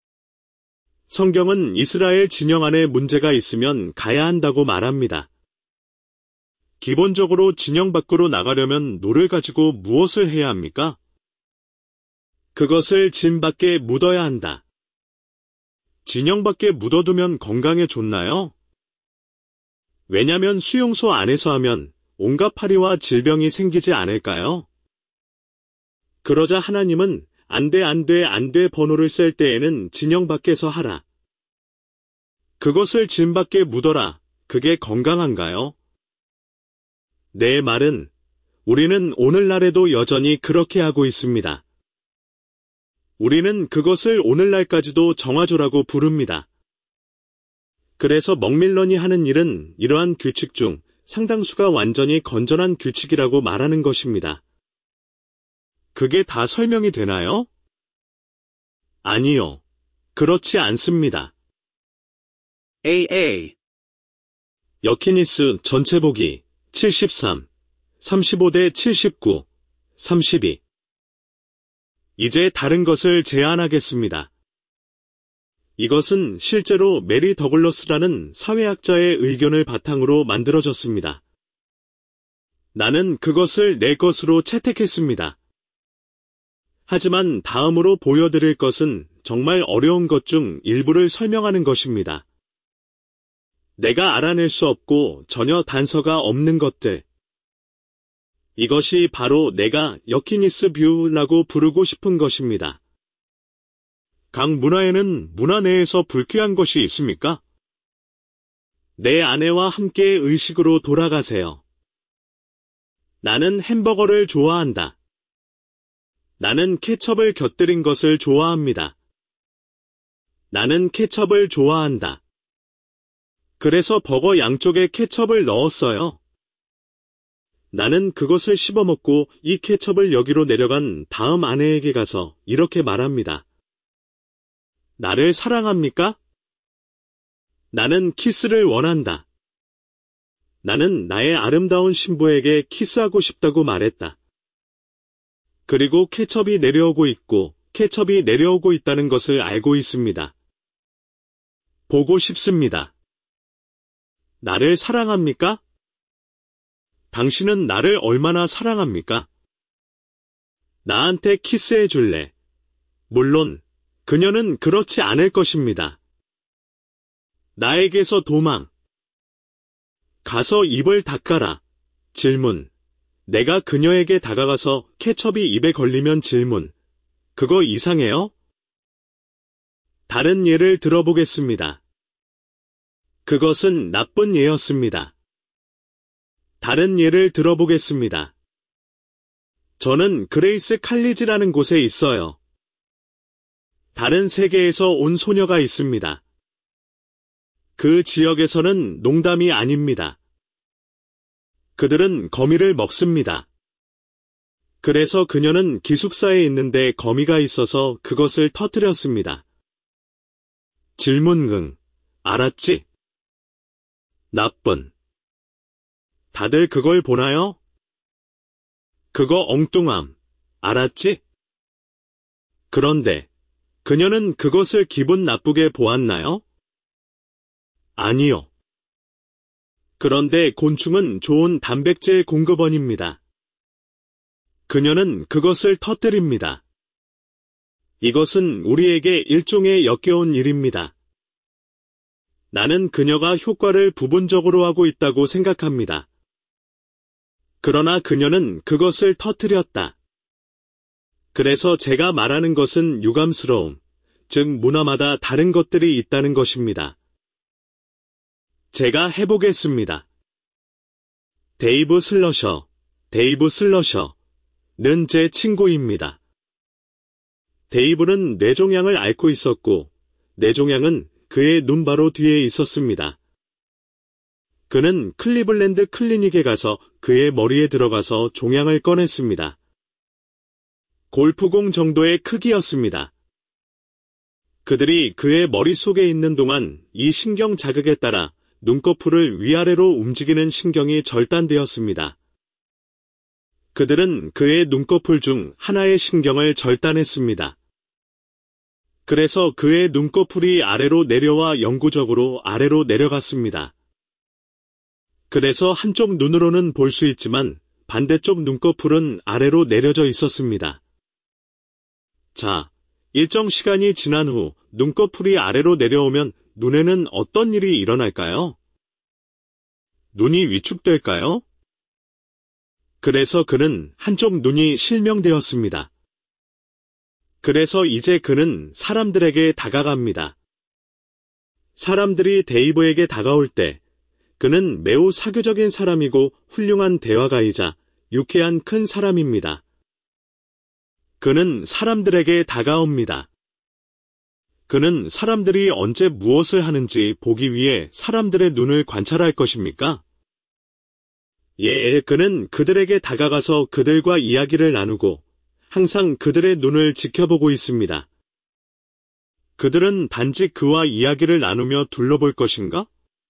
성경은 이스라엘 진영 안에 문제가 있으면 가야 한다고 말합니다. 기본적으로 진영 밖으로 나가려면 노를 가지고 무엇을 해야 합니까? 그것을 진 밖에 묻어야 한다. 진영 밖에 묻어두면 건강에 좋나요? 왜냐면 수용소 안에서 하면 온갖 파리와 질병이 생기지 않을까요? 그러자 하나님은 안 돼 번호를 셀 때에는 진영 밖에서 하라. 그것을 진 밖에 묻어라. 그게 건강한가요? 내 말은 우리는 오늘날에도 여전히 그렇게 하고 있습니다. 우리는 그것을 오늘날까지도 정화조라고 부릅니다. 그래서 먹밀런이 하는 일은 이러한 규칙 중 상당수가 완전히 건전한 규칙이라고 말하는 것입니다. 그게 다 설명이 되나요? 아니요. 그렇지 않습니다. AA. 여키니스 전체 보기 73, 35대 79, 32. 이제 다른 것을 제안하겠습니다. 이것은 실제로 메리 더글러스라는 사회학자의 의견을 바탕으로 만들어졌습니다. 나는 그것을 내 것으로 채택했습니다. 하지만 다음으로 보여드릴 것은 정말 어려운 것 중 일부를 설명하는 것입니다. 내가 알아낼 수 없고 전혀 단서가 없는 것들. 이것이 바로 내가 여키니스 뷰라고 부르고 싶은 것입니다. 각 문화에는 문화 내에서 불쾌한 것이 있습니까? 내 아내와 함께 의식으로 돌아가세요. 나는 햄버거를 좋아한다. 나는 케첩을 곁들인 것을 좋아합니다. 나는 케첩을 좋아한다. 그래서 버거 양쪽에 케첩을 넣었어요. 나는 그것을 씹어먹고 이 케첩을 여기로 내려간 다음 아내에게 가서 이렇게 말합니다. 나를 사랑합니까? 나는 키스를 원한다. 나는 나의 아름다운 신부에게 키스하고 싶다고 말했다. 그리고 케첩이 내려오고 있고 케첩이 내려오고 있다는 것을 알고 있습니다. 보고 싶습니다. 나를 사랑합니까? 당신은 나를 얼마나 사랑합니까? 나한테 키스해 줄래? 물론 그녀는 그렇지 않을 것입니다. 나에게서 도망. 가서 입을 닦아라. 질문. 내가 그녀에게 다가가서 케첩이 입에 걸리면 질문. 그거 이상해요? 다른 예를 들어보겠습니다. 그것은 나쁜 예였습니다. 다른 예를 들어보겠습니다. 저는 그레이스 칼리지라는 곳에 있어요. 다른 세계에서 온 소녀가 있습니다. 그 지역에서는 농담이 아닙니다. 그들은 거미를 먹습니다. 그래서 그녀는 기숙사에 있는데 거미가 있어서 그것을 터뜨렸습니다. 질문. 알았지? 나쁜. 다들 그걸 보나요? 그거 엉뚱함. 알았지? 그런데 그녀는 그것을 기분 나쁘게 보았나요? 아니요. 그런데 곤충은 좋은 단백질 공급원입니다. 그녀는 그것을 터뜨립니다. 이것은 우리에게 일종의 역겨운 일입니다. 나는 그녀가 효과를 부분적으로 하고 있다고 생각합니다. 그러나 그녀는 그것을 터뜨렸다. 그래서 제가 말하는 것은 유감스러움, 즉 문화마다 다른 것들이 있다는 것입니다. 제가 해보겠습니다. 데이브 슬러셔는 제 친구입니다. 데이브는 뇌종양을 앓고 있었고, 뇌종양은 그의 눈 바로 뒤에 있었습니다. 그는 클리블랜드 클리닉에 가서 그의 머리에 들어가서 종양을 꺼냈습니다. 골프공 정도의 크기였습니다. 그들이 그의 머릿속에 있는 동안 이 신경 자극에 따라 눈꺼풀을 위아래로 움직이는 신경이 절단되었습니다. 그들은 그의 눈꺼풀 중 하나의 신경을 절단했습니다. 그래서 그의 눈꺼풀이 아래로 내려와 영구적으로 아래로 내려갔습니다. 그래서 한쪽 눈으로는 볼 수 있지만 반대쪽 눈꺼풀은 아래로 내려져 있었습니다. 자, 일정 시간이 지난 후 눈꺼풀이 아래로 내려오면 눈에는 어떤 일이 일어날까요? 눈이 위축될까요? 그래서 그는 한쪽 눈이 실명되었습니다. 그래서 이제 그는 사람들에게 다가갑니다. 사람들이 데이브에게 다가올 때 그는 매우 사교적인 사람이고 훌륭한 대화가이자 유쾌한 큰 사람입니다. 그는 사람들에게 다가옵니다. 그는 사람들이 언제 무엇을 하는지 보기 위해 사람들의 눈을 관찰할 것입니까? 예, 그는 그들에게 다가가서 그들과 이야기를 나누고 항상 그들의 눈을 지켜보고 있습니다. 그들은 단지 그와 이야기를 나누며 둘러볼 것인가?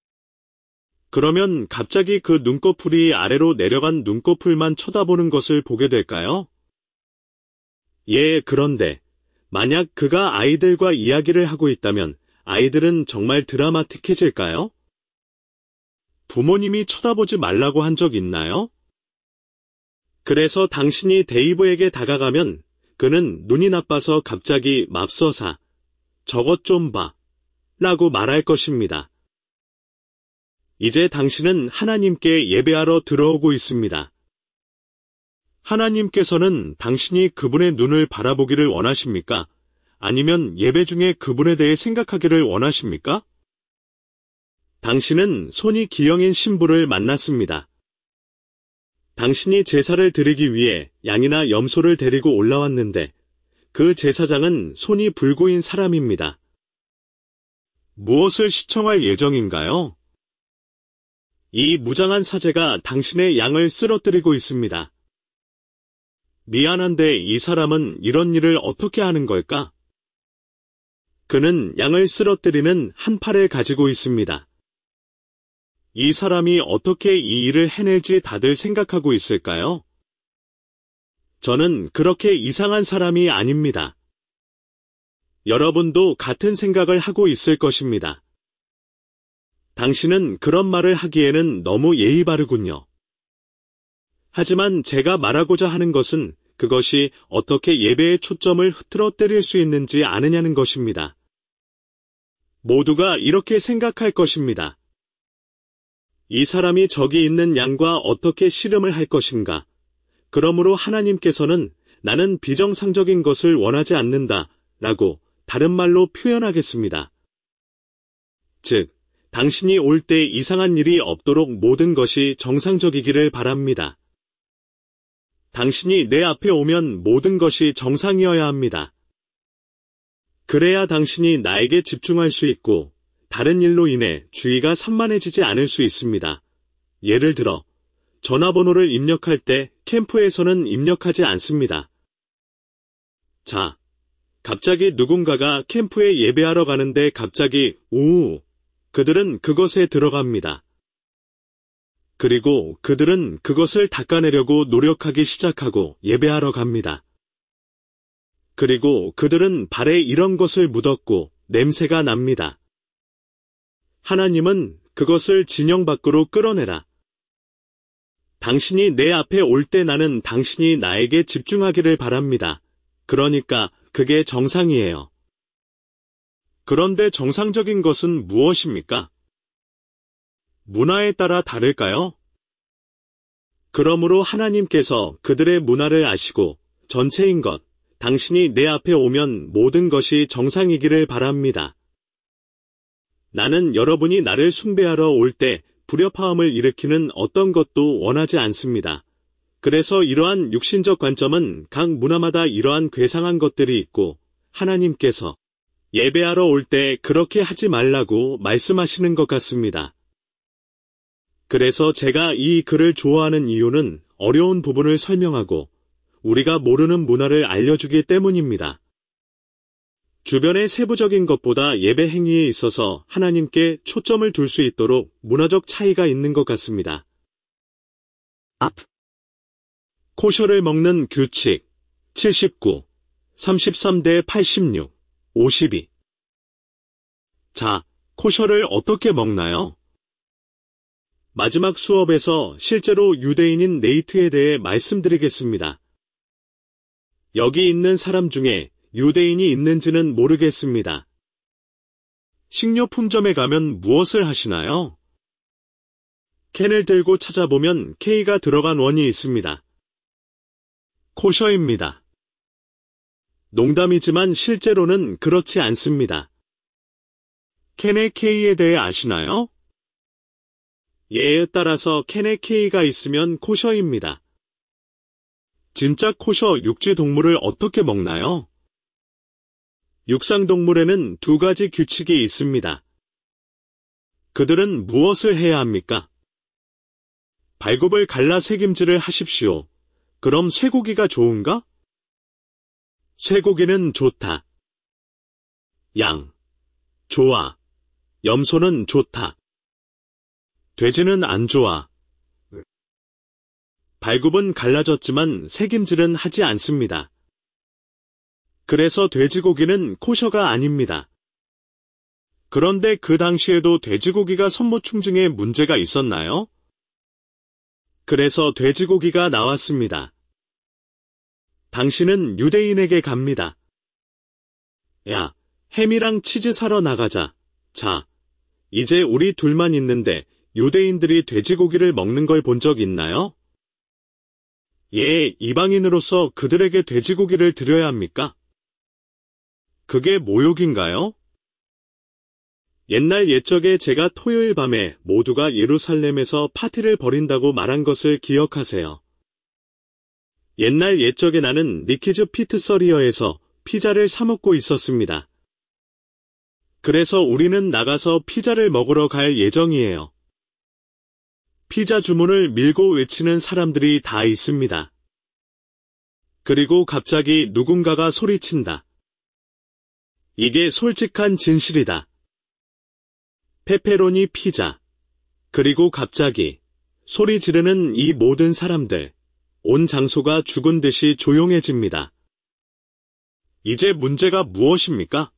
그러면 갑자기 그 눈꺼풀이 아래로 내려간 눈꺼풀만 쳐다보는 것을 보게 될까요? 예, 그런데 만약 그가 아이들과 이야기를 하고 있다면 아이들은 정말 드라마틱해질까요? 부모님이 쳐다보지 말라고 한 적 있나요? 그래서 당신이 데이브에게 다가가면 그는 눈이 나빠서 갑자기 맙소사, 저것 좀 봐, 라고 말할 것입니다. 이제 당신은 하나님께 예배하러 들어오고 있습니다. 하나님께서는 당신이 그분의 눈을 바라보기를 원하십니까? 아니면 예배 중에 그분에 대해 생각하기를 원하십니까? 당신은 손이 기형인 신부를 만났습니다. 당신이 제사를 드리기 위해 양이나 염소를 데리고 올라왔는데 그 제사장은 손이 불구인 사람입니다. 무엇을 시청할 예정인가요? 이 무장한 사제가 당신의 양을 쓰러뜨리고 있습니다. 미안한데 이 사람은 이런 일을 어떻게 하는 걸까? 그는 양을 쓰러뜨리는 한 팔을 가지고 있습니다. 이 사람이 어떻게 이 일을 해낼지 다들 생각하고 있을까요? 저는 그렇게 이상한 사람이 아닙니다. 여러분도 같은 생각을 하고 있을 것입니다. 당신은 그런 말을 하기에는 너무 예의 바르군요. 하지만 제가 말하고자 하는 것은 그것이 어떻게 예배의 초점을 흐트러뜨릴 수 있는지 아느냐는 것입니다. 모두가 이렇게 생각할 것입니다. 이 사람이 저기 있는 양과 어떻게 씨름을 할 것인가? 그러므로 하나님께서는 나는 비정상적인 것을 원하지 않는다 라고 다른 말로 표현하겠습니다. 즉, 당신이 올 때 이상한 일이 없도록 모든 것이 정상적이기를 바랍니다. 당신이 내 앞에 오면 모든 것이 정상이어야 합니다. 그래야 당신이 나에게 집중할 수 있고 다른 일로 인해 주의가 산만해지지 않을 수 있습니다. 예를 들어 전화번호를 입력할 때 캠프에서는 입력하지 않습니다. 자, 갑자기 누군가가 캠프에 예배하러 가는데 갑자기 그들은 그것에 들어갑니다. 그리고 그들은 그것을 닦아내려고 노력하기 시작하고 예배하러 갑니다. 그리고 그들은 발에 이런 것을 묻었고 냄새가 납니다. 하나님은 그것을 진영 밖으로 끌어내라. 당신이 내 앞에 올 때 나는 당신이 나에게 집중하기를 바랍니다. 그러니까 그게 정상이에요. 그런데 정상적인 것은 무엇입니까? 문화에 따라 다를까요? 그러므로 하나님께서 그들의 문화를 아시고 전체인 것, 당신이 내 앞에 오면 모든 것이 정상이기를 바랍니다. 나는 여러분이 나를 숭배하러 올 때 불협화음을 일으키는 어떤 것도 원하지 않습니다. 그래서 이러한 육신적 관점은 각 문화마다 이러한 괴상한 것들이 있고 하나님께서 예배하러 올 때 그렇게 하지 말라고 말씀하시는 것 같습니다. 그래서 제가 이 글을 좋아하는 이유는 어려운 부분을 설명하고 우리가 모르는 문화를 알려주기 때문입니다. 주변의 세부적인 것보다 예배 행위에 있어서 하나님께 초점을 둘 수 있도록 문화적 차이가 있는 것 같습니다. 앞. 코셔를 먹는 규칙 79, 33대 86, 52. 자, 코셔를 어떻게 먹나요? 마지막 수업에서 실제로 유대인인 네이트에 대해 말씀드리겠습니다. 여기 있는 사람 중에 유대인이 있는지는 모르겠습니다. 식료품점에 가면 무엇을 하시나요? 캔을 들고 찾아보면 K가 들어간 원이 있습니다. 코셔입니다. 농담이지만 실제로는 그렇지 않습니다. 캔의 K에 대해 아시나요? 예에 따라서 캔의 K가 있으면 코셔입니다. 진짜 코셔 육지 동물을 어떻게 먹나요? 육상동물에는 두 가지 규칙이 있습니다. 그들은 무엇을 해야 합니까? 발굽을 갈라 새김질을 하십시오. 그럼 쇠고기가 좋은가? 쇠고기는 좋다. 양, 좋아. 염소는 좋다. 돼지는 안 좋아. 발굽은 갈라졌지만 새김질은 하지 않습니다. 그래서 돼지고기는 코셔가 아닙니다. 그런데 그 당시에도 돼지고기가 선모충증에 문제가 있었나요? 그래서 돼지고기가 나왔습니다. 당신은 유대인에게 갑니다. 야, 햄이랑 치즈 사러 나가자. 자, 이제 우리 둘만 있는데 유대인들이 돼지고기를 먹는 걸 본 적 있나요? 예, 이방인으로서 그들에게 돼지고기를 드려야 합니까? 그게 모욕인가요? 옛날 옛적에 제가 토요일 밤에 모두가 예루살렘에서 파티를 벌인다고 말한 것을 기억하세요. 옛날 옛적에 나는 니키즈 피트서리어에서 피자를 사 먹고 있었습니다. 그래서 우리는 나가서 피자를 먹으러 갈 예정이에요. 피자 주문을 밀고 외치는 사람들이 다 있습니다. 그리고 갑자기 누군가가 소리친다. 이게 솔직한 진실이다. 페페로니 피자. 그리고 갑자기 소리 지르는 이 모든 사람들. 온 장소가 죽은 듯이 조용해집니다. 이제 문제가 무엇입니까?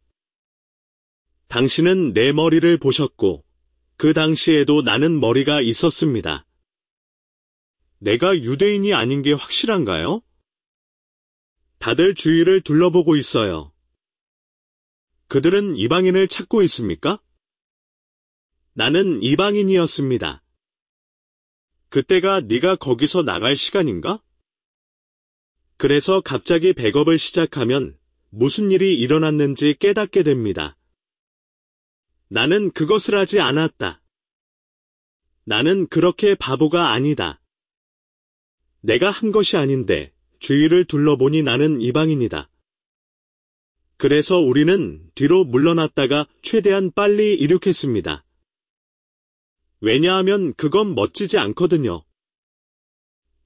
당신은 내 머리를 보셨고 그 당시에도 나는 머리가 있었습니다. 내가 유대인이 아닌 게 확실한가요? 다들 주위를 둘러보고 있어요. 그들은 이방인을 찾고 있습니까? 나는 이방인이었습니다. 그때가 네가 거기서 나갈 시간인가? 그래서 갑자기 백업을 시작하면 무슨 일이 일어났는지 깨닫게 됩니다. 나는 그것을 하지 않았다. 나는 그렇게 바보가 아니다. 내가 한 것이 아닌데 주위를 둘러보니 나는 이방인이다. 그래서 우리는 뒤로 물러났다가 최대한 빨리 이륙했습니다. 왜냐하면 그건 멋지지 않거든요.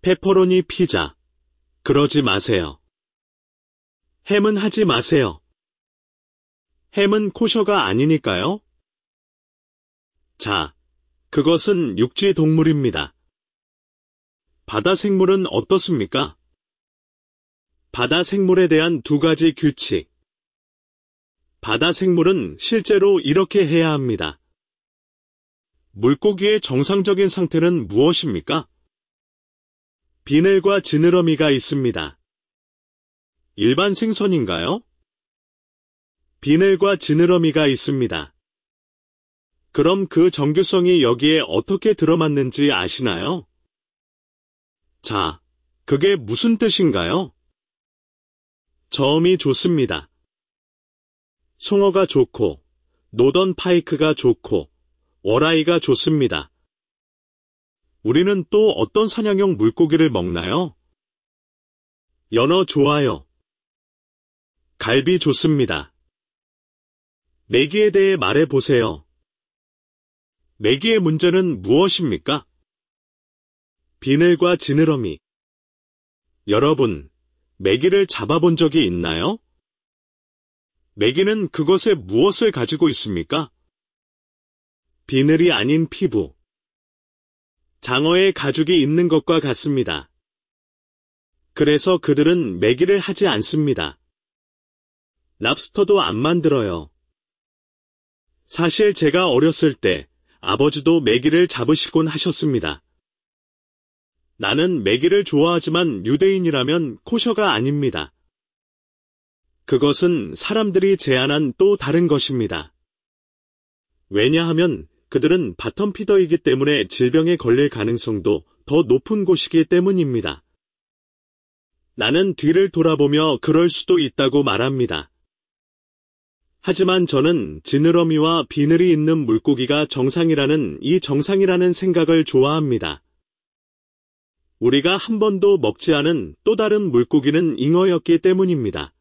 페퍼로니 피자. 그러지 마세요. 햄은 하지 마세요. 햄은 코셔가 아니니까요. 자, 그것은 육지 동물입니다. 바다 생물은 어떻습니까? 바다 생물에 대한 두 가지 규칙. 바다 생물은 실제로 이렇게 해야 합니다. 물고기의 정상적인 상태는 무엇입니까? 비늘과 지느러미가 있습니다. 일반 생선인가요? 비늘과 지느러미가 있습니다. 그럼 그 정규성이 여기에 어떻게 들어맞는지 아시나요? 자, 그게 무슨 뜻인가요? 저음이 좋습니다. 송어가 좋고, 노던 파이크가 좋고, 워라이가 좋습니다. 우리는 또 어떤 사냥용 물고기를 먹나요? 연어 좋아요. 갈비 좋습니다. 메기에 대해 말해보세요. 메기의 문제는 무엇입니까? 비늘과 지느러미. 여러분, 메기를 잡아본 적이 있나요? 메기는 그것에 무엇을 가지고 있습니까? 비늘이 아닌 피부. 장어의 가죽이 있는 것과 같습니다. 그래서 그들은 메기를 하지 않습니다. 랍스터도 안 만들어요. 사실 제가 어렸을 때 아버지도 메기를 잡으시곤 하셨습니다. 나는 메기를 좋아하지만 유대인이라면 코셔가 아닙니다. 그것은 사람들이 제안한 또 다른 것입니다. 왜냐하면 그들은 바텀피더이기 때문에 질병에 걸릴 가능성도 더 높은 곳이기 때문입니다. 나는 뒤를 돌아보며 그럴 수도 있다고 말합니다. 하지만 저는 지느러미와 비늘이 있는 물고기가 정상이라는 이 정상이라는 생각을 좋아합니다. 우리가 한 번도 먹지 않은 또 다른 물고기는 잉어였기 때문입니다.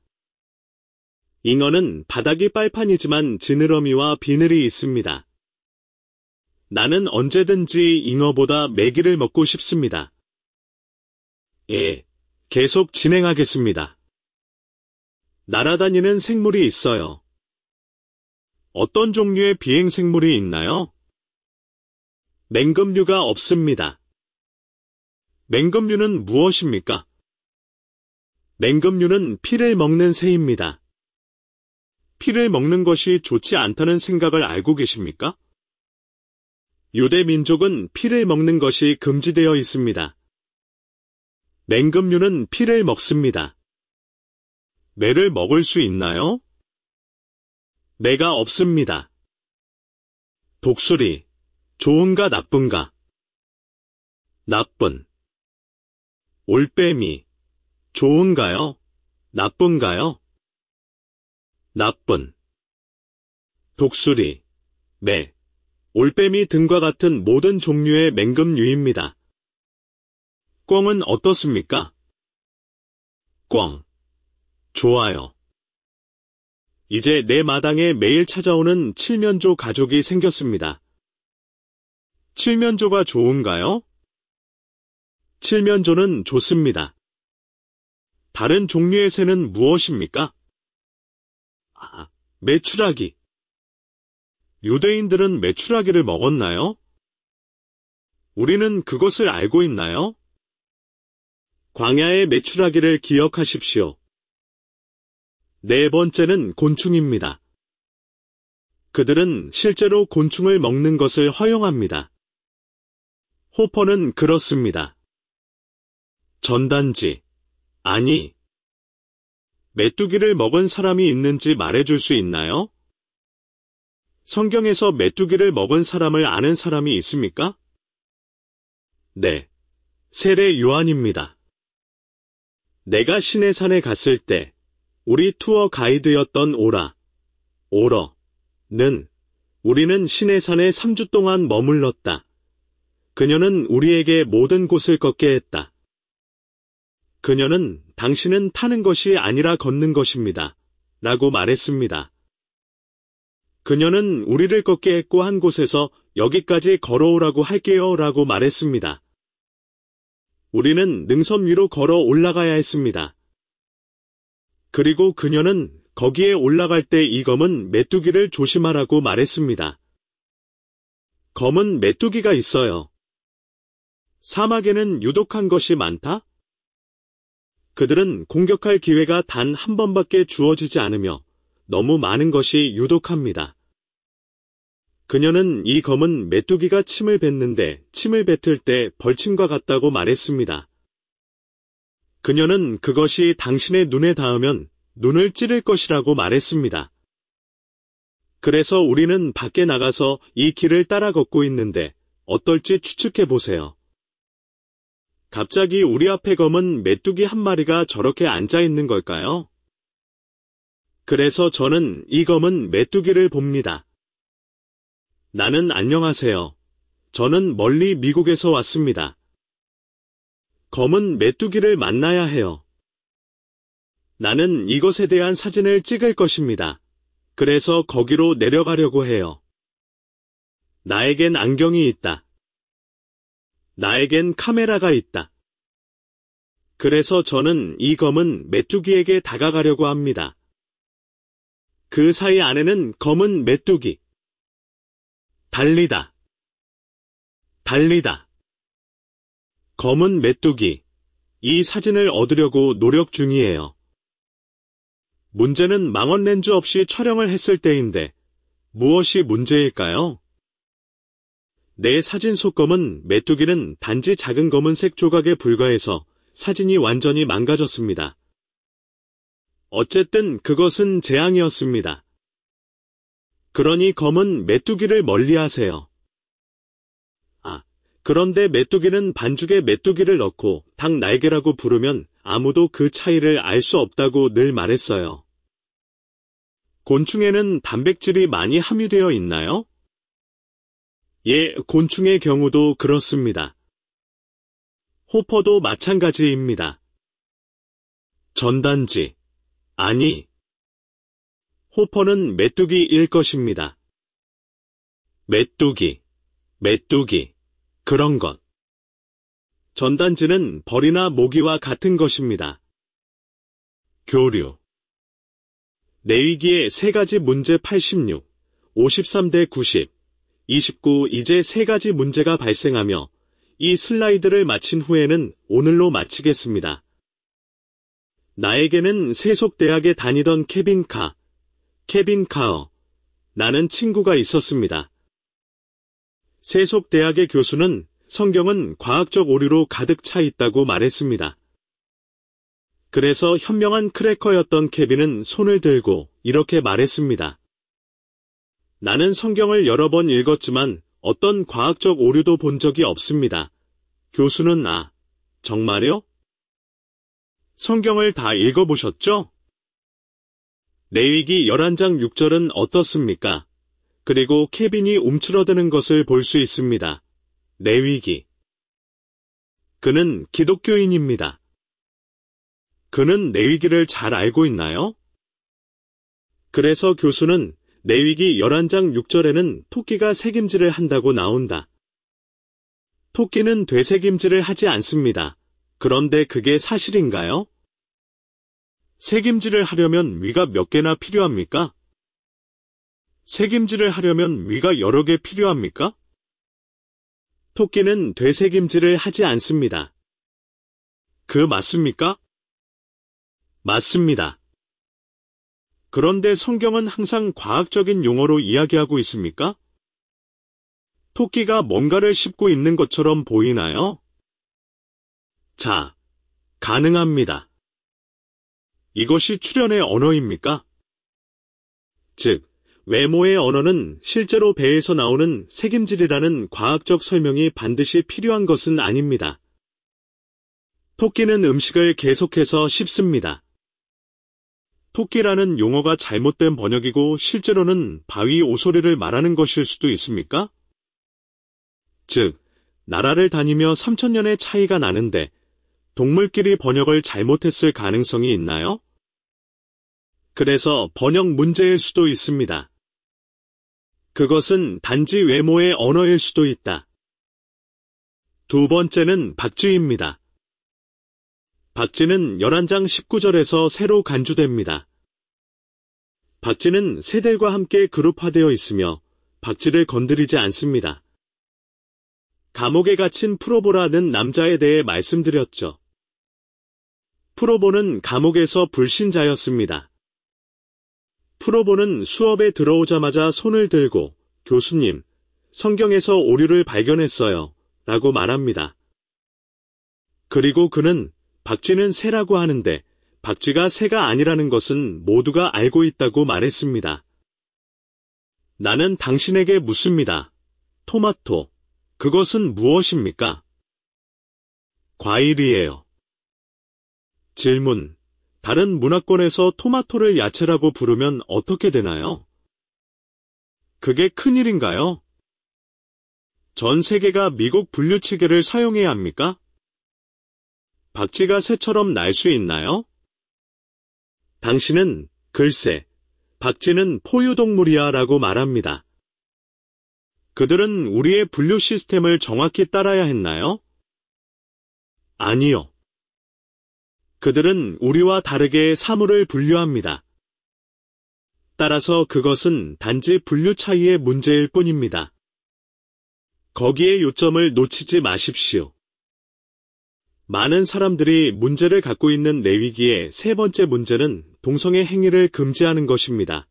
잉어는 바닥이 빨판이지만 지느러미와 비늘이 있습니다. 나는 언제든지 잉어보다 메기를 먹고 싶습니다. 예, 계속 진행하겠습니다. 날아다니는 생물이 있어요. 어떤 종류의 비행생물이 있나요? 맹금류가 없습니다. 맹금류는 무엇입니까? 맹금류는 피를 먹는 새입니다. 피를 먹는 것이 좋지 않다는 생각을 알고 계십니까? 유대 민족은 피를 먹는 것이 금지되어 있습니다. 맹금류는 피를 먹습니다. 매를 먹을 수 있나요? 매가 없습니다. 독수리, 좋은가 나쁜가? 나쁜. 올빼미, 좋은가요? 나쁜가요? 나쁜. 독수리, 매, 올빼미 등과 같은 모든 종류의 맹금류입니다. 꿩은 어떻습니까? 꿩. 좋아요. 이제 내 마당에 매일 찾아오는 칠면조 가족이 생겼습니다. 칠면조가 좋은가요? 칠면조는 좋습니다. 다른 종류의 새는 무엇입니까? 메추라기. 유대인들은 메추라기를 먹었나요? 우리는 그것을 알고 있나요? 광야의 메추라기를 기억하십시오. 네 번째는 곤충입니다. 그들은 실제로 곤충을 먹는 것을 허용합니다. 호퍼는 그렇습니다. 전단지, 아니. 메뚜기를 먹은 사람이 있는지 말해줄 수 있나요? 성경에서 메뚜기를 먹은 사람을 아는 사람이 있습니까? 네, 세례 요한입니다. 내가 시내산에 갔을 때 우리 투어 가이드였던 오러는 우리는 시내산에 3주 동안 머물렀다. 그녀는 우리에게 모든 곳을 걷게 했다. 그녀는 당신은 타는 것이 아니라 걷는 것입니다. 라고 말했습니다. 그녀는 우리를 걷게 했고 한 곳에서 여기까지 걸어오라고 할게요 라고 말했습니다. 우리는 능선 위로 걸어 올라가야 했습니다. 그리고 그녀는 거기에 올라갈 때 이 검은 메뚜기를 조심하라고 말했습니다. 검은 메뚜기가 있어요. 사막에는 유독한 것이 많다? 그들은 공격할 기회가 단 한 번밖에 주어지지 않으며 너무 많은 것이 유독합니다. 그녀는 이 검은 메뚜기가 침을 뱉는데 침을 뱉을 때 벌침과 같다고 말했습니다. 그녀는 그것이 당신의 눈에 닿으면 눈을 찌를 것이라고 말했습니다. 그래서 우리는 밖에 나가서 이 길을 따라 걷고 있는데 어떨지 추측해 보세요. 갑자기 우리 앞에 검은 메뚜기 한 마리가 저렇게 앉아 있는 걸까요? 그래서 저는 이 검은 메뚜기를 봅니다. 나는 안녕하세요. 저는 멀리 미국에서 왔습니다. 검은 메뚜기를 만나야 해요. 나는 이것에 대한 사진을 찍을 것입니다. 그래서 거기로 내려가려고 해요. 나에겐 안경이 있다. 나에겐 카메라가 있다. 그래서 저는 이 검은 메뚜기에게 다가가려고 합니다. 그 사이 안에는 검은 메뚜기. 달리다. 달리다. 검은 메뚜기. 이 사진을 얻으려고 노력 중이에요. 문제는 망원 렌즈 없이 촬영을 했을 때인데 무엇이 문제일까요? 내 사진 속 검은 메뚜기는 단지 작은 검은색 조각에 불과해서 사진이 완전히 망가졌습니다. 어쨌든 그것은 재앙이었습니다. 그러니 검은 메뚜기를 멀리하세요. 그런데 메뚜기는 반죽에 메뚜기를 넣고 닭 날개라고 부르면 아무도 그 차이를 알 수 없다고 늘 말했어요. 곤충에는 단백질이 많이 함유되어 있나요? 예, 곤충의 경우도 그렇습니다. 호퍼도 마찬가지입니다. 전단지. 아니. 호퍼는 메뚜기일 것입니다. 메뚜기. 그런 것. 전단지는 벌이나 모기와 같은 것입니다. 교류. 내위기의 3가지 문제 86, 53대 90, 29 이제 3가지 문제가 발생하며 이 슬라이드를 마친 후에는 오늘로 마치겠습니다. 나에게는 세속대학에 다니던 케빈 카어, 나는 친구가 있었습니다. 세속대학의 교수는 성경은 과학적 오류로 가득 차 있다고 말했습니다. 그래서 현명한 크래커였던 케빈은 손을 들고 이렇게 말했습니다. 나는 성경을 여러 번 읽었지만 어떤 과학적 오류도 본 적이 없습니다. 교수는 정말요? 성경을 다 읽어보셨죠? 레위기 11장 6절은 어떻습니까? 그리고 케빈이 움츠러드는 것을 볼 수 있습니다. 레위기. 그는 기독교인입니다. 그는 레위기를 잘 알고 있나요? 그래서 교수는 레위기 11장 6절에는 토끼가 새김질을 한다고 나온다. 토끼는 되새김질을 하지 않습니다. 그런데 그게 사실인가요? 새김질을 하려면 위가 몇 개나 필요합니까? 새김질을 하려면 위가 여러 개 필요합니까? 토끼는 되새김질을 하지 않습니다. 맞습니까? 맞습니다. 그런데 성경은 항상 과학적인 용어로 이야기하고 있습니까? 토끼가 뭔가를 씹고 있는 것처럼 보이나요? 자, 가능합니다. 이것이 출현의 언어입니까? 즉, 외모의 언어는 실제로 배에서 나오는 새김질이라는 과학적 설명이 반드시 필요한 것은 아닙니다. 토끼는 음식을 계속해서 씹습니다. 토끼라는 용어가 잘못된 번역이고 실제로는 바위 오소리를 말하는 것일 수도 있습니까? 즉, 나라를 다니며 3000년의 차이가 나는데 동물끼리 번역을 잘못했을 가능성이 있나요? 그래서 번역 문제일 수도 있습니다. 그것은 단지 외모의 언어일 수도 있다. 두 번째는 박쥐입니다. 박쥐는 11장 19절에서 새로 간주됩니다. 박쥐는 새들과 함께 그룹화되어 있으며 박쥐를 건드리지 않습니다. 감옥에 갇힌 프로보라는 남자에 대해 말씀드렸죠. 프로보는 감옥에서 불신자였습니다. 프로보는 수업에 들어오자마자 손을 들고 교수님, 성경에서 오류를 발견했어요. 라고 말합니다. 그리고 그는 박쥐는 새라고 하는데 박쥐가 새가 아니라는 것은 모두가 알고 있다고 말했습니다. 나는 당신에게 묻습니다. 토마토, 그것은 무엇입니까? 과일이에요. 질문. 다른 문화권에서 토마토를 야채라고 부르면 어떻게 되나요? 그게 큰일인가요? 전 세계가 미국 분류 체계를 사용해야 합니까? 박쥐가 새처럼 날 수 있나요? 당신은 글쎄, 박쥐는 포유동물이야 라고 말합니다. 그들은 우리의 분류 시스템을 정확히 따라야 했나요? 아니요. 그들은 우리와 다르게 사물을 분류합니다. 따라서 그것은 단지 분류 차이의 문제일 뿐입니다. 거기에 요점을 놓치지 마십시오. 많은 사람들이 문제를 갖고 있는 레위기의 세 번째 문제는 동성애 행위를 금지하는 것입니다.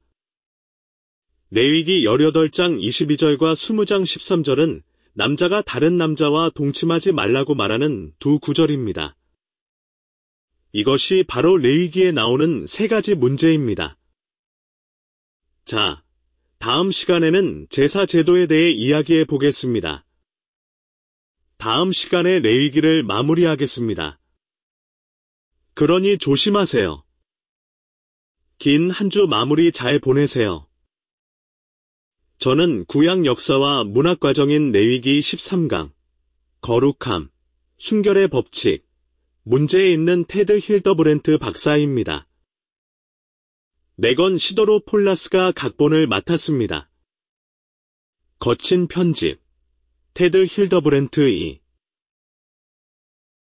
레위기 18장 22절과 20장 13절은 남자가 다른 남자와 동침하지 말라고 말하는 두 구절입니다. 이것이 바로 레위기에 나오는 세 가지 문제입니다. 자, 다음 시간에는 제사 제도에 대해 이야기해 보겠습니다. 다음 시간에 레위기를 마무리하겠습니다. 그러니 조심하세요. 긴 한 주 마무리 잘 보내세요. 저는 구약 역사와 문학 과정인 레위기 13강, 거룩함, 순결의 법칙, 문제에 있는 테드 힐더브랜트 박사입니다. 네건 시도로폴라스가 각본을 맡았습니다. 거친 편집, 테드 힐더브랜트 2